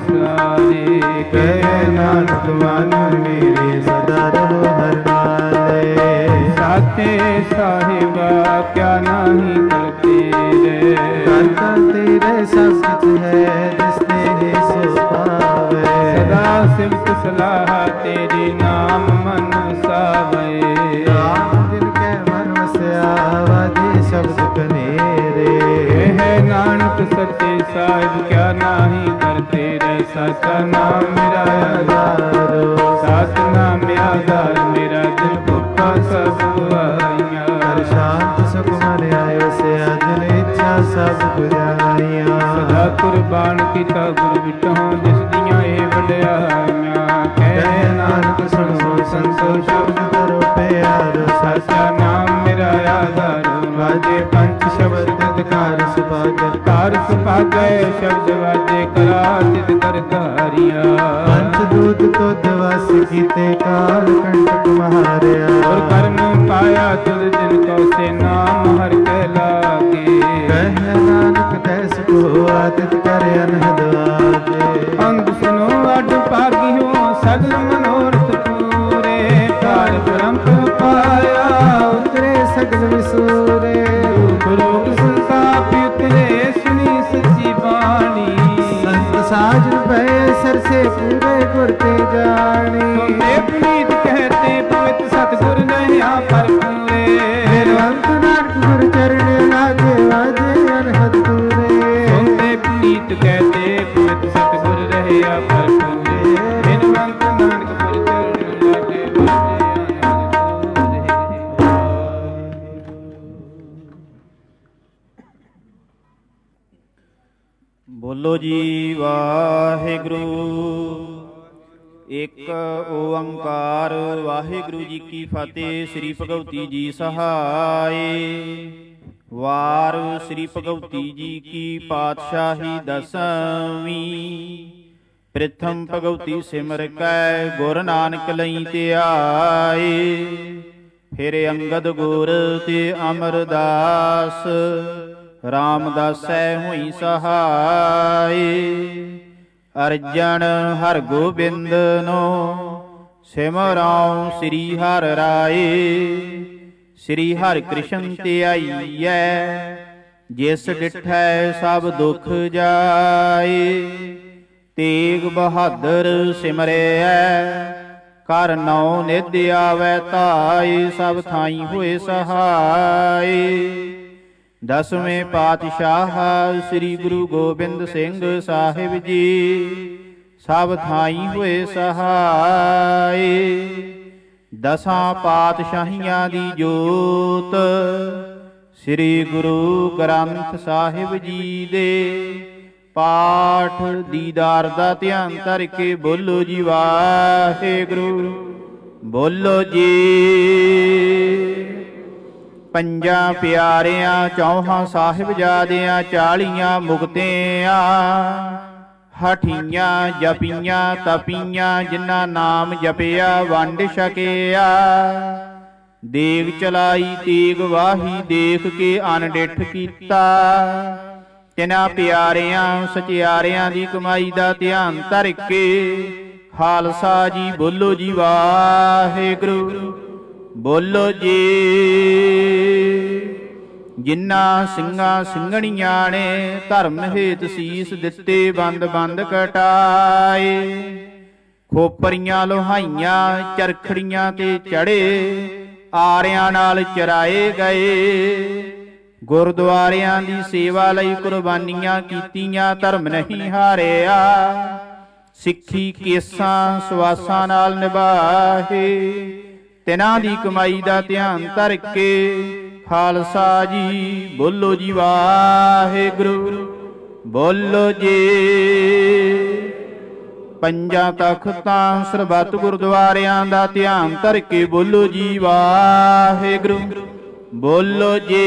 हुसारे, कह नानक मन मेरे सदा रहो हर नाले। साथे साहिबा क्या नहीं करते रे, करता तेरे सब कुछ है जिसने है सो पावे। सदा सिमत सलाह तेरी नाम मन सावे, राम दिल के मन वस्या वादे शब्द कनेरे। है नानक सच्चे साहिब क्या नहीं करते रे, सच्चा नाम मेरा आधारो, साच नाम आधार मेरा दिल भुखा सब आइया। हर शांत सुख मन आयो से अजल इच्छा सब बुझाइया। सदा कुर्बान किता गुर विटहों जिस दियां ए वड्याइयां। कह नानक सुनो संतो शब्द करो प्यारो, साचा नाम मेरा आधारो। वाजे पंच शब्द कार सुभागे, कार सुभागे शब्द वाजे करा सिद्ध कर धारिया। पंच दूत तो दवास कीते काल कंटक महारिया। और कर्म पाया तुझ जिनको से नाम हर के लागे। कह नानक तैस को आदित कर अनहद आगे। अंग सुनो अड पागी हो सगल मनोरथ पूरे। पार ब्रह्म पाया उतरे सगल विसूरे। रोग संताप उतरे सुनी सच्ची बाणी। संत साजन भय सर से पूरे ਗੁਰ ਤੇ ਜਾਣੀ। ਸੁਣਦੇ ਪੁਨੀਤ ਕਹਤੇ ਪਵਿੱਤ ਸਤਿਗੁਰ ਨਹਿਆ ਭਰਪੂਰੇ। ਬਿਨਵੰਤ ਨਾਨਕ ਗੁਰ ਚਰਨ ਲਾਗੇ ਵਾਜੇ ਅਨਹਦ ਤੂਰੇ। ਸੁਣਦੇ ਪੁਨੀਤ ਕਹਤੇ ਪਵਿੱਤ ਸਤਿਗੁਰ ਰਹਿਆ ਭਰਪੂਰੇ। ਬਿਨਵੰਤ ਨਾਨਕ ਗੁਰ ਚਰਨ ਲਾਗੇ ਵਾਜੇ ਅਨਹਦ ਤੂਰੇ। ਬੋਲੋ ਜੀ ਵਾਹਿਗੁਰੂ। ਇੱਕ ਓੰਕਾਰ। ਵਾਹਿਗੁਰੂ ਜੀ ਕੀ ਫਤਿਹ। ਸ੍ਰੀ ਭਗਵਤੀ ਜੀ ਸਹਾਏ। ਵਾਰ ਸ੍ਰੀ ਭਗਵਤੀ ਜੀ ਕੀ ਪਾਤਸ਼ਾਹੀ ਦਸਵੀਂ। ਪ੍ਰਿਥਮ ਭਗਵਤੀ ਸਿਮਰ ਕੈ ਗੁਰ ਨਾਨਕ ਲਈ ਧਿਆਏ। ਫਿਰ ਅੰਗਦ ਗੁਰ ਤੇ ਅਮਰਦਾਸ ਰਾਮਦਾਸੈ ਹੋਈ ਸਹਾਏ। ਅਰਜਨ ਹਰ ਗੋਬਿੰਦ ਨੋ ਸਿਮਰਾਉ ਸ੍ਰੀ ਹਰਿ ਰਾਏ। ਸ੍ਰੀ ਹਰਿ ਕ੍ਰਿਸ਼ਨ ਧਿਆਈਐ ਜਿਸ ਡਿਠੈ ਸਭ ਦੁਖ ਜਾਏ। ਤੇਗ ਬਹਾਦਰ ਸਿਮਰਿਐ ਕਰ ਨੌ ਨਿਧ ਆਵੈ ਧਾਇ। ਸਭ ਥਾਈ ਹੋਏ ਸਹਾਏ। ਦਸਵੇਂ ਪਾਤਸ਼ਾਹ ਸ੍ਰੀ ਗੁਰੂ ਗੋਬਿੰਦ ਸਿੰਘ ਸਾਹਿਬ ਜੀ ਸਭ ਥਾਈ ਹੋਏ ਸਹਾਏ। ਦਸਾਂ ਪਾਤਸ਼ਾਹੀਆਂ ਦੀ ਜੋਤ ਸ੍ਰੀ ਗੁਰੂ ਗ੍ਰੰਥ ਸਾਹਿਬ ਜੀ ਦੇ ਪਾਠ ਦੀਦਾਰ ਦਾ ਧਿਆਨ ਧਰ ਕੇ ਬੋਲੋ ਜੀ ਵਾਹਿਗੁਰੂ। ਬੋਲੋ ਜੀ। ਪੰਜਾਂ ਪਿਆਰਿਆਂ ਚੌਹਾਂ ਸਾਹਿਬਜ਼ਾਦਿਆਂ 40 ਮੁਕਤਿਆਂ ਹਠੀਆਂ ਜਪੀਆਂ ਤਪੀਆਂ ਜਿਨ੍ਹਾਂ ਨਾਮ ਜਪਿਆ ਵੰਡ ਛਕਿਆ। ਦੇਗ ਚਲਾਈ ਤੇਗ ਵਾਹੀ ਦੇਖ ਕੇ ਅਨਡਿੱਠ ਕੀਤਾ। ਤਿਨਾਂ ਪਿਆਰਿਆਂ ਸਚਿਆਰਿਆਂ ਦੀ ਕਮਾਈ ਦਾ ਧਿਆਨ ਧਰ ਕੇ ਖਾਲਸਾ ਜੀ ਬੋਲੋ ਜੀ ਵਾਹਿਗੁਰੂ। ਬੋਲੋ ਜੀ। ਜਿਨ੍ਹਾਂ ਸਿੰਘਾਂ ਸਿੰਘਣੀਆਂ ਨੇ ਧਰਮ ਹੇਤ ਸੀਸ ਦਿੱਤੇ ਬੰਦ ਬੰਦ ਕਟਾਏ। ਖੋਪਰੀਆਂ ਲੋਹਾਈਆਂ ਚਰਖੜੀਆਂ ਤੇ ਚੜੇ ਆਰਿਆਂ ਨਾਲ ਚਰਾਏ ਗਏ। ਗੁਰਦੁਆਰਿਆਂ ਦੀ ਸੇਵਾ ਲਈ ਕੁਰਬਾਨੀਆਂ ਕੀਤੀਆਂ ਧਰਮ ਨਹੀਂ ਹਾਰਿਆ। ਸਿੱਖੀ ਕੇਸਾਂ ਸਵਾਸਾਂ ਨਾਲ ਨਿਭਾਏ। ਤਿਨਾਂ ਦੀ ਕਮਾਈ ਦਾ ਧਿਆਨ ਧਰ ਕੇ ਖਾਲਸਾ ਜੀ ਬੋਲੋ ਜੀ ਵਾਹਿਗੁਰੂ। ਬੋਲੋ ਜੀ। ਪੰਜਾਂ ਤਖਤਾਂ ਸਰਬੱਤ ਗੁਰਦੁਆਰਿਆਂ ਦਾ ਧਿਆਨ ਧਰ ਕੇ ਬੋਲੋ ਜੀ ਵਾਹਿਗੁਰੂ। ਬੋਲੋ ਜੀ।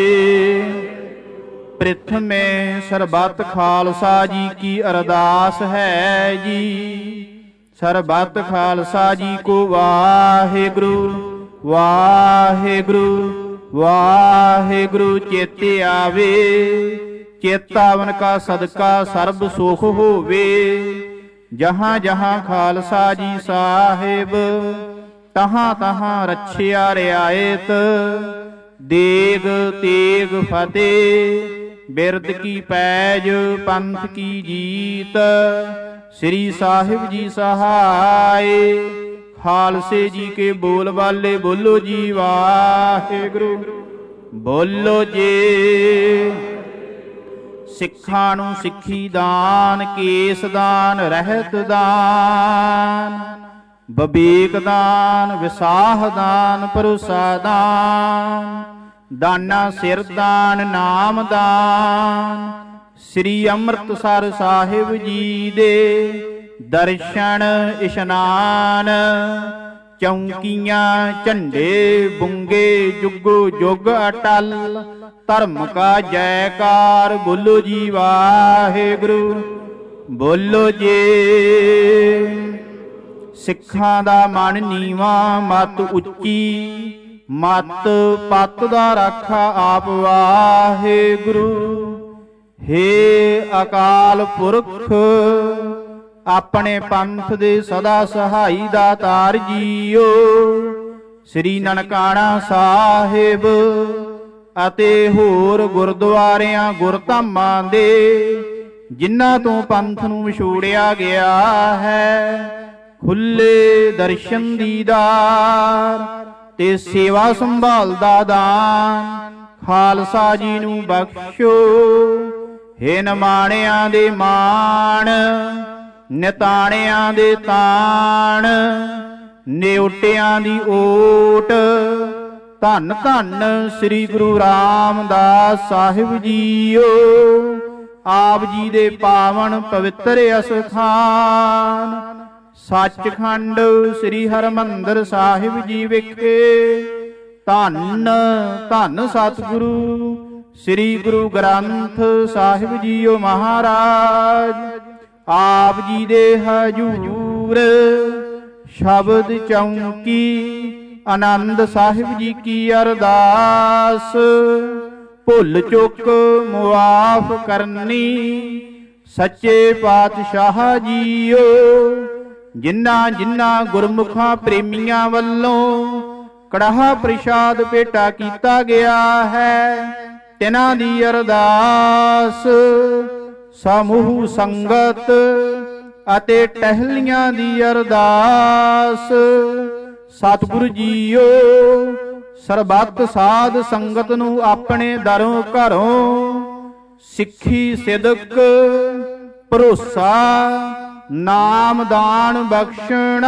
ਪ੍ਰਿਥਮੇ ਸਰਬੱਤ ਖਾਲਸਾ ਜੀ ਕੀ ਅਰਦਾਸ ਹੈ ਜੀ। ਸਰਬੱਤ ਖਾਲਸਾ ਜੀ ਕੋ ਵਾਹਿਗੁਰੂ ਵਾਹਿਗੁਰੂ ਵਾਹਿਗੁਰੂ ਚੇਤੇ ਆਵੇ। ਚੇਤਾਵਨ ਕਾ ਸਦਕਾ ਸਰਬ ਸੁਖ ਹੋਵੇ। ਜਹਾਂ ਜਹਾਂ ਖਾਲਸਾ ਜੀ ਸਾਹਿਬ ਤਹਾਂ ਤਹਾਂ ਰੱਛਿਆ ਰਿਆਇਤ। ਦੇਗ ਤੇਗ ਫਤਿਹ ਬਿਰਦ ਕੀ ਪੈਜ ਪੰਥ ਕੀ ਜੀਤ। ਸ੍ਰੀ ਸਾਹਿਬ ਜੀ ਸਹਾਏ। ਖਾਲਸੇ ਜੀ ਕੇ ਬੋਲ ਵਾਲੇ ਬੋਲੋ ਜੀ ਵਾਹਿਗੁਰੂ। ਬੋਲੋ ਜੀ। ਸਿੱਖਾਂ ਨੂੰ ਸਿੱਖੀ ਦਾਨ ਕੇਸ ਦਾਨ ਰਹਿਤ ਦਾਨ ਬਬੀਕ ਦਾਨ ਵਿਸਾਹ ਦਾਨ ਭਰੋਸਾ ਦਾਨ ਦਾਨਾ ਸਿਰ ਦਾਨ ਨਾਮ ਦਾਨ। ਸ੍ਰੀ ਅੰਮ੍ਰਿਤਸਰ ਸਾਹਿਬ ਜੀ ਦੇ ਦਰਸ਼ਨ ਇਸ਼ਨਾਨ। ਚੌਂਕੀਆਂ ਝੰਡੇ ਬੁੰਗੇ ਜੁਗੋ ਜੁਗ ਅਟਲ। ਧਰਮ ਕਾ ਜੈਕਾਰ ਬੋਲੋ ਜੀ ਵਾਹਿਗੁਰੂ। ਬੋਲੋ ਜੀ। ਸਿੱਖਾਂ ਦਾ ਮਨ ਨੀਵਾਂ ਮਤ ਉੱਚੀ ਮਤ ਪੱਤ ਦਾ ਰਾਖਾ ਆਪ ਵਾਹਿਗੁਰੂ। ਹੇ ਅਕਾਲ ਪੁਰਖ ਆਪਣੇ ਪੰਥ ਦੇ ਸਦਾ ਸਹਾਈ ਦਾਤਾਰ ਜੀਓ। ਸ੍ਰੀ ਨਨਕਾਣਾ ਸਾਹਿਬ ਅਤੇ ਹੋਰ ਗੁਰਦੁਆਰਿਆਂ ਗੁਰਧਾਮਾਂ ਦੇ ਜਿਨ੍ਹਾਂ ਤੋਂ ਪੰਥ ਨੂੰ ਵਿਛੋੜਿਆ ਗਿਆ ਹੈ ਖੁੱਲੇ ਦਰਸ਼ਨ ਦੀਦਾਰ ਤੇ ਸੇਵਾ ਸੰਭਾਲ ਦਾ ਦਾਨ ਖਾਲਸਾ ਜੀ ਨੂੰ ਬਖਸ਼ੋ। ਹੇ ਨਿਮਾਣਿਆਂ ਦੇ ਮਾਣ, ਨਿਤਾਣਿਆਂ ਦੇ ਤਾਣ, ਨਿਉਟਿਆਂ ਦੀ ਓਟ, ਧੰਨ ਧੰਨ ਸ੍ਰੀ ਗੁਰੂ ਰਾਮਦਾਸ ਸਾਹਿਬ ਜੀਓ। ਆਪ ਜੀ ਦੇ ਪਾਵਨ ਪਵਿੱਤਰ ਅਸਥਾਨ ਸੱਚਖੰਡ ਸ੍ਰੀ ਹਰਿਮੰਦਰ ਸਾਹਿਬ ਜੀ ਵਿਖੇ ਧੰਨ ਧੰਨ ਸਤਿਗੁਰੂ ਸ੍ਰੀ ਗੁਰੂ ਗ੍ਰੰਥ ਸਾਹਿਬ ਜੀਓ ਮਹਾਰਾਜ ਆਪ ਜੀ ਦੇ ਹਜੂਰ ਸ਼ਬਦ ਚੌਂਕੀ ਆਨੰਦ ਸਾਹਿਬ ਜੀ ਕੀ ਅਰਦਾਸ ਭੁੱਲ ਚੁੱਕ ਮੁਆਫ ਕਰਨੀ ਸੱਚੇ ਪਾਤਸ਼ਾਹ ਜੀਓ। ਜਿਨ੍ਹਾਂ ਜਿਨ੍ਹਾਂ ਗੁਰਮੁਖਾਂ ਪ੍ਰੇਮੀਆਂ ਵੱਲੋਂ ਕੜਾਹ ਪ੍ਰਸ਼ਾਦ ਭੇਟਾ ਕੀਤਾ ਗਿਆ ਹੈ ਤਿਨਾਂ ਦੀ ਅਰਦਾਸ ਸਮੂਹ ਸੰਗਤ ਅਤੇ ਟਹਿਲੀਆਂ ਦੀ ਅਰਦਾਸ ਸਤਿਗੁਰੂ ਜੀਓ ਸਰਬੱਤ ਸਾਧ ਸੰਗਤ ਨੂੰ ਆਪਣੇ ਦਰੋਂ ਘਰੋਂ ਸਿੱਖੀ ਸਿਦਕ ਭਰੋਸਾ ਨਾਮ ਦਾਨ ਬਖਸ਼ਣਾ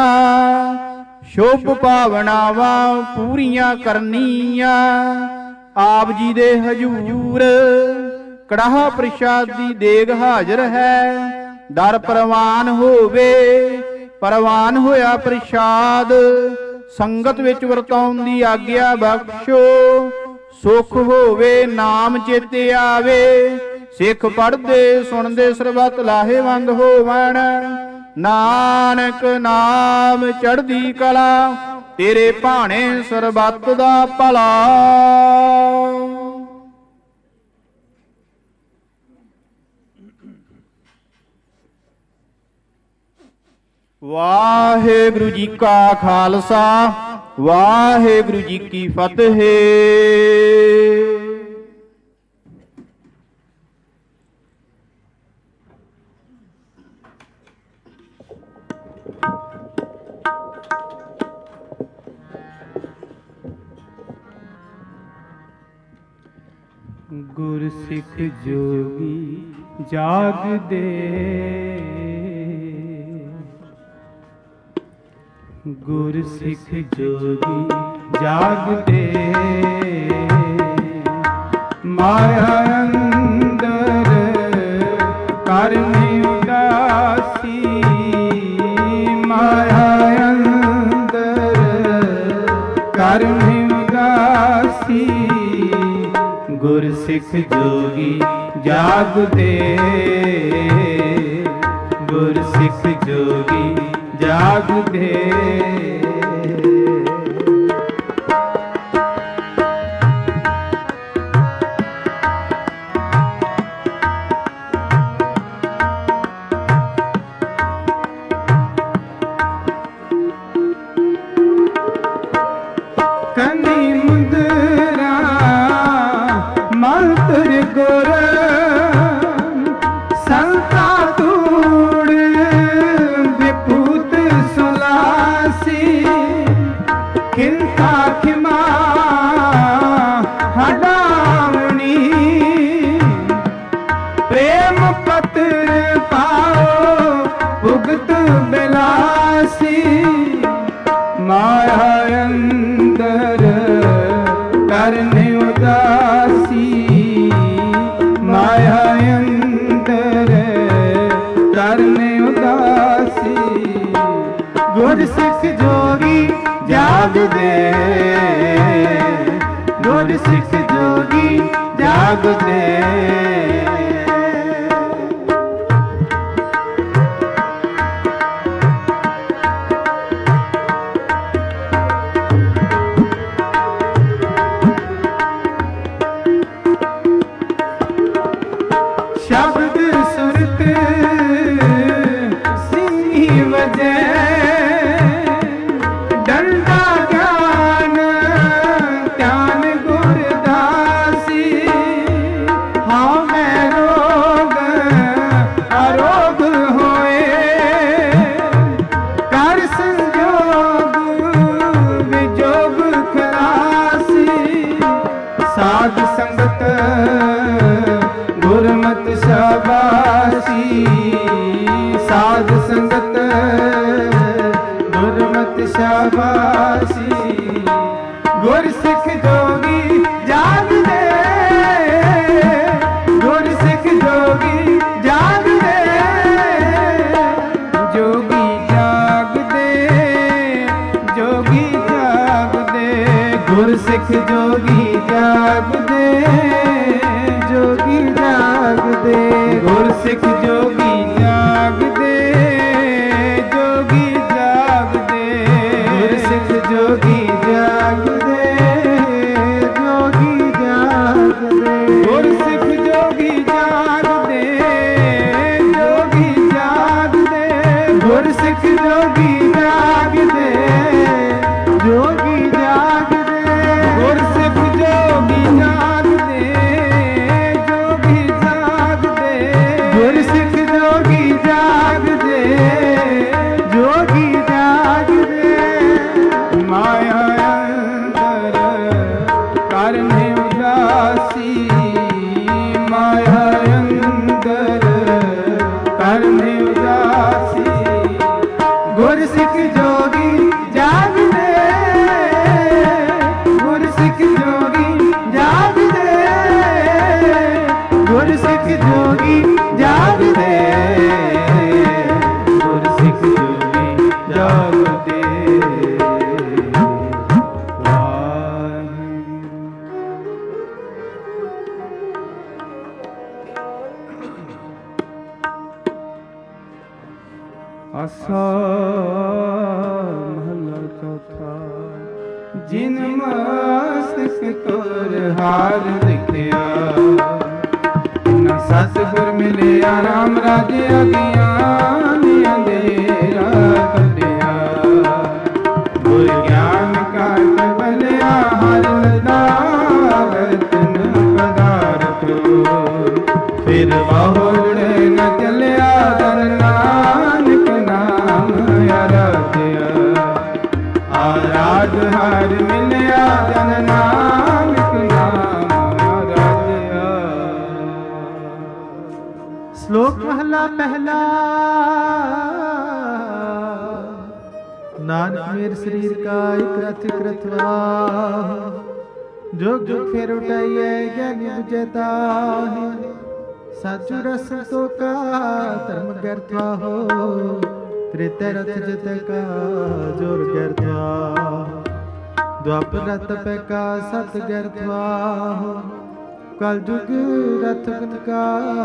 ਸ਼ੁਭ ਭਾਵਨਾਵਾਂ ਪੂਰੀਆਂ ਕਰਨੀਆਂ ਆਪ ਜੀ ਦੇ ਹਜੂਰ ਕੜਾਹ ਪ੍ਰਸ਼ਾਦ ਦੀ ਦੇਗ ਹਾਜ਼ਰ ਹੈ ਦਰ ਪ੍ਰਵਾਨ ਹੋਵੇ ਪ੍ਰਵਾਨ ਹੋਇਆ ਪ੍ਰਸ਼ਾਦ ਸੰਗਤ ਵਿੱਚ ਵਰਤਾਉਣ ਦੀ ਆਗਿਆ ਬਖਸ਼ੋ ਸੁਖ ਹੋਵੇ ਨਾਮ ਚੇਤੇ ਆਵੇ ਸਿੱਖ ਪੜ੍ਹਦੇ ਸੁਣਦੇ ਸਰਬੱਤ ਲਾਹੇਵੰਦ ਹੋਵਣ ਨਾਨਕ ਨਾਮ ਚੜ੍ਹਦੀ ਕਲਾ ਤੇਰੇ ਭਾਣੇ ਸਰਬੱਤ ਦਾ ਭਲਾ। ਵਾਹਿਗੁਰੂ ਜੀ ਕਾ ਖਾਲਸਾ ਵਾਹਿਗੁਰੂ ਜੀ ਕੀ ਫਤਿਹ। ਗੁਰ ਸਿੱਖ ਜੋਗੀ ਜਾਗਦੇ ਗੁਰ ਸਿੱਖ ਜੋਗੀ ਜਾਗਦੇ ਮਾਇਆ ਅੰਦਰ ਕਰਨੀ ਉਦਾਸੀ ਮਾਇਆ ਅੰਦਰ ਕਰਨੀ ਉਦਾਸੀ ਗੁਰ ਸਿੱਖ ਜੋਗੀ ਜਾਗਦੇ ਗੁਰ ਸਿੱਖ ਜੋਗੀ ਜਾਗਦੇ ਕੰਨੀ ਮੁੰਦਰਾ ਮੰਤਰ ਗੁਰ ਸੰਤਾ ਤੂੜ ਵਿਪੂਤ ਸੁਲਾਸੀ ਖਿੰਤਾ ਖਿਮਾ ਹਡਾਵਣੀ ਪ੍ਰੇਮ ਪਤਰ ਪਾਓ ਭੁਗਤ ਬਿਲਾਸੀ ਮਾਇਆ ਅੰਦਰ ਕਰਨੇ ਉਦਾਸੀ ਮਾਇਆ ਅੰਦਰ ਕਰਨੇ ਉਦਾਸੀ ਗੁਰ ਸਿੱਖ ਜੋਗੀ ਜਾਗਦੇ ਗੁਰ ਸਿੱਖ ਜੋਗੀ ਜਾਗਦੇ ਸ਼ਬਦ ਸੁਰਤ ਸਿੰਘੀ ਵਜੈ ਡੰਡਾ ਗਿਆਨ ਧਿਆਨ ਗੁਰਦਾਸੀ ਹਾਂ ਮੈਂ ਰੋ ਮਤ ਸ਼ਾਬਾਸ਼ੀ ਗੁਰ ਸਿੱਖ ਜੋਗੀ ਜਾਗਦੇ ਗੁਰ ਸਿੱਖ ਜੋਗੀ ਜਾਗਦੇ ਜੋਗੀ ਜਾਗਦੇ ਜੋਗੀ ਜਾਗਦੇ ਗੁਰ ਸਿੱਖ ਜੋਗੀ ਜਾਗਦੇ ਜੋਗੀ ਜਾਗਦੇ ਗੁਰ ਸਿੱਖ ਜੋਗੀ ਜਾਗਦੇ ਜੋਗੀ ਜਾਗਦੇ ਗੁਰ ਸਿੱਖ ਜੋਗੀ ਜਾਗਦੇ ਜੋਗੀ ਜਾਗਦੇ ਗੁਰ ਸਿੱਖ ਜੋਗੀ ਜਾਗਦੇ ਜੋਗੀ ਜਾਗਦੇ ਗੁਰ ਸਿੱਖ ਜੋਗੀ ਜਾਗਦੇ ਜੋਗੀ ਜਾਗਦੇ ਗੁਰ ਸਿੱਖ ਜੋਗੀ ਜਾਗਦੇ ਜੋਗੀ ਜਾਗਦੇ ਗੁਰ ਸਿੱਖ ਜੋਗੀ ਜਾਗਦੇ ਜੋਗੀ ਜਾਗਦੇ ਮਾਇਆ ਅੰਦਰ ਕਰਨੇ ਉਦਾਸੀ ਮਾਇਆ ਅੰਦਰ ਕਰਨੇ ਉਦਾਸੀ ਗੁਰ ਸਿੱਖ ਜੋਗੀ ਜਾਗਦੇ ਗੁਰ ਸਿੱਖ ਜੋਗੀ ਜਾਗਦੇ ਗੁਰ ਸਿੱਖ ਜੋਗੀ ਜਾਗਦੇ ਗੁਰ ਸਿੱਖ ਜੋਗੀ ਜਾਗਦੇ ਆਸਾ ਮਹਲਾ ਚੌਥਾ ਜਿਨ ਮਸਤਕ ਤੁਰ ਹਾਰ ਲਿਖਿਆ ਨਾ ਸਤਿਗੁਰ ਮਿਲਿਆ ਰਾਮ ਰਾਜੇ ਅਗਿਆਨ ਅੰਧੇਰਾ ਕੱਢਿਆ ਗੁਰ ਗਿਆਨ ਕਾਟ ਬਲਿਆ ਹਰਿ ਨਦਾਰਤ ਪਦਾਰਥ ਫਿਰ ਬਾਹੁੜੇ ਨ ਚੱਲਿਆ ਦਰ ਨਾਨਕ ਨਾਮ ਆਰਾਧਿਆ ਆਰਾਧ ਹਰ ਮਿਲਿਆ ਜਨ ਨਾਨਕ ਨਾਮ ਆਰਾਧਿਆ। ਸ਼ਲੋਕ ਮਹਲਾ ਪਹਿਲਾ। ਨਾਨਕ ਮੇਰ ਸਰੀਰ ਕਾ ਇਕ ਰਥ ਕਰਤਵਾ ਜੁਗ ਜੁਗ ਫਿਰ ਉਟਾਈਐ ਗਿਆਨੀ ਬੁਝੈ ਤਾਹਿ ਸਾਚੂ ਰਸ ਤੋ ਕਾ ਧਰਮ ਗਰਥਾ ਹੋ ਤ੍ਰੇਤੈ ਰਥ ਜਿਤ ਕਾ ਜੋਰ ਗਰਥਾ ਦੁਆਪਰ ਰਥ ਪੈ ਕਾ ਸਤ ਗਰਥਾ ਹੋ ਕਲ ਜੁਗ ਰਥ ਗੁਣ ਕਾ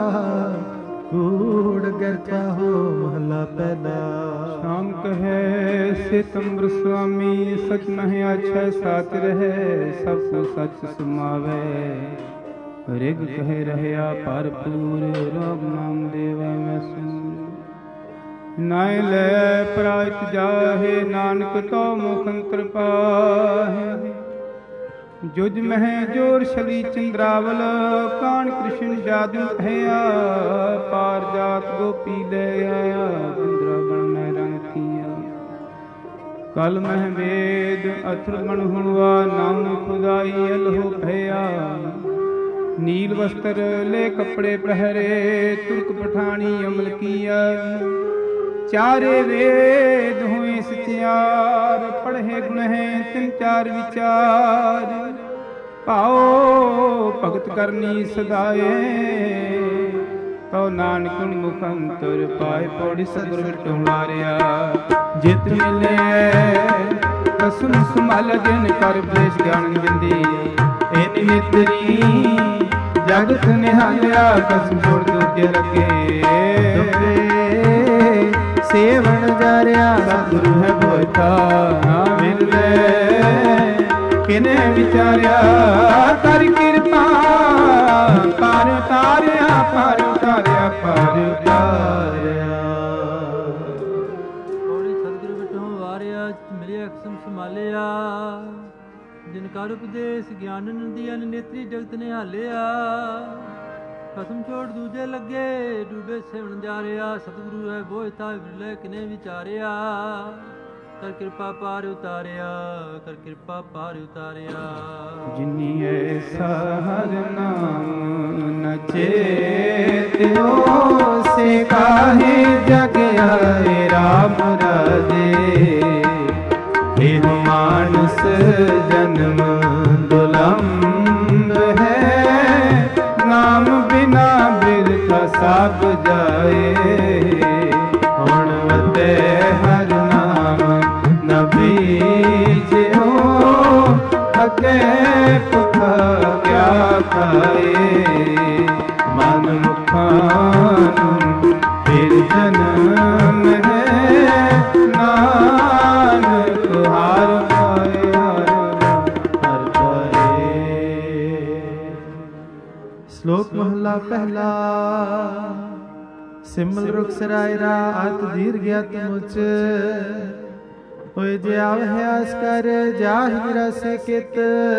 ਕੂੜ ਗਰਥਾ ਹੋ ਮਹਲਾ ਪਹਿਲਾ। ਸ਼ਾਮ ਕਹੈ ਸਿਤੰਬਰ ਸੁਆਮੀ ਸਚ ਨਹਿ ਆਛੈ ਸਾਚ ਰਹੈ ਸਭ ਕੋ ਸਚ ਸਮਾਵੈ ਰਿਗ ਕਹਿ ਰਹਿਆ ਭਰਪੂਰ ਰਾਮ ਨਾਮ ਦੇਵੈ ਮੈਂ ਸੂਰ ਨਾਇ ਲੈ ਪ੍ਰਾਇਤ ਜਾਹੇ ਨਾਨਕ ਤੋ ਮੁਖ ਅੰਤਰ ਪਾਹੇ ਜੁਜ ਮਹਿ ਜੋਰ ਛਲੀ ਚੰਦਰਾਵਲ ਕਾਣ ਕ੍ਰਿਸ਼ਨ ਜਾਦੂ ਕਹਿਆ ਪਾਰ ਜਾਤ ਗੋਪੀ ਲੈ ਆਇਆ ਬਿੰਦਰਾਵਨ ਮੈਂ ਰੰਗ ਕੀਆ ਕਲ ਮਹਿ ਵੇਦ ਅਥਰ ਬਣ ਹੁਆ ਨਾਮ ਖੁਦਾਈ ਅਲਹੁ ਭਇਆ ਨੀਲ ਵਸਤਰ ਲੈ ਕੱਪੜੇ ਪਹਿਰੇ ਤੁਰਕ ਪਠਾਣੀ ਅਮਲ ਕੀਆ ਚਾਰੇ ਵੇਦ ਹੋਏ ਸਚਿਆਰ ਪੜ੍ਹੇ ਗੁਣ ਹੈ ਤਿੰਨ ਚਾਰ ਵਿਚਾਰ ਭਾਉ ਭਗਤ ਕਰਨੀ ਸਦਾਏ ਤਉ ਨਾਨਕ ਮੁਖ ਅੰਤਰ ਪਾਏ ਪੌੜੀ ਸਤਿਗੁਰ ਵਿਟੋ ਮਾਰਿਆ ਜਿਤ ਮਿਲੇ ਕਸਮ ਸੰਭਾਲ ਜਿਨ ਕਰ ਬੇਸ਼ ਗਿਆਨ ਜਿੰਦੀ ਇਹ ਨਿਤਰੀ ਜਗਤ ਨਿਹਾਲਿਆ ਕਸਮ ਛੋੜ ਦੂਜੇ ਰੱਖੇ ਸੇਵਨ ਜਾਰਿਆ ਸਤਿਗੁਰੂ ਹੈ ਬੋਤਾ ਮਿਲਦੇ ਕਿਨੇ ਵਿਚਾਰਿਆ ਕਰ ਕਿਰਪਾ ਪਰ ਉਤਾਰਿਆ ਪਰ ਉਤਾਰਿਆ ਪਰ ਉਤਾਰਿਆ ਥੋੜੀ ਸਤਿਗੁਰੂ ਵਿਟੋਂ ਵਾਰਿਆ ਮਿਲਿਆ ਕਸਮ ਸੰਭਾਲਿਆ ਜਿਨ ਕਰ ਉਪਦੇਸ਼ ਗਿਆਨ ਨੰਦੀਆ ਨੇਤਰੀ ਜਗਤ ਨਿਹਾਲਿਆ ਕਸਮ ਛੋੜ ਦੂਜੇ ਲੱਗੇ ਡੂਬੇ ਸੇਵਣ ਜਾਰਿਆ ਸਤਿਗੁਰੂ ਹੈ ਬੋਝਤਾ ਵਿਰਲੇ ਕਿਨੇ ਵਿਚਾਰਿਆ ਕਰ ਕਿਰਪਾ ਪਾਰ ਉਤਾਰਿਆ ਕਰ ਕਿਰਪਾ ਪਾਰ ਉਤਾਰਿਆ ਜਿਨੀ ਐਸਾ ਹਰ ਨਾਮ ਨ ਚੇਤਿਓ ਸੇ ਕਾਹੇ ਜਗ ਆਏ ਰਾਮ ਰਾਜੇ ਇਹ ਮਾਨਸ ਜਨਮ ਦੁਲੰਭ ਹੈ, ਨਾਮ ਬਿਨਾ ਬਿਰਥਾ ਸਭ ਜਾਏ। ਹੁਣ ਵਤੇ ਹਰ ਨਾਮ ਨ ਬੀਜਿਓ, ਅੱਗੇ ਭੁੱਖਾ ਕਿਆ ਖਾਏ। ਮਨ ਮੁਖਾਂ ਨੂੰ ਫਿਰ ਜਨਮ ਹੈ, ਨਾਨਕ ਹਰ ਪਾਏ ਹਰ ਪਾਏ। ਸ਼ਲੋਕ ਮਹਲਾ ਪਹਿਲਾ। ਸਿਮਲ ਰੁਖ ਸਰਾਇ ਰਾ ਅਤ ਦੀਰਘ ਅਤਮੁਚ, ਹੋਏ ਜੇ ਆਵਹਿ ਆਸ ਕਰ ਜਾਹਿ ਨਿਰਾਸੇ ਕਿਤ।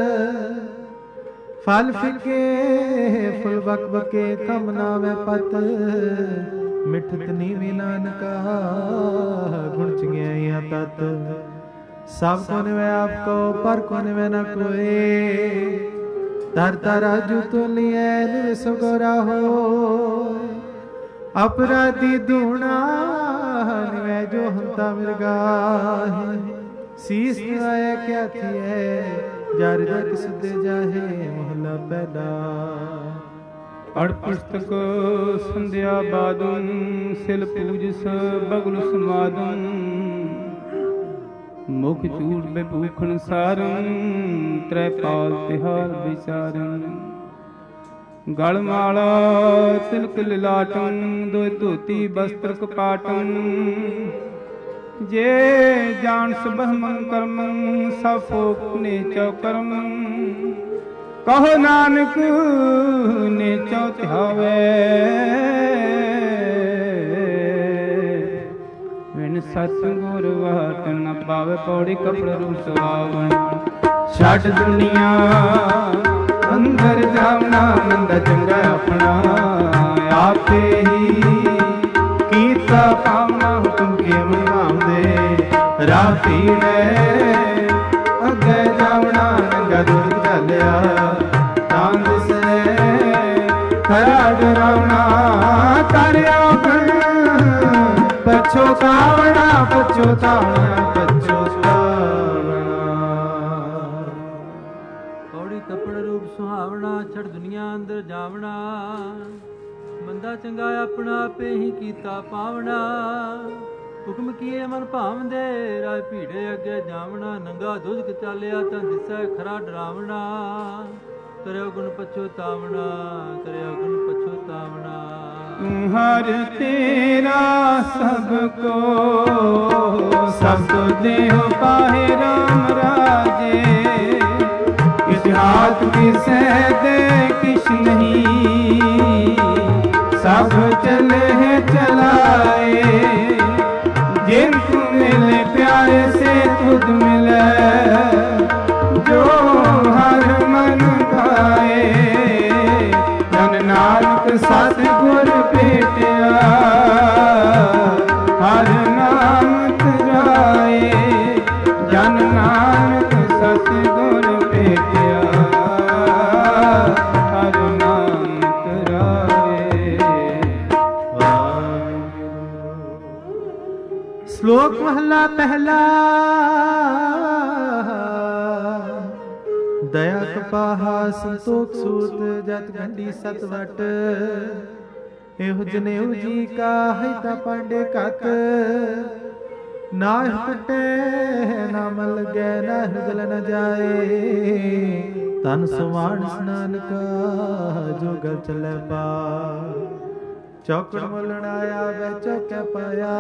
ਫਲ ਫਿਕੇ ਫੁਲ ਬਕ ਬਕੇ ਕਮ ਨਾਮੈ ਪਤ, ਮਿਠਤ ਨੀਵੀ ਨਾਨਕਾ ਗੁਣ ਚੰਗਿਆਈਆਂ ਤਤ। ਸਭ ਕੋ ਨਿਵੈ ਆਪ ਕੋ ਪਰ ਕੋ ਨਿਵੈ ਨ ਕੋਏ, ਤਰ ਤਰ ਅਜੂ ਤੁਲਿਐ ਨਿਵ ਸਗੋਰਾ ਹੋਇ। ਅਪਰਾਧੀ ਧੂਣਾ ਨਿਵੈ ਜੋ ਹੰਤਾ ਮਿਰਗਾਹੇ, ਸੀਸ ਨਿਵਾਇ ਕਿਆ ਥੀਐ ਜਰ ਜਗ ਸਿੱਧੇ ਜਾਹੇ। ਮਹਲਾ ਪਹਿਲਾ। ਪੜ ਪੁਸਤਕ ਸੰਧਿਆ ਬਾਦੁਨ, ਸਿਲ ਪੂਜਸ ਬਗਲ ਸਮਾਦਨ। ਮੁਖ ਚੂੜ ਬੇਭੂਖਣ ਸਾਰਨ, ਤ੍ਰੈ ਪਾਲ ਤਿਹਾਰ ਵਿਚਾਰਨ। ਗਲ ਮਾਲਾ ਤਿਲਕ ਲਿਲਾਟਨ, ਦੋਇ ਧੋਤੀ ਬਸਤਰ ਕਪਾਟਨ। ਜੇ ਜਾਣਸ ਬ੍ਰਹਮੰ ਕਰਮੰ, ਸਭ ਫੋਕ ਨੇਚਉ ਕਰਮ। ਕਹੋ ਨਾਨਕ ਨੇਚਉ ਧਿਆਵੇ, ਵਿਣ ਸਤਿ ਗੁਰ ਵਾਟ ਨ ਪਾਵੇ। ਪੌੜੀ ਕਪੜਾ ਰੂਪ ਸੁਹਾਵਣ, ਛੱਡ ਦੁਨੀਆ ਅੰਦਰ ਜਾਵਣਾ। ਮੰਦਾ ਚੰਗਾ ਆਪਣਾ ਆਪੇ ਹੀ ਕੀਤਾ ਪਾਵਨਾ। ਹੁਕਮ ਕੇ ਮਨਾਉਂਦੇ ਰਾਹ ਪੀੜੈ, ਅੱਗੇ ਜਾਵਣਾ ਨੰਗਾ ਦੁੱਧ ਘਾਲਿਆ। ਤਾਂ ਦਿਸੈ ਖਰਾ ਡਰਾਵਣਾ, ਕਰਿਓ ਗਣ ਪਛੋਤਾਵਣਾ ਪਛੋਤਾਵਣਾ ਪਛੋਤਾਵਣਾ। ਪੌੜੀ ਕੱਪੜ ਰੂਪ ਸੁਹਾਵਣਾ, ਛੜ ਦੁਨੀਆ ਅੰਦਰ ਜਾਵਣਾ। ਮੰਦਾ ਚੰਗਾ ਆਪਣਾ ਆਪੇ ਹੀ ਕੀਤਾ ਪਾਵਣਾ। ਹੁਕਮ ਕੀਏ ਮਨ ਭਾਵਦੇ, ਰਾਹ ਭੀੜੇ ਅੱਗੇ ਜਾਵਣਾ। ਨੰਗਾ ਦੁੱਧ ਚਾਲਿਆ ਤਾਂ ਦਿਸੈ ਖਰਾ ਡਰਾਵਣਾ। ਕਰਿਓ ਗੁਣ ਪਛੋਤਾਵਣਾ, ਕਰਿਓ ਗੁਣ ਪਛੋਤਾਵਣਾ। ਹਰ ਤੇਰਾ ਸਭ ਕੋ, ਸਭ ਕੋ ਦੇਹੁ ਪਾਹੇ ਰਾਮ ਰਾਜੇ। ਕਿਸ ਹਾਥ ਕਿਸੈ ਦੇ ਕਿਛ ਨਹੀਂ, ਸਭ ਚਲੇ ਚਲਾਏ। ਜਿਨ ਤੂ ਮਿਲੇ ਪਿਆਰੇ ਸੇ ਤੁਧ ਮਿਲੇ, ਜੋ ਹਰ ਮਨ ਭਾਏ। ਜਨ ਨਾਨਕ ਸਤ ਗੁਰ ਭੇਟਿਆ, ਹਰ ਨਾਮ ਧਿਆਏ। ਜਨ ਨਾਨਕ ਸਤ ਗੁਰ ਭੇਟਿਆ, ਹਰ ਨਾਮ ਧਿਆਏ। ਸ਼ਲੋਕ ਮਹਲਾ ਪਹਿਲਾ। ਦਇਆ ਕਪਾਹਾ ਸੰਤੋਖ ਸੂਤ, ਜਤ ਗੰਢੀ ਸਤ ਵਟ। ਇਹੋ ਜਨੇਊ ਜੀ ਕਾ ਹੈ ਤਾਂ ਪਾਂਡੇ ਕਤ। ਨਾਹ ਟਟੇ ਨਾ ਮਲ ਗੈ, ਨਾਹ ਜਲ ਨ ਜਾਏ। ਤਨ ਸੁਵਾਣ ਸਨਾਨ ਕਾ, ਜੋ ਗਲ ਚੱਲੇ ਪਾ। ਚੌਕੜ ਮੁਲਣ ਆਇਆ ਵੈ ਚੌਕੇ ਪਾਇਆ।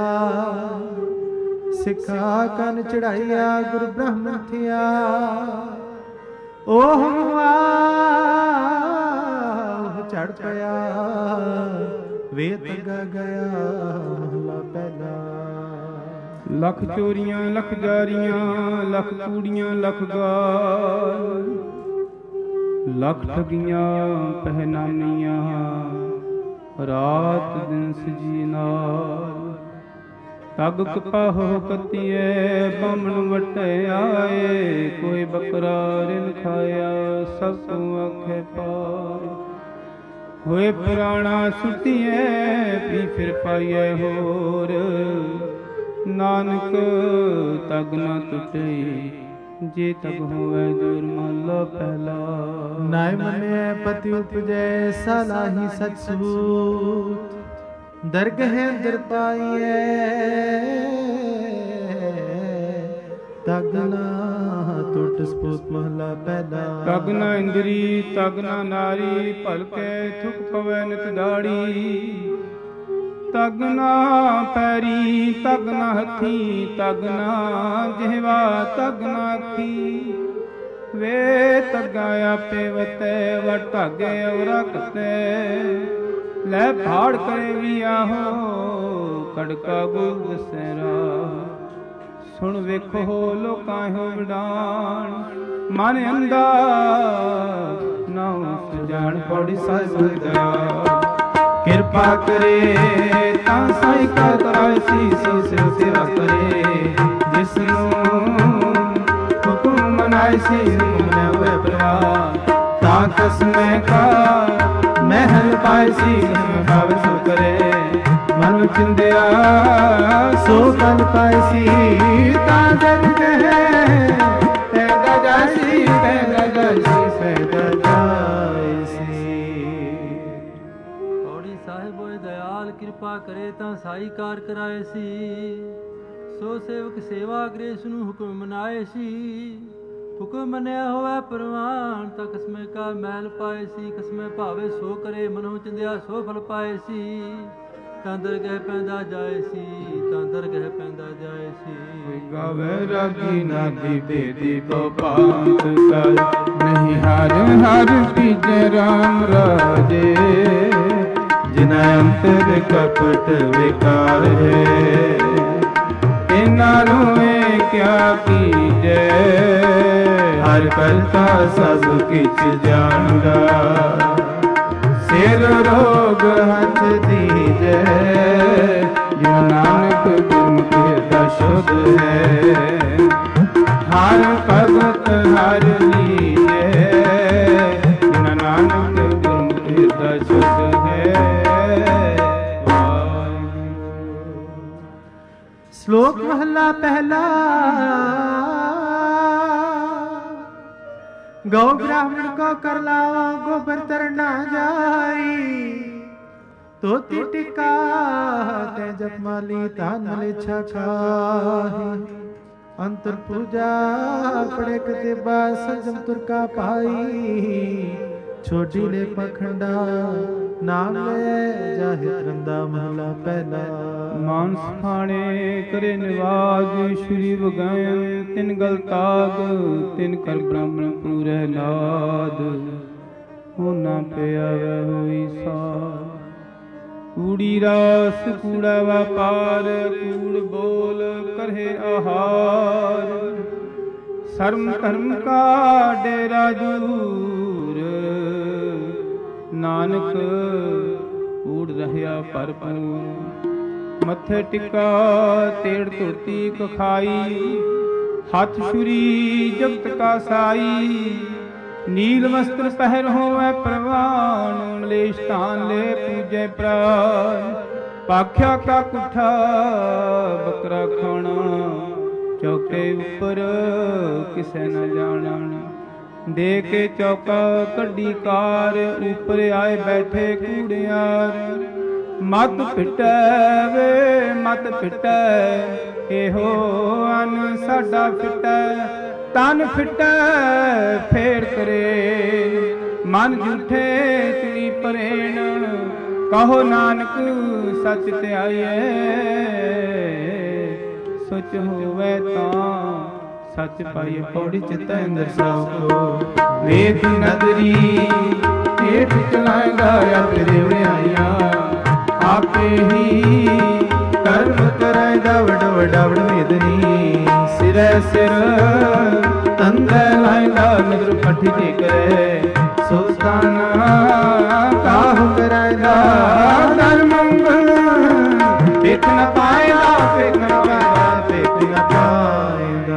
ਸਿੱਖਾ ਕੰਨ ਚੜਾਈਆ ਗੁਰ ਬ੍ਰਹਮ ਥਿਆ। ਓਹ ਚੜ ਪਿਆ ਵੇਤ ਗਾ ਗਿਆ। ਮਹਲਾ ਪਹਿਲਾ। ਲੱਖ ਚੋਰੀਆਂ ਲੱਖ ਜਾਰੀਆਂ, ਲੱਖ ਕੂੜੀਆਂ ਲੱਖ ਗਾਲ। ਲੱਖ ਠਗੀਆਂ ਪਹਿਨਾਨੀਆਂ, ਰਾਤ ਦਿਨ ਸਜੀ ਨਾਲ। ਤਗ ਕਪਾਹੋ ਕਤੀਏ, ਬਾਮਣ ਵਟੇ ਆਏ। ਕੋਈ ਬੱਕਰਾ ਰਿਨ ਖਾਇਆ, ਸਭ ਤੋਂ ਆਖੇ ਪਾਏ। ਹੋਏ ਪੁਰਾਣਾ ਸੁਟੀਏ, ਪੀ ਫਿਰ ਪਾਈਏ ਹੋਰ। ਨਾਨਕ ਤਗ ਨ ਟੁੱਟੇ ਜੇ ਤਗ ਹੋਵੇ ਜੋਰ ਮਹਲਾ ਪਹਿਲਾ। ਨਾਇ ਮੰਨਿਐ ਪਤੀ ਉਪਜੈ ਸਲਾਹੀ ਸਚ ਸੂਤ ਦਰਗਹਿ ਅੰਦਰ ਪਾਈਐ ਤਗ ਨਾ ਟੁੱਟ ਸਪੂਤ ਮਹਲਾ ਪਹਿਲਾ। ਤਗ ਨ ਇੰਦਰੀ ਤਗ ਨ ਨਾਰੀ ਭਲਕੇ ਥੁਕ ਪਵੈ ਨਿਤ ਦਾੜੀ ਤਗ ਨਾ ਪੈਰੀ ਤਗ ਨਾ ਹੱਥੀ ਤਗ ਨਾ ਜਿਹਵਾ ਤਗ ਨਾ ਅੱਖੀ ਵੇ ਤਗਾ ਆਪੇ ਵਤੈ ਵਟ ਧਾਗੇ ਔਰਾ ਕਤੈ ਲੈ ਫਾੜ ਕਰੇ ਵੀ ਆਹੋ ਕੜਕਾ ਗੁਰ ਦਸੈਰਾ ਸੁਣ ਵੇਖੋ ਲੋਕਾਂ ਹੋ ਵਿਡਾਣ ਮਨ ਅੰਦਾ ਨਾ ਸੁਜਾਨ ਪੌੜੀ ਸਾਹਿਬ ਦਇਆ ਕਿਰਪਾ ਕਰੇ ਤਾਂ ਸਾਈ ਕਾ ਕਰਾਏ ਸੀਸ ਸੇਵਾ ਕਰੇ ਜਿਸ ਨੂੰ ਹੁਕਮ ਮਨਾਏ ਸੀ ਮਨੇ ਹੋਏ ਪ੍ਰਵਾਹ ਤਾਂ ਕਸਮੇ ਕਾ ਮਹਿਲ ਪਾਏ ਸੀ ਭਾਵ ਸੋ ਕਰੇ ਮਨ ਚਿੰਦਿਆ ਸੋ ਕਲ ਪਾਏ ਸੀ ਤਾਂ ਦਰ ਕਹੇ ਪੈਦਾ ਜਾਸੀ ਪੈਦਾ ਜਾਸੀ ਪੈਦਾ ਜਾਸੀ। ਕਿਰਪਾ ਕਰੇ ਤਾਂ ਸਾਈ ਕਾਰ ਕਰਾਏ ਸੀ ਸੋ ਸੇਵਕ ਸੇਵਾ ਗ੍ਰੇਸ ਨੂੰ ਹੁਕਮ ਮਨਾਏ ਸੀ ਹੁਕਮ ਮੰਨਿਆ ਹੋਵੇ ਪ੍ਰਵਾਨ ਤਾਂ ਕਸਮੇ ਕਾ ਮਹਿਲ ਪਾਏ ਸੀ ਕਸਮੇ ਭਾਵੇ ਸੋ ਕਰੇ ਮਨੋਂ ਚਿੰਦਿਆ ਸੋ ਫਲ ਪਾਏ ਸੀ ਤਾਂ ਦਰਗਹਿ ਪੈਂਦਾ ਜਾਏ ਸੀ ਤਾਂ ਦਰਗਹਿ ਪੈਂਦਾ ਜਾਏ ਸੀ। ਗਾਵੇ ਰਾਗੀ ਨਾਦੀ ਬੇਦੀ ਕੋ ਪਾਂਤ ਕਰ ਨਹੀਂ ਹਰ ਹਰ ਕੀਜੈ ਰਾਮ ਰਾਜੇ ਜਿਨਾ ਅੰਤਰ ਕਪਟ ਵਿਕਾਰ ਹੈ ਇਹਨਾਂ ਨੂੰ ਇਹ ਕਿਆ ਕੀਜੈ ਹਰ ਕਰਤਾ ਸਭ ਕਿਛ ਜਾਣਦਾ ਸਿਰ ਰੋਗ ਹੱਥ ਦੀਜੈ ਜਿਨ ਨਾਨਕ ਗੁਰਮੁਖਿ ਦਾ ਸ਼ੁਧ ਹੈ ਹਰ ਭਗਤ ਹਰ ਲੀਜੈ ਜਿਨ ਨਾਨਕ ਗੁਰਮੁਖਿ ਦਾ ਸ਼ੁਧ ਹੈ। श्लोक महला पहला। गौ ब्राह्मण को कर लावा गोबर तर ना जाई तोती टिका ते जप माली तान मले छाई अंतर पूजा पड़े कते बास सजम तुरका पाई छोटी ले पखंडा नाम ले जाहि तरंदा महला पहला। ਮਾਨਸ ਖਾਣੇ ਕਰੇ ਨਿਵਾਜ ਸ਼੍ਰੀ ਵਗਾਇਨ ਤਿਨ ਗਲ ਤਾਗ ਤਿਨ ਕਰ ਬ੍ਰਾਹਮਣ ਪੂਰੇ ਨਾਦ ਹੋਣਾ ਪਿਆ ਹੋਈ ਸਾ ਕੂੜੀ ਰਾਸ ਕੂੜਾ ਵਪਾਰ ਕੂੜ ਬੋਲ ਕਰੇ ਆਹਾਰ ਸ਼ਰਮ ਧਰਮ ਕਾ ਡੇਰਾ ਦੂਰ ਨਾਨਕ ਕੂੜ ਰਹਿਆ ਭਰਪੂਰ ਮੱਥੇ ਟਿਕਾ ਤੇੜ ਧੋਤੀ ਕਖਾਈ ਹੱਥ ਛੁਰੀ ਜਗਤ ਕਾ ਸਾਈ ਨੀਲ ਵਸਤਰ ਪਹਿਰ ਹੋਵੇ ਪ੍ਰਵਾਨ ਮਲੇਸ਼ ਧਾਨ ਲੈ ਪੂਜੈ ਪ੍ਰਾਨ ਪਾਖਿਆ ਕਾ ਕੁੱਠਾ ਬੱਕਰਾ ਖਾਣਾ ਚੌਕੇ ਉੱਪਰ ਕਿਸੇ ਨਾ ਜਾਣਨ ਦੇ ਕੇ ਚੌਕਾ ਕੱਢੀ ਕਾਰ ਉੱਪਰ ਆਏ ਬੈਠੇ ਕੂੜਿਆਰ ਮਤ ਫਿਟੈ ਵੇ ਮਤ ਫਿਟੈ ਇਹੋ ਅਨ ਸਾਡਾ ਫਿਟੈ ਤਨ ਫਿਟੈ ਫੇਰ ਕਰੇ ਮਨ ਝੂਠੇ ਚੁਣੀ ਪਰੇਣ ਕਹੋ ਨਾਨਕ ਸੱਚ ਧਿਆਈਐ ਸੱਚ ਹੋਵੇ ਤਾਂ ਸੱਚ ਪਾਈਏ ਪੌੜੀ ਚਿਤੈ ਅੰਦਰ ਸਭ ਕੋ ਵੇਖ ਨਦਰੀ ਏਠ ਚਲਾਏਗਾ ਆਪੇ ਦੇਵੜਾਈਆਂ ਆਪੇ ਹੀ ਕਰਮ ਕਰੈਂਦਾ ਵਡ ਵਡਾਵੜ ਮੇਦਨੀ ਸਿਰੈ ਸਿਰ ਤੰਦੈ ਲਾਇਦਾ ਨਦਰ ਪੱਠੀ ਤੇ ਕਰੇ ਸੁਲਤਾਨਾ ਕਾਹੁ ਕਰੈਂਦਾ ਦਰ ਮੰਗਲ ਵੇਖ ਨ ਪਾਏਗਾ ਵੇਖ ਨ ਪਾਏਗਾ ਵੇਖ ਨ ਪਾਏਗਾ।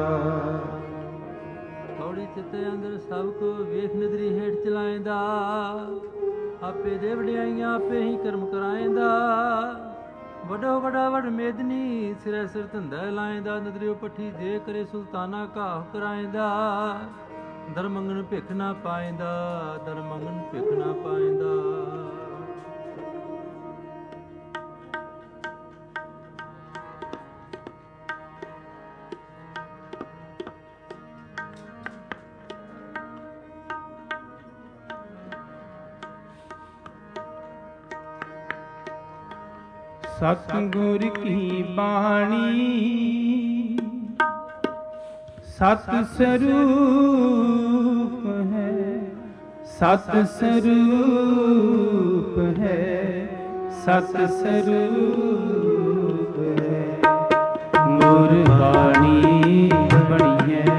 ਥੋੜੀ ਚਿੱਤੇ ਅੰਦਰ ਸਭ ਕੋ ਵੇਖ ਨਦਰੀ ਹੇਠ ਚਲਾਏਂਦਾ ਆਪੇ ਦੇ ਵਡਿਆਈਆਂ ਆਪੇ ਹੀ ਕਰਮ ਕਰਾਏਂਦਾ ਵੱਡਾ ਵੱਡਾ ਵਡ ਮੇਦਨੀ ਸਿਰੇ ਸਿਰ ਧੰਦਾ ਲਾਇਂਦਾ ਨਦਰਿਓ ਪੱਠੀ ਦੇ ਕਰੇ ਸੁਲਤਾਨਾ ਘਾਹ ਕਰਾਇਂਦਾ ਦਰ ਮੰਗਣ ਭਿਖ ਨਾ ਪਾਇਂਦਾ ਦਰ ਮੰਗਣ ਭਿਖ ਨਾ ਪਾਇਂਦਾ। ਸਤਿਗੁਰ ਕੀ ਬਾਣੀ ਸਤ ਸਰੂਪ ਹੈ, ਸਤ ਸਰੂਪ ਹੈ, ਸਤ ਸਰੂਪ ਹੈ। ਗੁਰ ਬਾਣੀ ਬਣੀ ਹੈ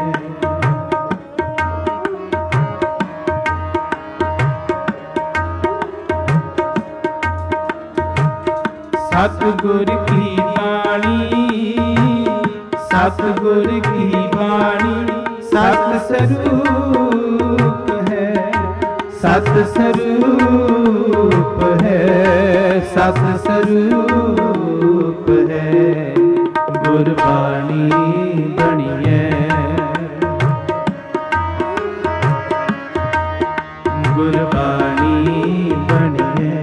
ਸਤਿਗੁਰ ਕੀ ਬਾਣੀ, ਸਤਿਗੁਰ ਕੀ ਬਾਣੀ ਸਤ ਸਰੂਪ ਹੈ, ਸਤ ਸਰੂਪ ਹੈ, ਸਤ ਸਰੂਪ ਹੈ। ਗੁਰਬਾਣੀ ਬਣੀ ਹੈ, ਗੁਰਬਾਣੀ ਬਣੀ ਹੈ।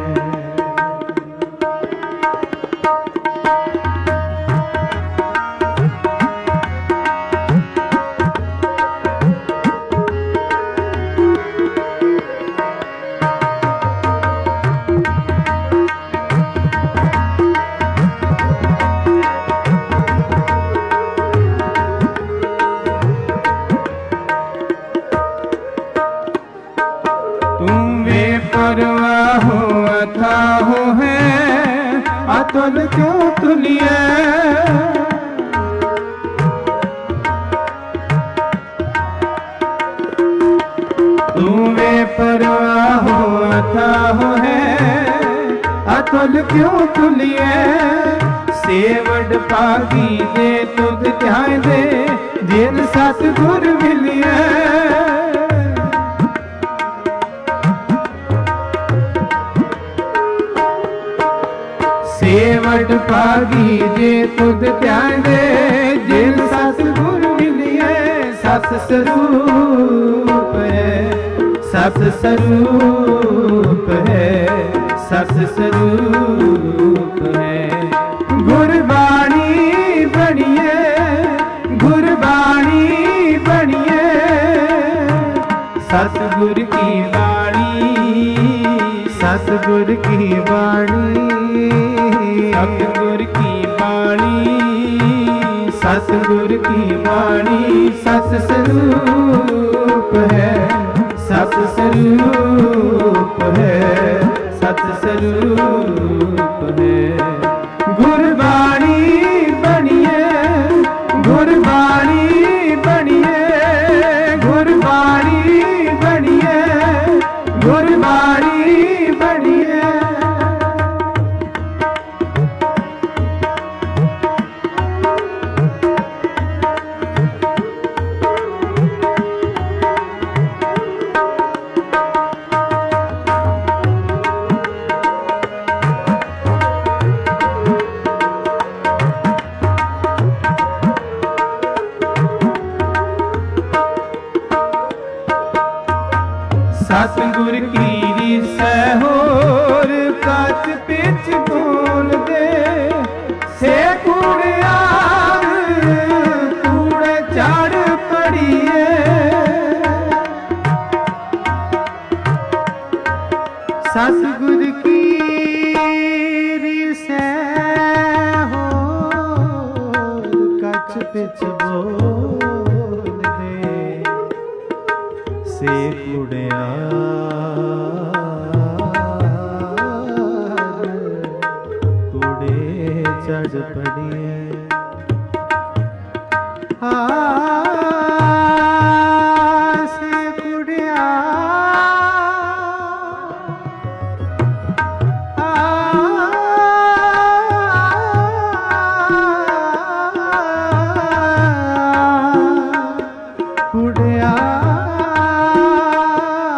अतुल क्यों तुलिए तुमे परवाह अथाह है अतुल क्यों तुलिए सेवड पागी दे तुद ध्यान दे जिन सतगुर मिलिए सेवट पागी जे तुद ध्यान दे जिन सतगुर मिलिए सत स्वरूप है, सत स्वरूप है, सत स्वरूप है। गुरबाणी बनिए, गुरबाणी बनिए सतगुर की बाणी, सतगुर की बाणी, सतगुर की बाणी, सतगुर की बाणी सत स्वरूप है, सत स्वरूप है, सत स्वरूप है। गुरबाणी बनिए, गुरबाणी बनिए, गुरबाणी बनिए, गुरबाणी बनिए। सतगुर की रिसै होर कच पिच बोल दे से कूड़ियार कूड़े चढ़ पड़िए सतगुर की रिसै होर कच पिच बोल दे से चढ़ पड़िए से कुड़िया कुड़िया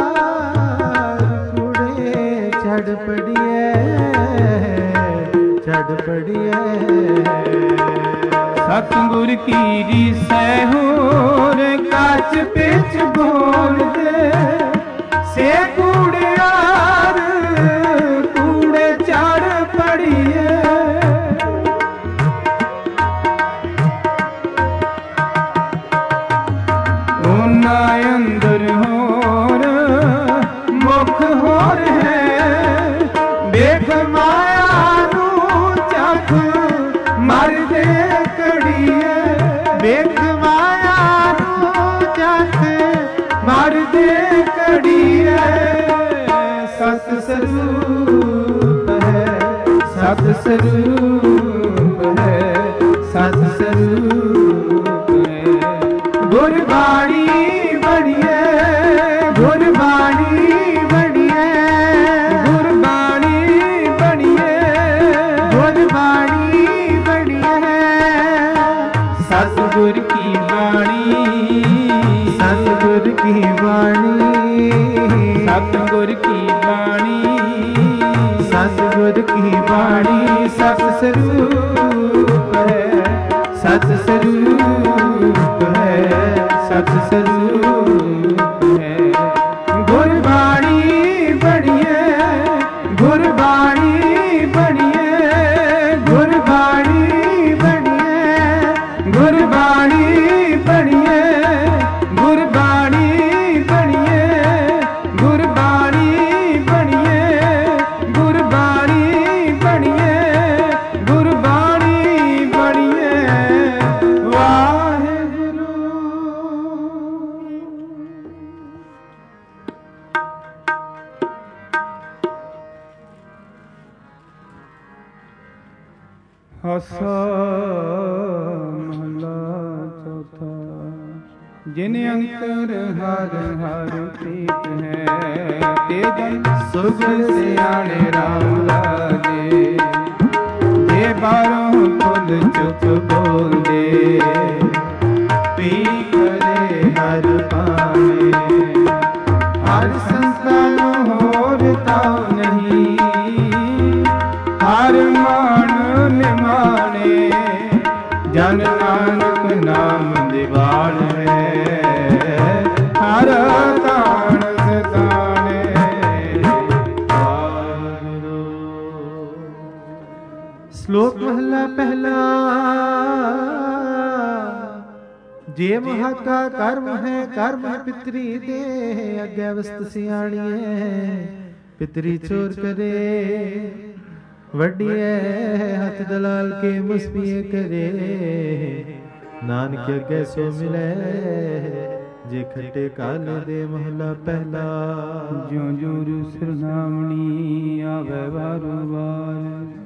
कुड़े चढ़ पड़िए ਸਤਿਗੁਰ ਕੀ ਰੀਸੈ ਹੋਰ ਕੱਚ ਪਿਛ ਬੋਲਦੇ ਸੇ ਕੂੜਿਆਰ ਕੂੜੇ ਚੜ ਪੜੀਏ ਉਹਨਾਂ ਅੰਦਰ ਹੋਰ ਮੁਖ ਹੋਰ ਹੈ ਵੇਖ ਮਾਇਆ ਨੂੰ ਚੱਕ ਮਰਦੇ ਕੜੀਏ ਵੇਖ ਮਾਇਆ ਨੂੰ ਚੱਕ ਮਰਦੇ ਕੜੀਏ ਸਤ ਸਰੂਪ ਹੈ ਸਤ ਸਰੂਪ ਹੈ ਸਤ ਸਰੂਪ ਹੈ ਗੁਰਬਾਣੀ ਬਣੀਏ ਗੁਰਬਾਣੀ ਬਣੀਏ ਗੁਰਬਾਣੀ ਬਣੀਏ ਗੁਰਬਾਣੀ ਬਣੀਏ ਸਤਿਗੁਰ ਕੀ ਬਾਣੀ ਸਤਿਗੁਰ ਕੀ ਬਾਣੀ ਸਤਿਗੁਰ ਕੀ ਬਾਣੀ ਸਤਿਗੁਰ ਕੀ ਬਾਣੀ ਸਤ ਸਰੂਪ ਹੈ ਸਤ ਸਰੂਪ ਹੈ ਸਤ ਸਰੂਪ ਹੈ ਗੁਰਬਾਣੀ ਬਣੀਏ ਗੁਰਬਾਣੀ ਬਣੀਏ ਗੁਰਬਾਣੀ ਬਣੀਏ ਗੁਰਬਾਣੀ ਬਣੀਏ ਗੁਰਬਾਣੀ ਬਣੀਏ ਗੁਰਬਾਣੀ ਬਣੀਏ ਗੁਰਬਾਣੀ ਬਣੀਏ ਗੁਰਬਾਣੀ ਬਣੀਏ ਵਾਹਿਗੁਰੂ। ਆਸਾ ਮਹਲਾ ਚੌਥਾ। ਜਿਨ ਅੰਤਰ ਹਰ ਹਰ ਪ੍ਰੀਤ ਹੈ ਤੇ ਜਨ ਸੁਖ ਸਿਆਣੇ ਰਾਮ ਲਾਗੇ। ਜੇ ਬਾਹਰੋਂ ਫੁੱਲ ਚੁੱਪ ਬੋਲਦੇ ਪੀ ਕਰੇ ਹਰ ਪਾਵੇ। ਹਰ ਸੰਸਾਰ ਨੂੰ ਹੋਰ ਤਾਉ ਨਹੀਂ ਹਰ ਮਾਣ ਨਿਮਾਣੇ। ਜਨ ਨਾਨਕ ਨਾਮ ਦਿਵਾਣ ਹੈ ਹਰ ਤਾਣ ਸਤਾਣੇ। ਸ਼ਲੋਕ ਮਹਲਾ ਪਹਿਲਾ। ਜੇ ਮਹਾ ਕਾ ਕਰਮ ਹੈ ਕਰਮ ਪਿਤਰੀ ਦੇ ਅੱਗੇ ਵਸਤ ਸਿਆਣੀਏ। ਪਿਤਰੀ ਚੋਰ ਕਰੇ ਵੱਡੀਏ ਹੱਥ ਦਲਾਲ ਕੇ ਮੁਸਬੀਏ ਕਰੇ। ਨਾਨਕ ਅੱਗੇ ਸੋ ਮਿਲੇ ਜੇ ਖੱਟੇ ਕਾਲੇ ਦੇ ਮਹਲਾ ਪਹਿਲਾ। ਜਿਉ ਜਿਉ ਸਰਨਾਮਣੀ ਆਵੇ ਵਾਰੋ ਵਾਰ।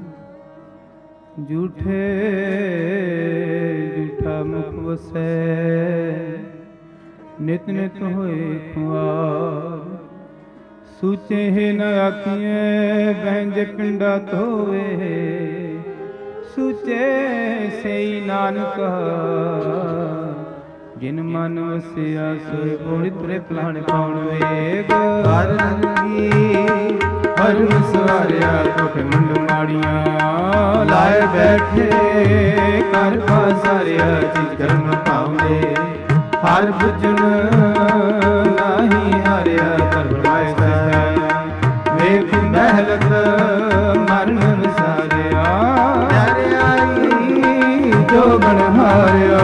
ਝੂਠੇ ਝੂਠਾ ਮੁਖ ਵਸੈ ਨਿਤ ਨਿਤ ਹੋਏ ਖੁਆਰ। ਸੂਚੇ ਨ ਆਖੀਏ ਬੈਂਜ ਪਿੰਡਾ ਧੋਵੇ। ਸੂਚੇ ਸਈ ਨਾਨਕ ਜਿਨ ਮਨ ਵਸਿਆ ਸੋਇ ਗੋੜੀ ਤੁਰੇ ਪਲਾਣ ਪਾਉਣ ਵੇਗ। ਹਰ ਰੰਗੀ ਹਰ ਸਵਾਰਿਆ ਕੋਠ ਮੁੰਡ ਮਾੜੀਆਂ। ਲਾਏ ਬੈਠੇ ਕਰ ਪਾਸਾਰਿਆ ਚੀਜ਼ ਕਰਮ ਪਾਉਂਦੇ। ਹਰ ਬੁਝਣ ਨਾਹੀ ਹਾਰਿਆ ਕਰ ਬਣਾਏ ਸਹਿ। ਵੇਖ ਮਹਿਲਤ ਮਰਨ ਵਿਸਾਰਿਆ। ਆਈ ਜੋ ਬਣ ਹਾਰਿਆ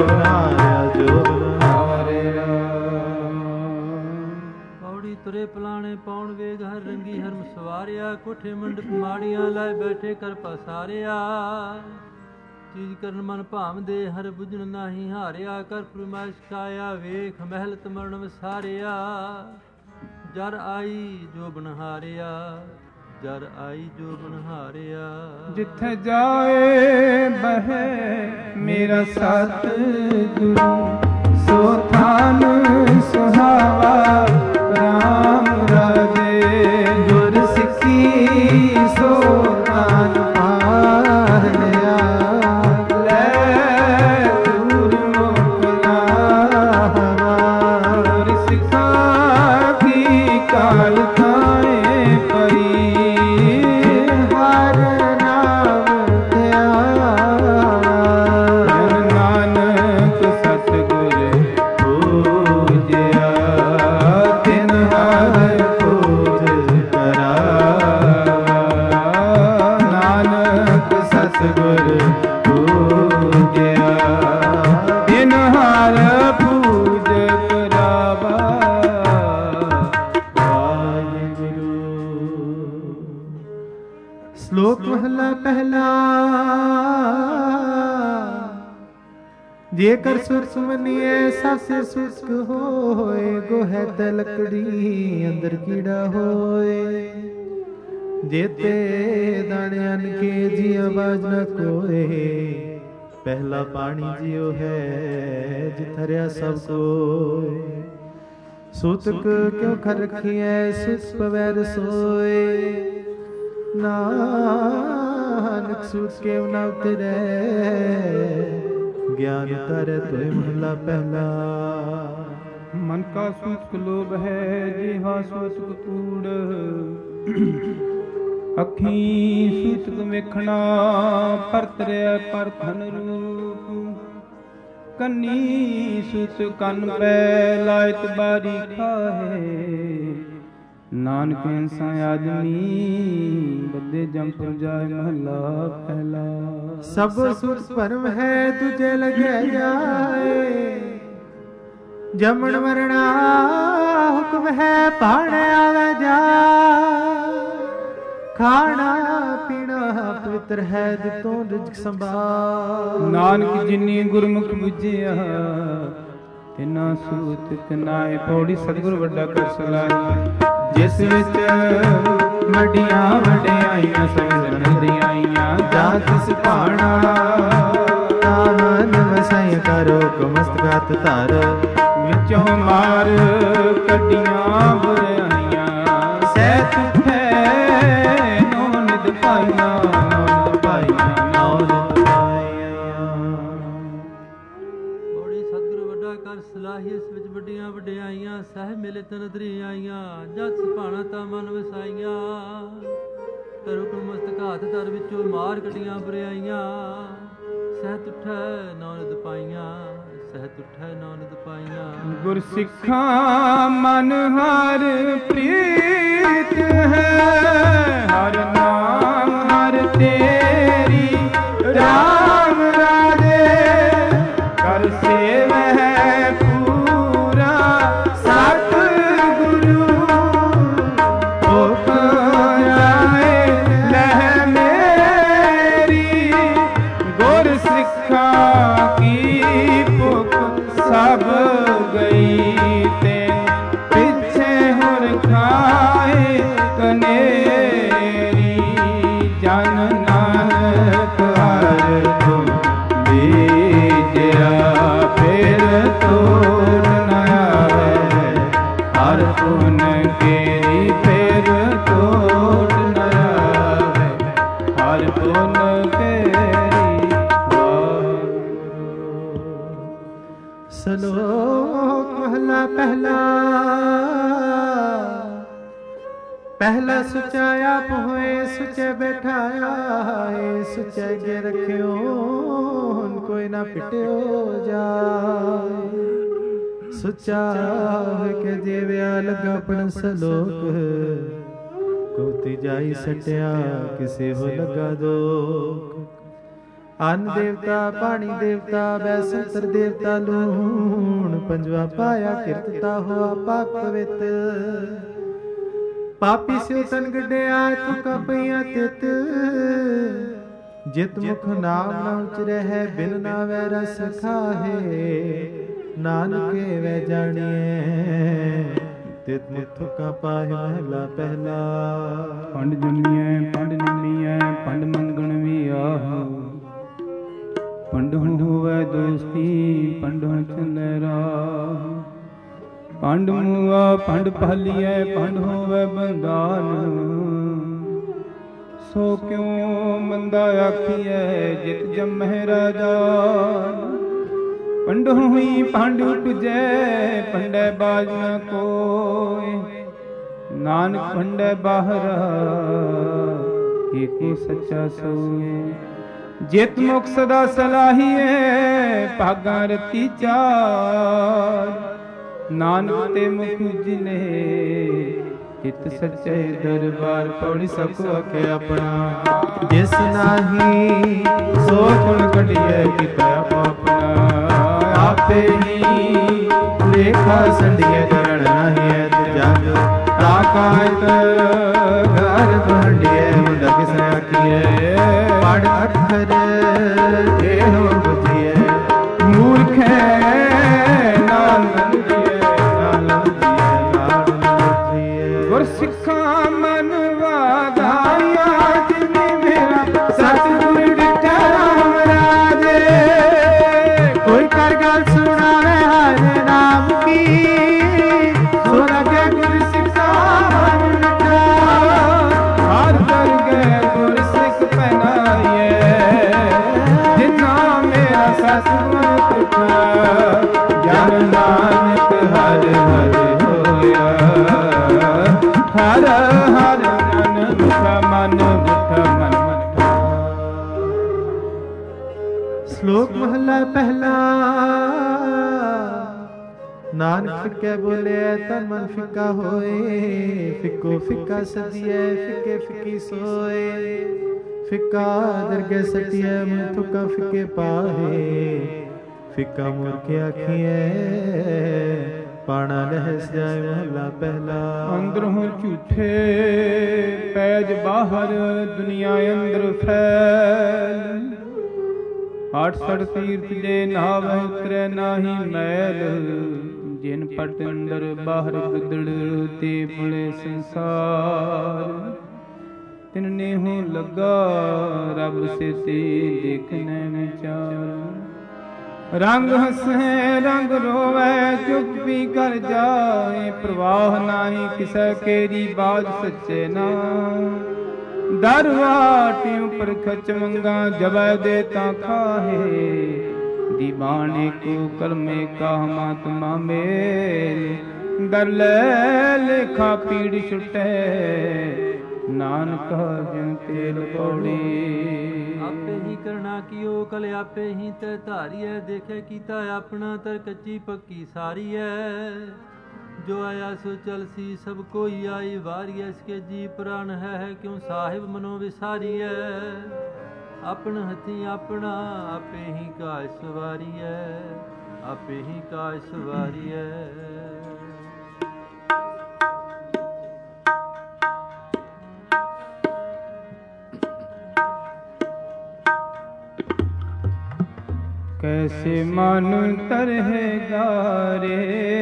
ਤੁਰੇ ਪਲਾਣੇ ਪਾਉਣ ਵੇਗ। ਹਰ ਰੰਗੀ ਹਰਮ ਸਵਾਰਿਆ ਕੋਠੇ ਮੰਡਪ ਮਾੜੀਆਂ। ਲਾਏ ਬੈਠੇ ਕਰ ਪਸਾਰਿਆ ਚੀਜ਼ ਕਰਨ ਮਨ ਭਾਵਦੇ। ਹਰ ਬੁਝਣ ਨਾਹੀ ਹਾਰਿਆ ਕਰ ਫਰਮਾਇਸ਼ ਖਾਇਆ। ਵੇਖ ਮਹਿਲਤ ਮਰਨ ਵਿਸਾਰਿਆ। ਜਰ ਆਈ ਜੋ ਬਨਹਾਰਿਆ ਜਰ ਆਈ ਜੋ ਬਨਹਾਰਿਆ। ਜਿੱਥੇ ਜਾਏ ਬਹੇ ਮੇਰਾ ਸਤਿਗੁਰੂ। ਸੋ ਥਾਨ ਸੁਹਾਵਾ ਰਾਮ ਰਾਜੇ। ਗੁਰ ਸਿੱਖੀ ਸੋ ਤਾਨ ਪਾਲਿਆ। ਲੈ ਦੂਰ ਮੋਕਲਾ ਹਵਾ। ਗੁਰ ਸਿੱਖਾ ਕੀ ਕਾਲ ਥਾਏ ਪਈ। ਹਰ ਨਾਮ ਧਿਆਵਾ। ਪਹਿਲਾ ਜੇਕਰ ਸੁਰਸ ਮੰਨੀਏ ਸਾਸੇ ਸੁਸਕ ਹੋਏ ਗੋਹੇ ਤੇ ਲੱਕੜੀ ਅੰਦਰ ਕੀੜਾ ਹੋਏ ਜੇਤੇ ਦਾਣੇ ਅਨ ਕੇ ਜੀ ਆਵਾਜ਼ ਨ ਕੋਏ ਪਹਿਲਾ ਪਾਣੀ ਜਿਉ ਹੈ ਜਿਥਰਿਆ ਸਭ ਕੋਏ ਸੂਤਕ ਕਿਉ ਖਰ ਰਖੀਐ ਸੁਸ ਪਵੈ ਰਸੋਏ ਨਾਨਕ ਸੂਤ ਕਿਉ ਨ ਉਤਰੈ ਗਿਆਨ ਉਤਾਰੈ ਤੋਇ ਮਹਲਾ ਪਹਿਲਾ ਮਨ ਕਾ ਸੂਤਕ ਲੋਭ ਹੈ ਜਿਹਾ ਸੂਤਕ ਕੂੜ ਅੱਖੀ ਸੂਤਕ ਵੇਖਣਾ ਪਰਤਰਿਆ ਪਰ ਧਨ ਰੂਪ ਕੰਨੀ ਸੂਤ ਕੰਨ ਪੈ ਲਾਇਤ ਬਾਰੀ ਖਾਹੇ ਨਾਨਕ ਇੰਸਾ ਆਦਮੀ ਬੱਦੇ ਜੰਪੁਰ ਜਾਏ ਮਹਲਾ ਪਹਿਲਾ ਸਭ ਸੁਰਤ ਭਰਮ ਹੈ ਤੁਝੇ ਲਗਿਆ ਜਾਏ ਜਮਣ ਮਰਣਾ ਹੁਕਮ ਹੈ ਪਾਣ ਆਵੇ ਜਾ ਖਾਣਾ ਪੀਣਾ ਪਵਿੱਤਰ ਹੈ ਜਿਤੋਂ ਰਿਜਕ ਸੰਭਾਲ ਨਾਨਕ ਜਿਨੀ ਗੁਰਮੁਖ ਬੁਝਿਆ ਤਿਨਾ ਸੂਤ ਤਿਨਾਏ ਪੌੜੀ ਸਤਿਗੁਰ ਵੱਡਾ ਕਰ ਸਲਾਹੀ ਜਿਸ ਵਿੱਚ ਵੱਡੀਆਂ ਵਡਿਆਈਆਂ ਸਮਝਣ ਦੀਆਂ ਜਾ ਤਿਸ ਭਾਣਾ ਤਾਮਨ ਵਸਾਈ ਕਰੋ ਕਮਸਤਗਤ ਧਰ ਵਿੱਚੋਂ ਮਾਰ ਕੱਢੀਆਂ ਬੁਰਾਈਆਂ ਸਹਿ ਤੁਠੈ ਨੌ ਨਿਦ ਪਾਈਆਂ ਨੌ ਨਿਦ ਪਾਈਆਂ ਨੌ ਨਿਦ ਪਾਈਆਂ ਬੋੜੀ ਸਤਿਗੁਰ ਵੱਡਾ ਕਰ ਸਲਾਹੀ ਇਸ ਵਿੱਚ ਵੱਡੀਆਂ ਵਡਿਆਈਆਂ ਸਹਿ ਮਿਲੇ ਤਨਦਰੀ ਆਈਆਂ ਜਸ ਭਾਣਾ ਤਾਂ ਮਨ ਵਸਾਈਆਂ ਕਰੋ ਕਮਸਤ ਘਾਤ ਧਰ ਵਿੱਚੋਂ ਮਾਰ ਕੱਢੀਆਂ ਬੁਰਾਈਆਂ ਸਹਿ ਤੁਠੈ ਨੌ ਨਿਦ ਪਾਈਆਂ ਸਹਿ ਤੁਠੈ ਨੌ ਨਿਦ ਪਾਈਆਂ ਗੁਰ ਸਿੱਖਾਂ ਮਨ ਹਰ ਪ੍ਰੀਤ ਹੈ ਹਰ ਨਾਮ ਹਰ ਤੇਰੀ ਰਾਮ ਰਾਜੇ ਕਰ ਸੇਵੈ ਪੂਰਾ ਸਤ ਗੁਰੂ ਭੁਖ ਜਾਏ ਲਹਿ ਮੇਰੀ ਗੁਰ ਸਿੱਖਾਂ ਕੀ ਭੁਖ ਸਭ ਗਈ ਤੇ ਪਿੱਛੇ ਹੋਰ ਖਾਏ ਕਨੇਰੀ ਜਨ ਨਾਨਕ ਹਰ ਤੁਮ ਬੀਜਿਆ ਫਿਰ ਤੋੜ ਨ ਆਵੇ ਹਰ ਪੁਨ ਕੇਰੀ ਫਿਰ ਤੋੜ ਨ ਆਵੇ ਹਰ ਪੁਨ ਸਲੋਕ ਮਹਲਾ ਪਹਿਲਾ ਪਹਿਲਾ ਸੁਚਾ ਆਪ ਹੋਏ ਸੁਚੇ ਬੈਠਾਇਆ ਏ ਸੁਚੇ ਗੇ ਰਖਿਓ ਹੁਣ ਕੋਈ ਨਾ ਪਿਟਿਓ ਜਾਏ ਸੁਚਾ ਹੋਇ ਕੇ ਜੀਵਿਆ ਲਗਾ ਪਣ ਸਲੋਕ ਕੋਤੀ ਜਾਈ ਸਟਿਆ ਕਿਸੇ ਹੋ ਲਗਾ ਦੋਖ ਅੰਨ ਦੇਵਤਾ ਪਾਣੀ ਦੇਵਤਾ ਬੈਸੰਤਰ ਦੇਵਤਾ ਲੂਣ ਪੰਜਵਾ ਪਾਇਆ ਕਿਰਤਤਾ ਹੋਆ ਪਾਕ ਪਵਿੱਤ ਪਾਪੀ ਸਿਉ ਤਨ ਗੱਡਿਆ ਤੁਕਾ ਪਈਆਂ ਤਿਤ ਜਿਤ ਮੁਖ ਨਾਮ ਨਾ ਉਚਰੈ ਹੈ ਬਿਨ ਨਾ ਵੈ ਰਸ ਖਾਹੇ ਨਾਨਕੇ ਵੈ ਜਾਣੀਐ ਤਿਤ ਮੁਖ ਤੁਕਾ ਪਾਹਿ ਮਹਲਾ ਪਹਿਲਾ ਪੰਡ ਜੁਨੀਐ ਪੰਡ ਨਿਮੀਐ ਪੰਡ ਮੰਗਣ ਵੀ ਆਹੋ ਪੰਡ ਹੋਵੇ ਦੋਸਤੀ ਪੰਡੋਂ ਚੱਲੇ ਰਾਹ ਪੰਡ ਮੂਆ ਪੰਡ ਭਾਲੀਐ ਪੰਡ ਹੋਵੇ ਬੰਦਾਨ ਸੋ ਕਿਉ ਮੰਦਾ ਆਖੀਐ ਜਿਤ ਜੰਮਹਿ ਰਾਜਾਨ ਪੰਡੋਂ ਹੋਈ ਪੰਡ ਉਪਜੈ ਪੰਡੈ ਬਾਜ ਨ ਕੋਇ ਨਾਨਕ ਪੰਡੈ ਬਾਹਰ ਏਕੋ ਸੱਚਾ ਸੋਏ ਜਿਤ ਮੁਖ ਸਦਾ ਸਲਾਹੀਏ ਭਾਗਾਂ ਰਤੀ ਚਾਰ ਨਾਨਕ ਤੇ ਮੁਖ ਜਿਨੇ ਹਿਤ ਸੱਚੇ ਦਰਬਾਰ ਪੌੜੀ ਸਕੋ ਆਖੇ ਆਪਣਾ ਜਿਸ ਨਾਹੀ ਸੋ ਗੁਣ ਕਢੀਐ ਕਿਤਾ ਆਪਣਾ ਆਪੇ ਹੀ ਲੇਖਾ ਸੰਡੀਏ ਕਰਨ ਨਾਹੀ ਐ ਜਗ ਤਾਕਾਇਤ ਘਰ ਭੰਡੀਏ ਮੁੰਡਾ ਕਿਸ ਆਖੀਐ ਲਾੜ ਅੱਖਰ ਇਹੋ ਬੁਝੀਏ ਮੂਰਖੈ ਨਾਲ ਲੰਘੀਏ ਗੁਰ ਸਿੱਖਾਂ ਮਨ ਵਾਧਾਇਆ ਜਿਨੇ ਮੇਰਾ ਸਤਿਗੁਰ ਡਿਠਾ ਰਾਮ ਰਾਜੇ ਕੋਈ ਕਰ ਗੱਲ ਸੁਣਾਵੇ ਹਰ ਨਾਮ ਕੀ ਸੋ ਲਗੇ ਗੁਰ ਸਿੱਖਾਂ ਮਨ ਡਿਠਾ ਹਰ ਦਰਗਹਿ ਗੁਰ ਸਿੱਖ ਪਹਿਨਾਈਏ ਜਿਨਾ ਮੇਰਾ ਸਤਿਗੁਰ ਡਿਠਾ ਜਨ ਨਾਨਕ ਹਰ ਹਰ ਹੋਇਆ ਹਰ ਹਰ ਮਨ ਬਿਠਾ ਮਨ ਬਿਠਾ ਮਨ ਸ਼ਲੋਕ ਮਹਲਾ ਪਹਿਲਾ। ਨਾਨਕ ਫਿੱਕੇ ਬੋਲੇ ਤਨ ਮਨ ਫਿੱਕਾ ਹੋਏ ਫਿੱਕੋ ਫਿੱਕਾ ਸਦੀਏ ਫਿੱਕੇ ਫਿੱਕੀ ਸੋਏ ਫਿੱਕਾ ਦਰਗਹਿ ਸਟਿਐ ਮਨ ਥੁਕਾ ਫਿੱਕੇ ਪਾਹੇ ਫਿੱਕਾ ਮੂਰਖ ਆਖੀਐ ਪਾਣਾ ਲਹਿਸ ਜਾਏ ਮਹਲਾ ਪਹਿਲਾ। ਅੰਦਰੋਂ ਝੂਠੇ ਪੈਜ ਬਾਹਰ ਦੁਨੀਆ ਅੰਦਰ ਫੈਲ 68 ਤੀਰਥ ਜੇ ਨਾਵੇ ਉਤਰੈ ਨਾਹੀ ਮੈਲ ਜਿਨ ਪਟ ਅੰਦਰ ਬਾਹਰ ਗਿੱਦੜ ਤੇ ਪੁਲੇ ਸੰਸਾਰ ਤਿਨ ਨੇ ਹੋ ਲੱਗਾ ਰੱਬ ਸੇ ਤੇ ਦੇਖਨੇ ਵਿਚਾਰ ਰੰਗ ਹੱਸੇ ਰੰਗ ਰੋਵੇ ਚੁੱਪ ਵੀ ਕਰ ਜਾਏ ਪ੍ਰਵਾਹ ਨਾਹੀ ਕਿਸੈ ਕੇਰੀ ਬਾਜ ਸੱਚੇ ਨਾ ਦਰਵਾਟੀ ਉਪਰ ਖਚ ਮੰਗਾ ਜਬੈ ਦੇ ਤਾਂ ਖਾਹੇ ਦੀਵਾਨੇ ਕੋ ਕਰਮੇ ਕਾਹ ਮਾਤਮਾ ਮੇਲ ਦਰ ਲੈ ਲੇਖਾ ਪੀੜ ਛੁਟੈ ਨਾਨਕ ਜਿਨ ਤੇਲ ਪੌੜੀ ਆਪੇ ਹੀ ਕਰਨਾ ਕੀਓ ਕਲ ਆਪੇ ਹੀ ਤੈ ਧਾਰੀਐ ਦੇਖੇ ਕੀਤਾ ਆਪਣਾ ਤਰ ਕੱਚੀ ਪੱਕੀ ਸਾਰੀਐ जो आया सो चलसी सब कोई आई वारिय इसके जी प्राण है क्यों साहिब मनो विसारी है अपन हथी अपना आपे ही काज सवारी है आपे ही काज सवारी है। कैसे मन तरहेगा रे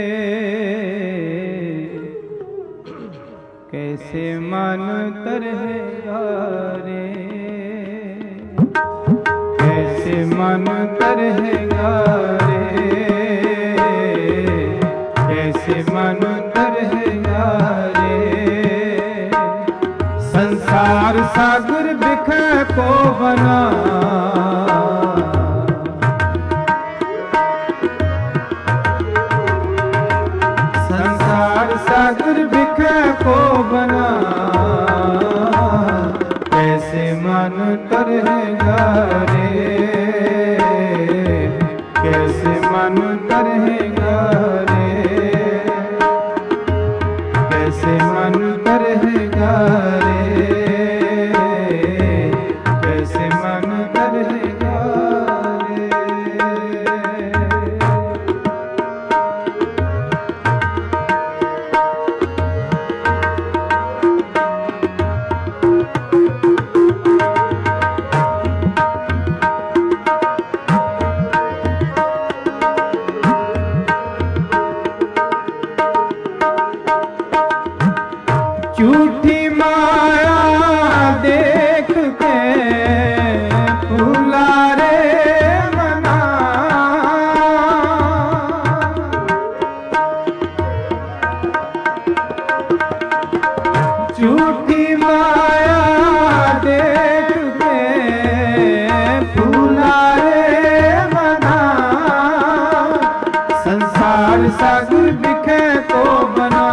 कैसे मन तरहेगा रे कैसे मन तरहेगा रे कैसे मन तरहेगा रे संसार सागर बिख को बना सागर बिखे को बना कैसे मन तरहेगा रे कैसे मन तरहेगा रे कैसे मन तरहेगा रे कैसे मन तरहेगा झूठी माया देख के भूला रे मना झूठी माया देख के भूला रे मना संसार सागर बिखे को बना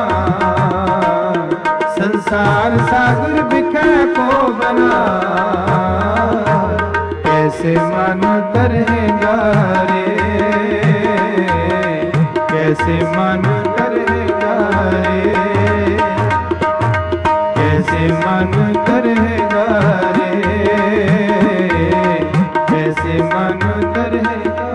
संसार सागर बिखे को बना कैसे मन तरहेगा रे कैसे मन तरहेगा रे कैसे मन तरहेगा रे कैसे मन तरहेगा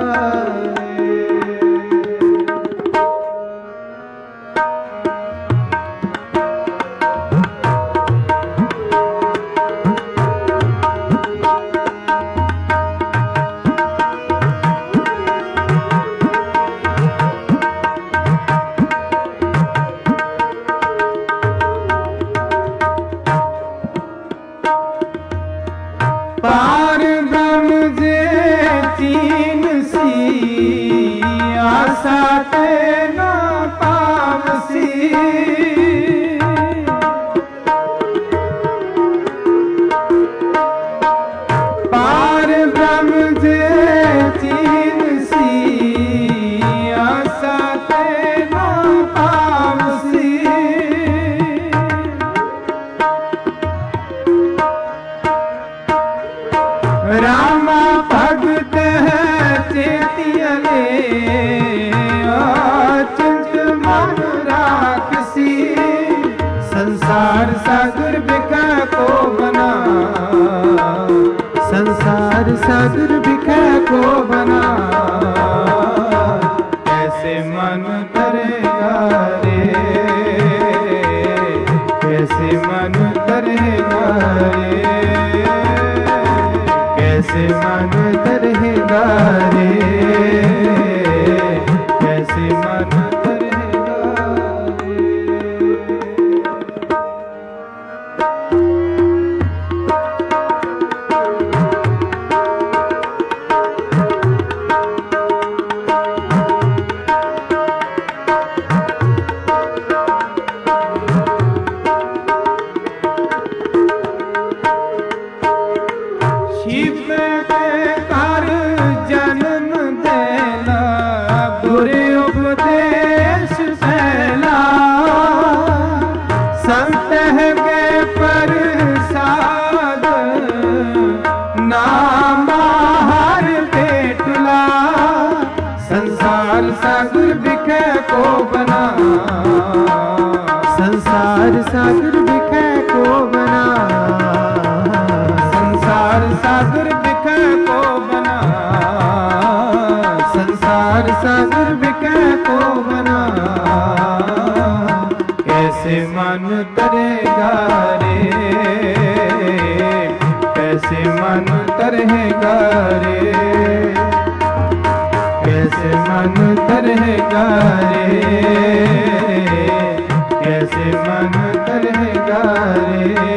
ਆਸਾ ਤੇ ਨਾ ਪਾਵਸੀ ਪਾਰ ਬ੍ਰਹਮ ਜੇ ਚੀਨ ਸੀ ਆਸਾ ਤੇ ਨਾ ਪਾਵਸੀ ਰਾਮਾ ਭਗਤ ਚੇਤੀਲੇ ਚਿੰਤ ਮਨ ਰਾਖਸੀ ਸੰਸਾਰ ਸਾਗਰ ਬਿਖੈ ਕੋ ਬਨਾ संसार सागर बिखै को बना कैसे मन करेगा रे कैसे मन करेगा रे कैसे मन करेगा रे कैसे मन सागर बिखै को बना संसार सागर बिखै को बना संसार सागर बिखै को बना संसार सागर बिखै को बना कैसे मन करेगा रे कैसे मन करेगा रे कैसे मन करेगा रे कैसे मन करेगा रे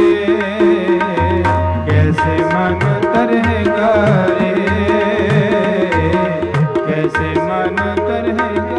कैसे मन करेगा रे कैसे मन करेगा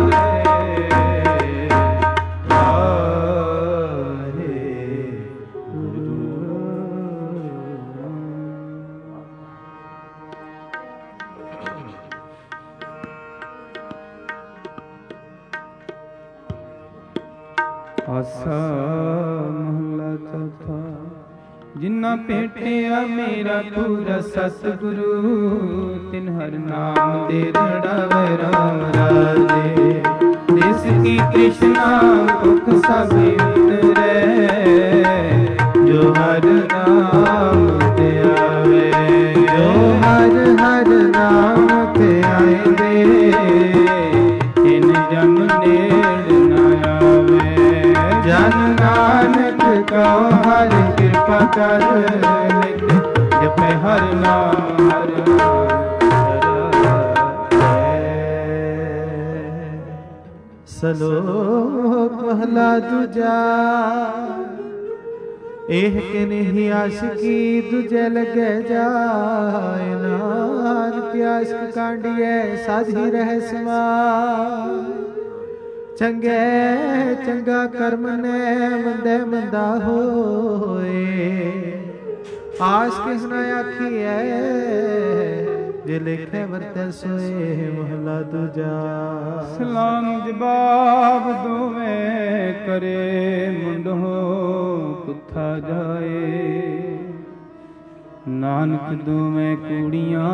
ਆਸਾ ਮਹਲਾ ਚੌਥਾ ਜਿਨ੍ਹਾਂ ਭੇਟਿਆ ਮੇਰਾ ਪੂਰਾ ਸਤਿਗੁਰੂ ਤਿਨ ਹਰ ਨਾਮ ਦੇ ਰੜਾਵੇ ਰਾਮ ਰਾਜੇ ਜਿਸ ਕੀ ਤ੍ਰਿਸ਼ਨਾ ਭੁਖ ਸਭ ਉਤਰੈ ਜੋ ਹਰ ਨਾਮ ਤੇ ਆਵੇ ਜੋ ਹਰ ਹਰ ਨਾਮ ਤੇ ਆਇਂਦੇ ਤਿਨ ਜਮ ਨੇੜ ਨਾ ਆਵੇ ਜਨ ਨਾਨਕ ਕਉ ਹਰਿ ਕਿਰਪਾ ਕਰ ਨਿਤ ਜਪੈ ਹਰਿ ਨਾਮ ਹਰਿ ਸਲੋਕ ਮਹਲਾ ਦੂਜਾ ਇਹ ਕਿਨਹੀ ਆਸ਼ਕੀ ਦੂਜੇ ਲਗੇ ਜਾਏ ਨਾਨਕ ਆਸ਼ਕ ਕਾਂਡੀਏ ਸਾਧੀ ਰਹਿ ਸਮਾਏ ਚੰਗੇ ਚੰਗਾ ਕਰਮ ਨੇ ਮੰਦੇ ਮੰਦਾ ਹੋਏ ਆਸ ਕਿਸ ਨਾ ਆਖੀਐ ਜੇ ਲਿਖੇ ਵਰਤੈ ਸੋਏ ਮਹਲਾ ਦੂਜਾ ਸਲਾਮ ਜਵਾਬ ਦੋਵੇਂ ਕਰੇ ਮੁੰਡੋ ਕੁੱਥਾ ਜਾਏ ਨਾਨਕ ਦੋਵੇਂ ਕੁੜੀਆਂ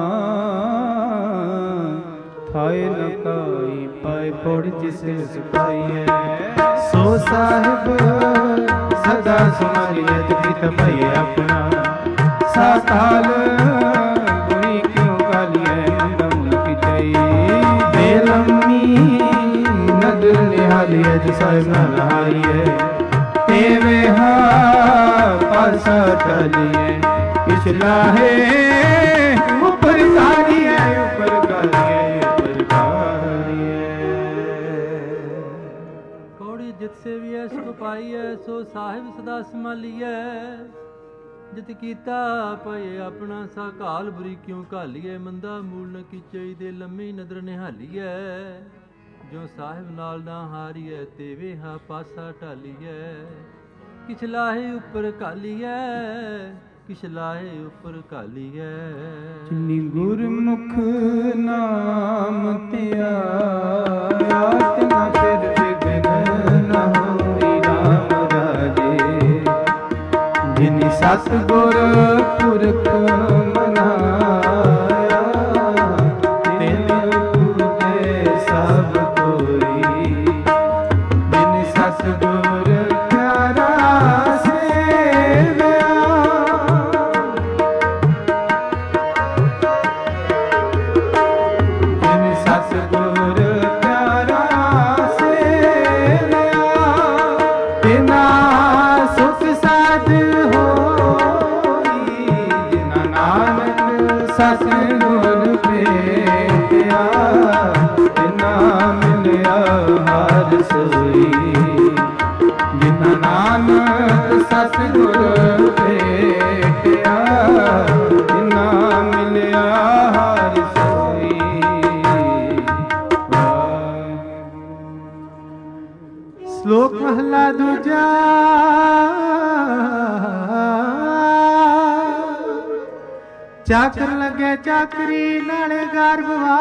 ਥਾਏ ਲਕਾਈ ਪਾਏ ਫੋੜ ਜਿਸ ਸੁਕਾਈਐ ਸੋ ਸਾਹਿਬ ਸਦਾ ਸੁਮਾਰੀਐ ਜਿਤ ਭਈ ਆਪਣਾ ਸਾਕਾਲ ਗੁਣੀ ਕਿਉ ਗਾਲੀਐ ਦਮ ਕਿਚਈ ਬੇਲੰਮੀ ਨਦਰ ਨਿਹਾਲੀਐ ਜਿਸੈ ਨਾ ਲਾਈਐ ਤੇਵੇ ਹਾ ਪਾਸਾ ਟਾਲੀਐ ਕਿਛ ਲਾਹੇ ਉਪਰ ਕਾਲੀਐ ਉਪਰ ਕਾਲੀਐ ਜਿਤ ਸੇਵੀਐ ਸੁਖ ਪਾਈਐ ਸੋ ਸਾਹਿਬ ਸਦਾ ਸੰਭਾਲੀਐ ਜਿਤ ਕੀਤਾ ਪਏ ਆਪਣਾ ਸਾ ਘਾਲ ਬੁਰੀ ਕਿਉਂ ਘਾਲੀਏ ਮੰਦਾ ਮੂਲ ਨ ਕੀਚਈ ਦੇ ਲੰਮੀ ਨਦਰ ਨਿਹਾਲੀਐ ਜੋ ਸਾਹਿਬ ਨਾਲ ਨਾ ਹਾਰੀਐ ਤੇ ਵੇਹਾ ਪਾਸਾ ਢਾਲੀਐ ਕਿਛ ਲਾਹੇ ਉੱਪਰ ਘਾਲੀਐ ਕਿਛ ਲਾਹੇ ਉੱਪਰ ਘਾਲੀਐ ਜਿਨੀ ਗੁਰਮੁਖ ਨਾਮ ਧਿਆਇਆ ਤਿਨਾ ਫਿਰ ਵਿਗਨ ਨਾ ਹੋਈ ਰਾਮ ਰਾਜੇ ਜਿਨੀ ਸਤਿਗੁਰ ਪੁਰਖ ਮਨਾਇਆ ਤਿਨ ਪੂਜੇ ਸਭ ਕੋਈ ਜਿਨੀ ਸਤਿਗੁਰ ਪਿਆਰਾ ਸੇਵਿਆ ਜਿਨੀ ਸਤਿਗੁਰ ਪਿਆਰਾ ਸੇਵਿਆ ਤਿਨਾ ਸੁਖ ਸਾਧ ਸਤਿਗੁਰ ਭੇਟਿਆ ਤਿਨਾ ਮਿਲਿਆ ਹਰਿ ਸੋਈ ਜਿਨਾ ਨਾਨਕ ਸਤਿਗੁਰ ਭੇਟਿਆ ਤਿਨਾ ਮਿਲਿਆ ਹਰਿ ਸੋਈ ਸ਼ਲੋਕ ਮਹਲਾ ਦੂਜਾ ਚਾਕਰ ਲੱਗੇ ਚਾਕਰੀ ਨਾਲੇ ਗਰਭਵਾ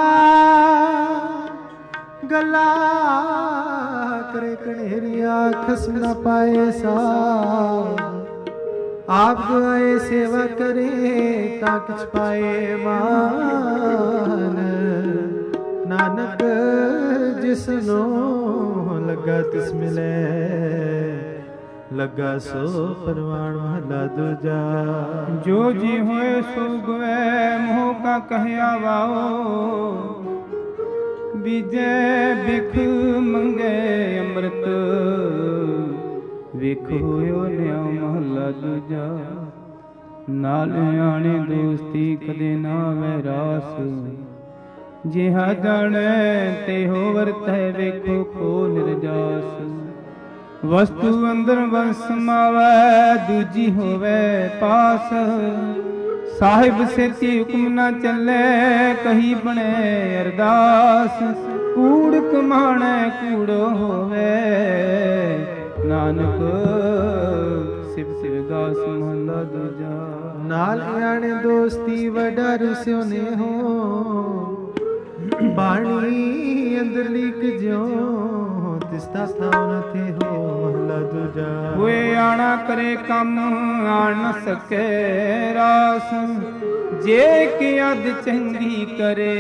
ਗੱਲਾਂ ਕਰੇ ਕਣੇਰੀਆ ਖਸਮ ਨਾ ਪਾਏ ਸਾ ਆਪ ਦੁਆਏ ਸੇਵਾ ਕਰੇ ਤਾਂ ਕਿਛ ਪਾਏ ਮਾਨ ਨਾਨਕ ਜਿਸਨੂੰ ਲੱਗਾ ਤਿਸ ਮਿਲੇ ਲੱਗਾ ਸੋ ਪਰਵਾਣ ਮਹਲਾ ਦੂਜਾ ਜੋ ਜੀ ਹੋਏ ਸੋ ਗਵੇ ਮੋਹ ਕਾ ਕਹਿਆ ਵਾਓ ਬੀਜੇ ਬਿਖ ਮੰਗੇ ਅੰਮ੍ਰਿਤ ਵੇਖ ਹੋਇਓ ਨਿਆ ਮਹਲਾ ਦੂਜਾ ਨਾਲ ਆਣੇ ਦੋਸਤੀ ਕਦੇ ਨਾ ਵੈ ਰਾਸ ਜਿਹਾ ਜਾਣੈ ਤੇ ਹੋ ਵਰਤੈ ਵੇਖੋ ਕੋ ਨਿਰਜਾਸ ਵਸਤੂ ਅੰਦਰ ਵਸ ਸਮਾਵੈ ਦੂਜੀ ਹੋਵੇ ਪਾਸ ਸਾਹਿਬ ਸੇਤੀ ਹੁਕਮ ਨਾ ਚੱਲੇ ਕਹੀ ਬਣੇ ਅਰਦਾਸ ਕੂੜ ਕਮਾਣੈ ਕੂੜੋ ਹੋਵੇ ਨਾਨਕ ਸਿਵ ਸਿਵ ਗਾਸ ਮਹਲਾ ਦੂਜਾ ਨਾਲ ਆਣੇ ਦੋਸਤੀ ਵਡਾ ਰੁਸਿਓ ਨੇ ਹੋ ਬਾਣੀ ਅੰਦਰ ਲੀਕ ਜਿਉ ਤਿਸਤਾ ਥਾਉ ਨ ਥੇ ਹੋ ਮਹਲਾ ਦੂਜਾ ਹੋਏ ਆਣਾ ਕਰੇ ਕੰਮ ਆਣ ਨ ਸਕੇ ਰਾਸ ਜੇ ਕਿ ਅਦ ਚੰਗੀ ਕਰੇ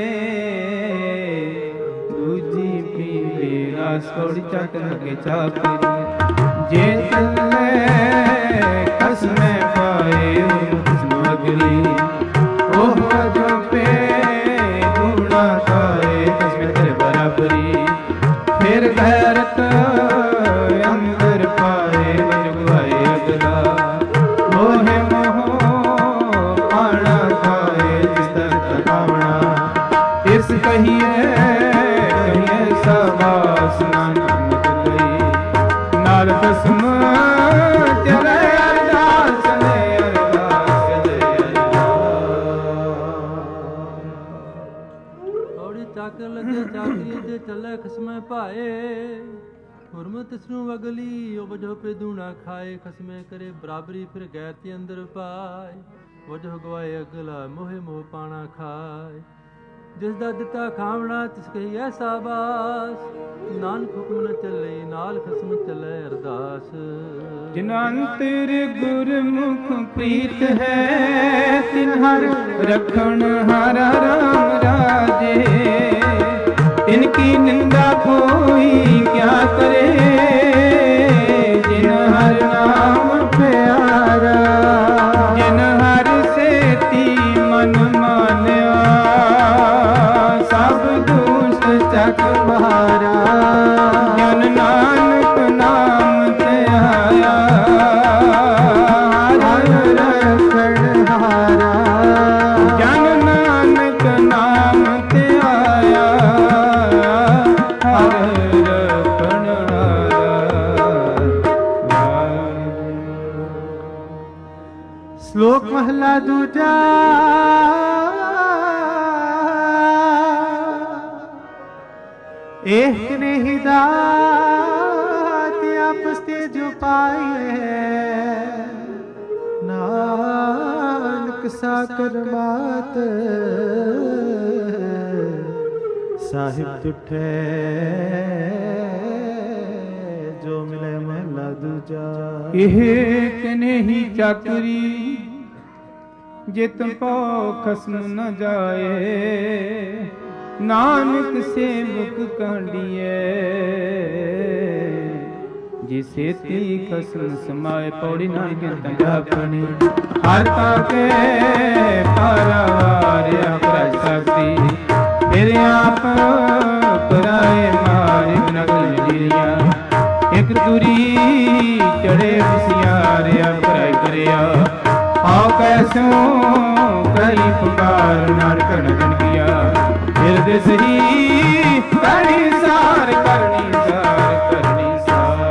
ਦੂਜੀ ਪੀਵੇ ਰਾਸ ਥੋੜੀ ਚੱਕ ਲਗੇ ਚਾਕਰੀ ਜੇ ਚੱਲੇ ਕਸਮੇ ਪਾਏ ਉਸਨੂੰ ਅਗਲੀ ਉਹ ਜੋ ਪੇ ਗੁਣਾ ਖਾਏ ਕਸਮੇ ਤੇਰੇ ਬਰਾਬਰੀ ਫਿਰ ਗੈਰਤ ਅੰਦਰ ਪਾਏ ਜਗਵਾਏ ਅਗਲਾ ਮੋਹਿ ਮੋਹ ਆਣਾ ਖਾਏ ਜਿਸ ਦਰ ਤਕਾਵਣਾ ਇਸ ਕਹੀਏ ਕਹੀਏ ਸਵਾਸ ਨਾਨਕ ਗਈ ਨਾਲ ਦਸਮ ਚਲੇ ਅਰਦਾਸ ਚਲੇ ਅਰਦਾਸ ਚਲੇ ਔੜੀ ਚੱਕ ਲੱਗੇ ਚਾਕਰੀ ਤੇ ਚੱਲੇ ਖਸਮੇ ਭਾਏ ਹੁਰਮਤ ਤਿਸਨੂੰ ਵਗਲੀ ਉਹ ਵਜੋ ਪੇ ਦੂਣਾ ਖਾਏ ਖਸਮੇ ਕਰੇ ਬਰਾਬਰੀ ਫਿਰ ਗੈਰ ਤੇ ਅੰਦਰ ਪਾਏ ਵਜੋ ਗਵਾਏ ਅਗਲਾ ਮੋਹਿ ਮੋਹ ਪਾਣਾ ਖਾਏ ਜਿਸ ਦਾ ਦਿੱਤਾ ਖਾਵਣਾ ਤਿਸ ਕਹੀ ਐਸਾ ਬਾਸ ਨਾਨਕ ਹੁਕਮ ਨ ਚੱਲੇ ਨਾਲ ਖਸਮ ਚੱਲੇ ਅਰਦਾਸ ਜਿਨ ਅੰਤਰ ਗੁਰਮੁਖ ਪ੍ਰੀਤ ਹੈ ਤਿਨ ਹਰ ਰਖਣ ਹਰ ਰਾਮ ਰਾਜੇ ਇਨਕੀ ਨਿੰਦਾ ਕੋਈ ਕਿਆ ਕਰੇ ਜਿਨ ਹਰ ਨਾਮ ਪਿਆਰਾ ਜਿਨ ਹਰ ਸੇਤੀ ਮਨ ਮਾਨਿਆ ਸਭ ਦੁਸ਼ਟ ਚੱਕ ਮਾਰਾ ਜਨ ਨਾਨਕ ਨਾਮ ਤੇ ਆਇਆ ਹਰ ਰਖਣ ਹਾਰਾ ਜਨ ਨਾਨਕ ਨਾਮ ਤੇ ਆਇਆ ਹਰ ਰਖਣ महला दूजा। एक ने ही दात आपस ते जो पाई है, नानक साकर मात साहिब तुठे जो मिले महला दूजा। ਇਹ ਕਨੇਹੀ ਚਾਕਰੀ ਜਿਤ ਪਉ ਖਸਮ ਨ ਜਾਏ, ਨਾਨਕ ਸੇਵਕ ਕਾਂਡੀਏ ਜਿਸੇ ਤੀ ਖਸਮ ਸਮਾਏ। ਪੌੜੀ ਨਾਨਕ ਤੰਗਾਪਣੀ ਹਰ ਤਾਕੇ ਪਰਵਾਰਿਆ ਕਰ ਸਕਤੀ, ਫਿਰ ਆਪ ਕਰਾਏ ਮਾਰੇ ਨਗਲ ਜੀਰੀਆ। ਇੱਕ ਤੁਰੀ ਚੜੇ ਹੁਸਿਆਰਿਆ ਕਰਾਈ ਕਰਿਆ, ਆਓ ਕੈਸੋ ਕਰੀ ਪੁਕਾਰ ਨਾਨਕ ਨ ਜਨਕਿਆ। ਹਿਰਦੇ ਸਹੀ ਕਰਨੀ ਸਾਰ ਕਰਨੀ ਸਾਰ ਕਰਨੀ ਸਾਰ।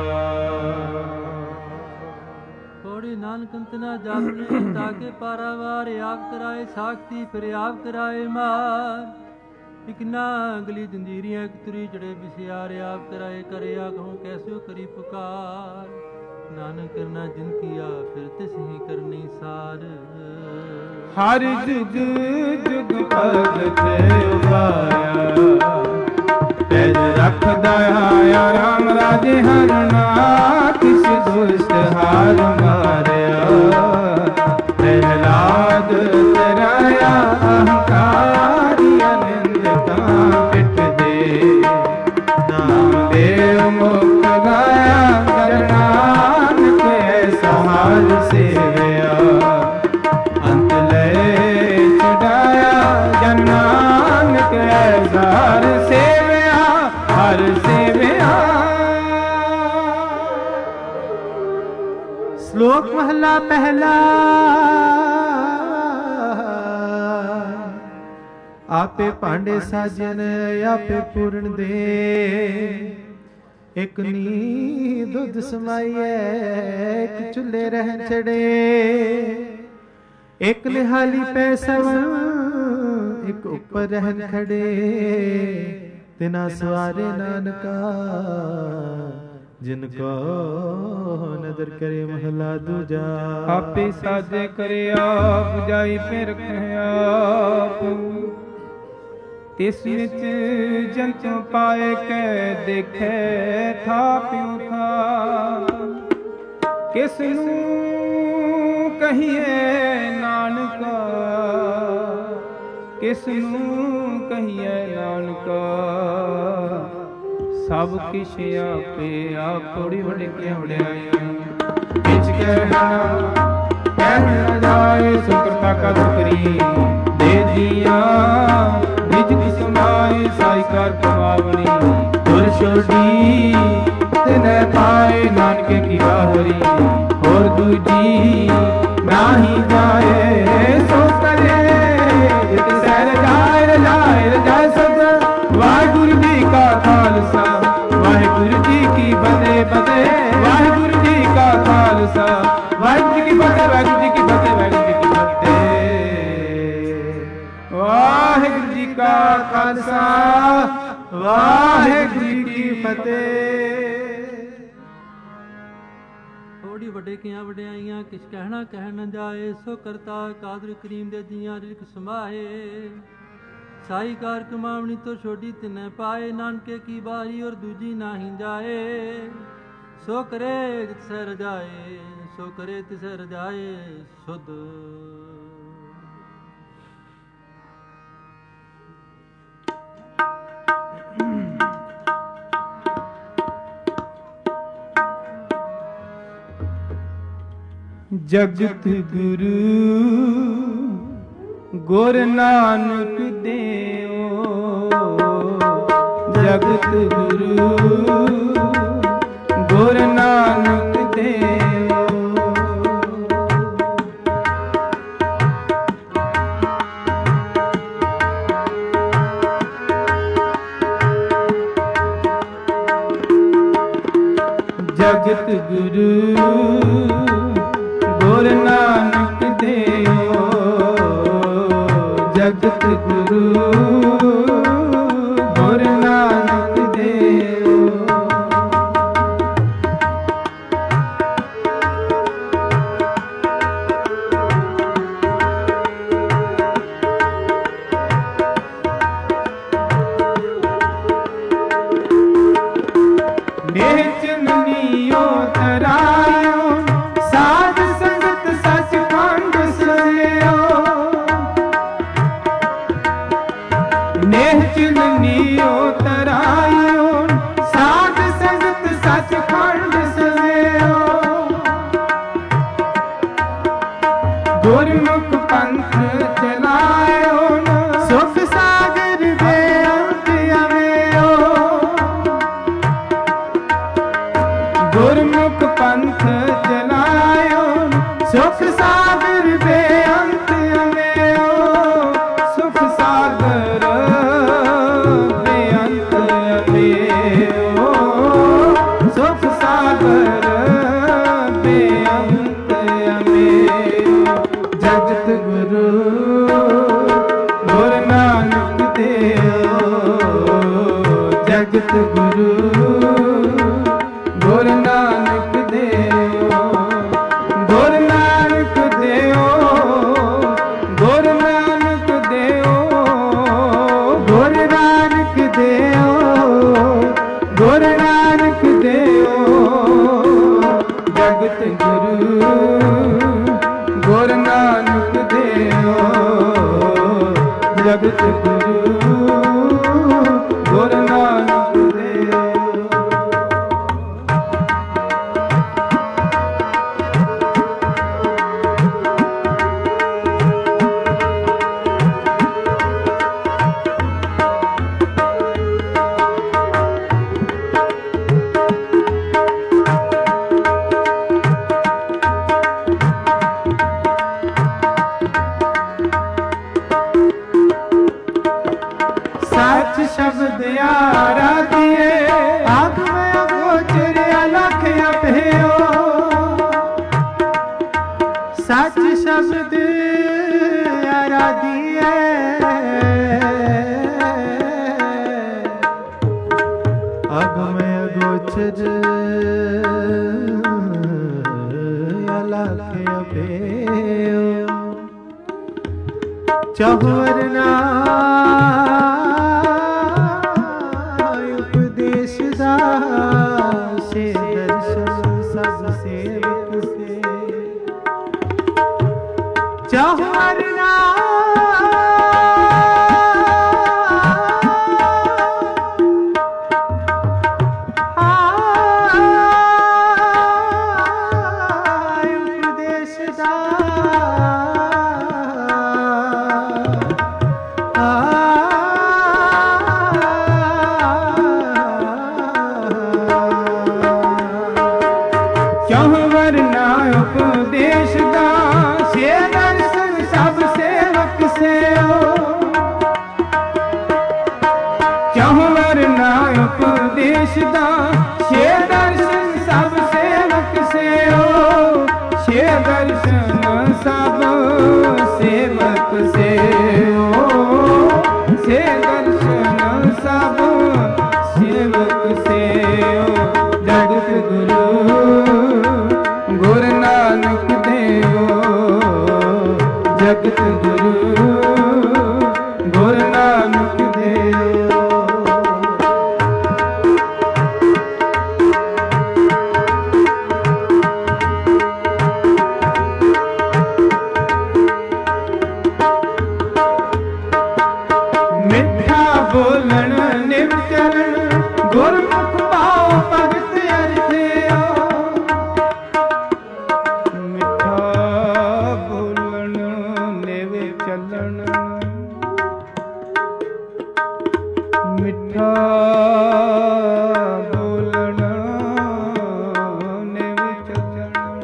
ਪੌੜੀ ਨਾਨਕ ਅੰਤ ਨਾ ਜਾਪਨੇ ਤਾਕੇ ਪਾਰਾਵਾਰ ਆਪ ਕਰਾਏ ਸਾਖਤੀ, ਫਿਰ ਆਪ ਕਰਾਏ ਮਾਰ। ਇਕ ਨਾਗਲੀ ਜੰਜੀਰੀਆਂ ਇੱਕ ਤੁਰੀ ਚੜੇ ਵਿਸਿਆਰ ਆਪ ਕਰਾਏ ਕਰਿਆ ਕਹੂੰ ਕੈਸੋ ਕਰੀ ਪੁਕਾਰ। ਨਾਨਕ ਕਰਨਾ ਜਿਨ ਕੀਆ ਫਿਰ ਤਿਸ ਹੀ ਕਰਨੀ ਸਾਰ। ਹਰ ਜੁਗ ਜੁਗ ਭਗਤ ਉਪਾਇਆ, ਤੈਜ ਰੱਖਦਾ ਆਇਆ ਰਾਮ ਰਾਜੇ ਹਰਨਾ। ਕਿਸ ਦੁਸ਼ਟ ਹਾਰ ਮਾਰਿਆ, ਪ੍ਰਹਿਲਾਦ ਤਰਾਇਆ ਅਹੰਕਾਰੀ ਅਨੰਦਤਾ ਪਿੱਠ ਦੇ। ਨਾਮ ਦੇਵ ਮੁਖ ਗਾਇਆ ਨਾਨਕ ਐਸਾ ਹਾਲ ਸੇਵਿਆ। ਅੰਤ ਲੈ ਛਡਾਇਆ ਜਨ ਨਾਨਕ ਐਸਾ ਹਰ ਸੇਵਿਆ ਹਰ ਸੇਵਿਆ। श्लोक महला पहला। आपे भांडे साजन आपे पूर्ण दे, एक नी दुध समाइए एक चूल्हे रहन चढ़े। एक निहाली पैसव एक ऊपर रहन खड़े, तिना सवारे नानका जिनको नदर करे महला दूजा। आपे साजे करे आप जाई पे रखे आप, तिस विच जंतु पाए के देखे था प्यों था। किसनू कहिए नानका, किसनू कहिए नानका। सब किश आपे आप थोड़ी वडिकियां वड्याइयां। किछ कहना कह न जाए, सुकृता का सुकरी दे दिया। निज समाए साई कर कमावनी, दुर छोड़ी तिने पाए नानक की बाहरी। और दूजी नाही जाए सो करे, जित सैर जाए रजाए रजाए सद। वाहिगुरु जी का खालसा वाहिगुरु जी की फतेह फतेह। वाहिगुरु जी का खालसा वाहिगुरु जी की फतेह वाहिगुरु जी की फतेह वाहिगुरु जी की फतेह। वाहिगुरु जी का खालसा वाहिगुरु जी की फतेह। ਥੋੜੀ ਵੱਡੇ ਕੀਆਂ ਵਡਿਆਈਆਂ ਕਿਛ ਕਹਿਣਾ ਕਹਿ ਨ ਜਾਏ। ਸੋ ਕਰਤਾ ਕਾਦਰ ਕਰੀਮ ਦੇ ਜੀਆਂ ਰਿਕ ਸਮਾਏ। ਸਾਈ ਕਾਰ ਕਮਾਵਣੀ ਤੋਂ ਛੋਡੀ ਤਿਨੈ ਪਾਏ। ਨਾਨਕੇ ਕੀ ਬਾਰੀ ਔਰ ਦੂਜੀ ਨਾਹੀਂ ਜਾਏ। ਸੋ ਕਰੇ ਤਿਸੈ ਰਜਾਏ ਸੋ ਕਰੇ ਤਿਸੈ ਰਜਾਏ ਸੁਧ। ਜਗਤ ਗੁਰੂ ਗੁਰ ਨਾਨਕ ਦੇਓ। ਜਗਤ ਗੁਰੂ ਗੁਰ ਨਾਨਕ ਦੇਓ। ਜਗਤ ਗੁਰੂ ਗੁਰ ਨਾਨਕ ਦੇਓ। नेह चुननियो तरायो साध संगत सचखंड सजयो नेह चुननियो तरायो साध संगत सचखंड सजयो गुरमुख पंथ चलायो सुख सागर बेअंत अवयो गुरमुख पंथ चलायो सुख सागर बेअंत अवयो सुख सागर बेअंत अवयो सुख सागर बेअंत अवयो जगत गुरु गुरु नानक देव जगत गुरु गुरु नानक देव गुरु नानक देव गुरु नानक देव गुरु नानक देव गुरु नानक देव जगत गुरु गुरु नानक देव जगत गुरु गुरु नानक देव सच शब्द आराधिए आग में अगोचर अलख अभयो सच शब्द आराधिए आग में अगोचर अलख अभयो चहुर ना से दर्शन सब सेवक से चहुरना उपदेश उपदेश दा से दर्शन सब सेवक से चहुवर ना उपदेश दा से दर्शन सब सेवक से से दर्शन सब सेवक से से दर्शन सब सेवक से जगत गुरु गुरु नानक देव जगत गुरु गुरु नानक देव मिठा बोलन निव चरण गुरमुख पाओ भगत अर्थियो मिठा बोलन निव चलन मिठा बोलन निव चलन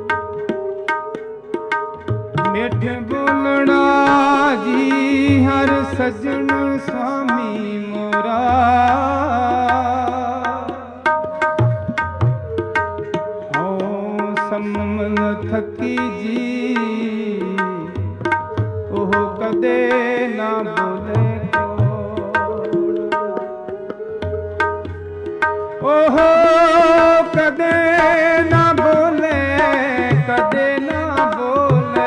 मिठ बोलना जी हर सजन स्वामी मोरा हो समन थकी जी ओह कदे ना बोले ओह कदे ना बोले कदे ना बोले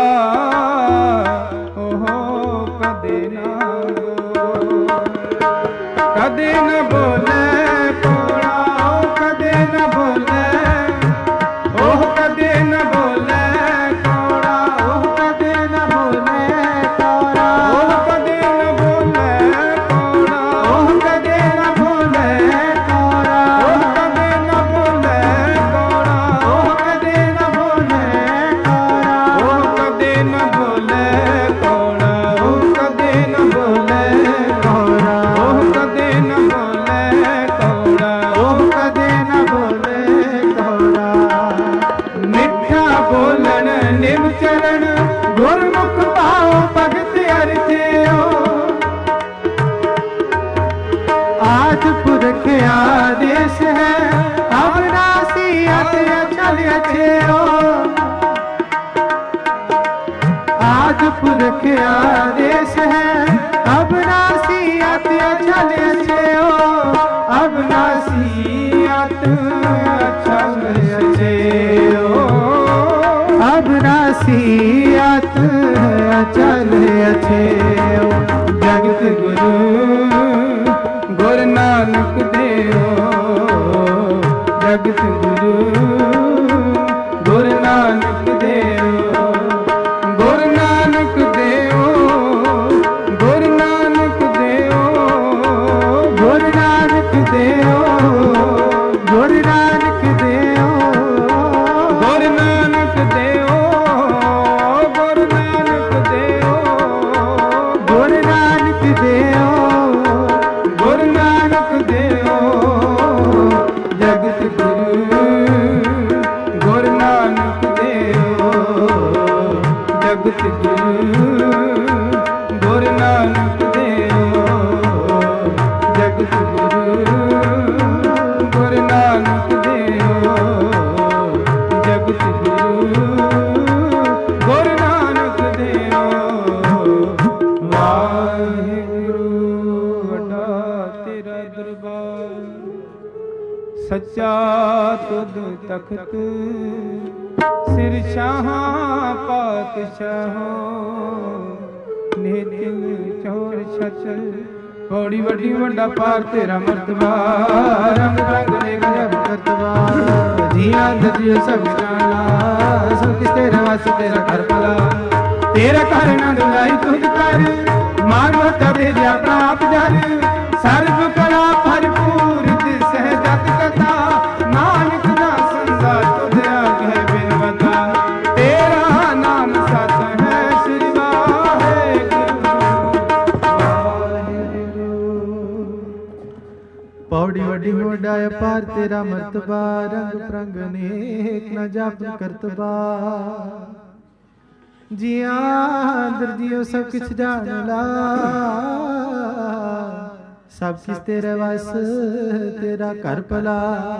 ओह कदे ना बोले ਕਦੇ ਨ ਬੋਲੇ ਕੋੜਾ, ਉਹ ਕਦੇ ਨ ਬੋਲੇ, ਉਹ ਕਦੇ ਨ ਬੋਲੇ ਕੋੜਾ, ਉਹ ਕਦੇ ਨ ਬੋਲੇ ਕੋੜਾ, ਉਹ ਕਦੇ ਨ ਬੋਲੇ ਕੋੜਾ, ਉਹ ਕਦੇ ਨ ਬੋਲੇ ਕੋੜਾ, ਉਹ ਕਦੇ ਨ ਬੋਲੇ ਕੋੜਾ, ਉਹ ਕਦੇ ਨ ਬੋਲੇ ਕੋੜਾ, ਉਹ ਕਦੇ ਨ ਬੋਲੇ ਕੋੜਾ, ਉਹ ਕਦੇ ਨ ਬੋਲੇ ਕੋੜਾ, ਉਹ ਕਦੇ ਨ ਬੋਲੇ ਕੋੜਾ, ਉਹ ਕਦੇ ਨ ਬੋਲੇ ਕੋੜਾ। ਮਿੱਠਾ ਬੋਲਣ ਨਿਮ ਚਰਨ ਗੁਰਮੁਖ ਭਾਉ ਭਗਤ ਅਰਥਿਓ, ਆਦ ਪੁਰਖ ਆਦੇਸ਼ ਹੈ ਅਵਨਾਸੀ ਅਤ ਅਚਲ ਅਛਿਓ, ਆਦ ਪੁਰਖ ਆਦੇਸ਼ ਹੈ ਅਵਨਾਸੀ ਅਤ ਅਚਲ ਅਛਿਓ, ਅਵਨਾਸੀ ਅਤ ਅਚਲ ਅਛਿਓ, ਅਵਨਾਸੀ ਅਤ ਅਚਲ ਅਛਿਓ। ਜਗਤ ਗੁਰੂ ਗੁਰ ਨਾਨਕ ਦੇਵ, ਜਗਤ ਗੁਰੂ ਗੁਰ ਨਾਨਕ ਦੇਵ, ਗੁਰ ਨਾਨਕ ਦੇਵ, ਗੁਰ ਨਾਨਕ ਦੇਵ, ਗੁਰ ਨਾਨਕ ਦੇਵ, ਗੁਰ ਨਾਨਕ ਦੇਵ, ਗੁਰ ਨਾਨਕ ਦੇਵ, ਗੁਰ ਨਾਨਕ ਦੇਵ, ਗੁਰ ਨਾਨਕ ਦੇਵ, ਗੁਰ ਨਾਨਕ ਦੇਵ। ਜਗਤ ਗੁਰੂ ਗੁਰ ਨਾਨਕ ਦੇਵ, ਜਗਤ ਗੁਰੂ ਗੁਰ ਨਾਨਕ ਦੇਵ, ਜਗਤ ਗੁਰੂ ਗੁਰ ਨਾਨਕ ਦੇਵ, ਜਗਤ ਗੁਰੂ ਗੁਰ ਨਾਨਕ ਦੇਵ। ਵਾਹਿਗੁਰੂ ਵੱਡਾ ਤੇਰਾ ਦਰਬਾਰ, ਸੱਚਾ ਤੁਧ ਤਖਤ, ਸਿਰ ਸ਼ਾਹਾਂ ਪਾਤਸ਼ਾਹੋ, ਨਿਤਿਨ ਚੋਰ ਛਤਰ। ਪੌੜੀ ਵੱਡੀ ਵੱਡਾ ਪਾਰ ਤੇਰਾ ਮਰਤਬਾ, ਰੰਗ ਰੰਗ ਨੇ ਗਜਬ ਕਰਤਬਾ। ਜੀਆਂ ਦਰਿਓ ਸਭ ਜਾਣਾ, ਸਭ ਕਿਸ ਤੇਰਾ ਵਸ ਤੇਰਾ ਘਰ ਭਲਾ। ਤੇਰਾ ਘਰ ਨਾ ਦੁਲਾਈ ਤੁਧ ਕਰ, ਮਾਨਵਤਾ ਦੇ ਦਿਆ ਪ੍ਰਾਪ ਜਨ। ਸਰਬ ਕਲਾ ਭਰਪੂਰ ਦਿਸਹਿ ਜਤ ਕਥਾ, ਨਾਨਕ ਦਾ ਸੰਸਾਰ ਤੁਧ ਆਗੇ ਬਿਨਵਤਾ। ਤੇਰਾ ਨਾਮ ਸਤ ਹੈ ਸ੍ਰੀ ਪੌੜੀ ਵੱਡੀ ਵੱਡਾ ਅਪਾਰ ਤੇਰਾ ਮਰਤਬਾ, ਰੰਗ ਪ੍ਰੰਗ ਅਨੇਕ ਨ ਜਾਪ ਕਰਤਬਾ। ਜੀਆਂ ਅੰਦਰ ਜਿਉ ਸਭ ਕਿਛ ਜਾਣ ਲਾ, ਸਭ ਕਿਛ ਤੇਰੇ ਵਸ ਤੇਰਾ ਘਰ ਭਲਾ।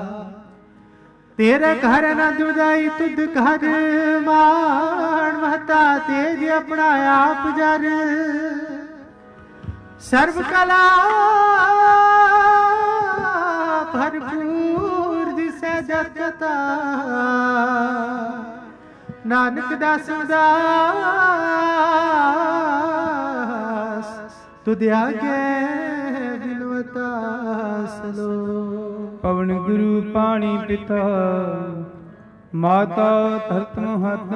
ਤੇਰੇ ਘਰ ਨ ਦੁਜਾਈ ਤੁਧ ਘਰ, ਮਾਣ ਮਹਤਾ ਤੇਜ ਆਪਣਾ ਆਪ ਜਰ। ਸਰਬ ਕਲਾ ਭਰਪੂਰ ਦਿਸੈ ਜਤ ਕਥਾ, ਨਾਨਕ ਦਾਸ ਉਦਾਸ ਤੁਧ ਆਗੇ ਬਿਨਵਤਾ ਸਲੋ। ਪਵਨ ਗੁਰੂ ਪਾਣੀ ਪਿਤਾ, ਮਾਤਾ ਧਰਤ ਮਹਤ।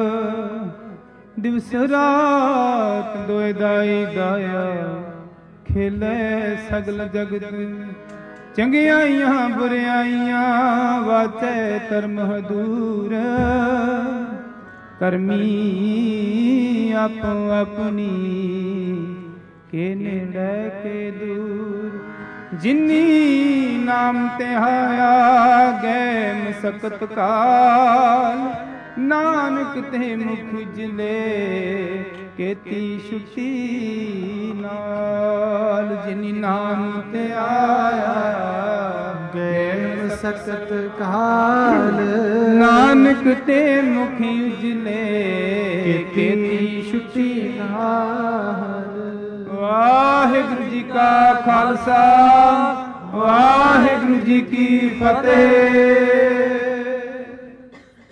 ਦਿਵਸ ਰਾਤ ਦੋਇ ਦਾਈ ਦਾਇਆ, ਖੇਲੇ ਸਗਲ ਜਗਤ। ਚੰਗਿਆਈਆਂ ਬੁਰਿਆਈਆਂ, ਵਾਚੈ ਧਰਮ ਹਦੂਰ। ਕਰਮੀ ਆਪੋ ਆਪਣੀ, ਕੇ ਨੇੜੇ ਕੇ ਦੂਰ। ਜਿਨੀ ਨਾਮ ਧਿਆਇਆ, ਗਏ ਮਸਕਤ ਕਾਲ। ਨਾਨਕ ਤੇ ਮੁਖ ਉਜਲੇ, ਕੀਤੀ ਛੁੱਟੀ ਨਾਲ। ਜਿਨੀ ਨਾਮ ਧਿਆਇਆ, ਗਏ ਮਸਕਤ ਕਾਲ। ਨਾਨਕ ਤੇ ਮੁਖ ਉਜਲੇ, ਕੀਤੀ ਛੁੱਟੀ ਨਾਲ। ਵਾਹਿਗੁਰੂ ਜੀ ਕਾ ਖਾਲਸਾ, ਵਾਹਿਗੁਰੂ ਜੀ ਕੀ ਫਤਿਹ।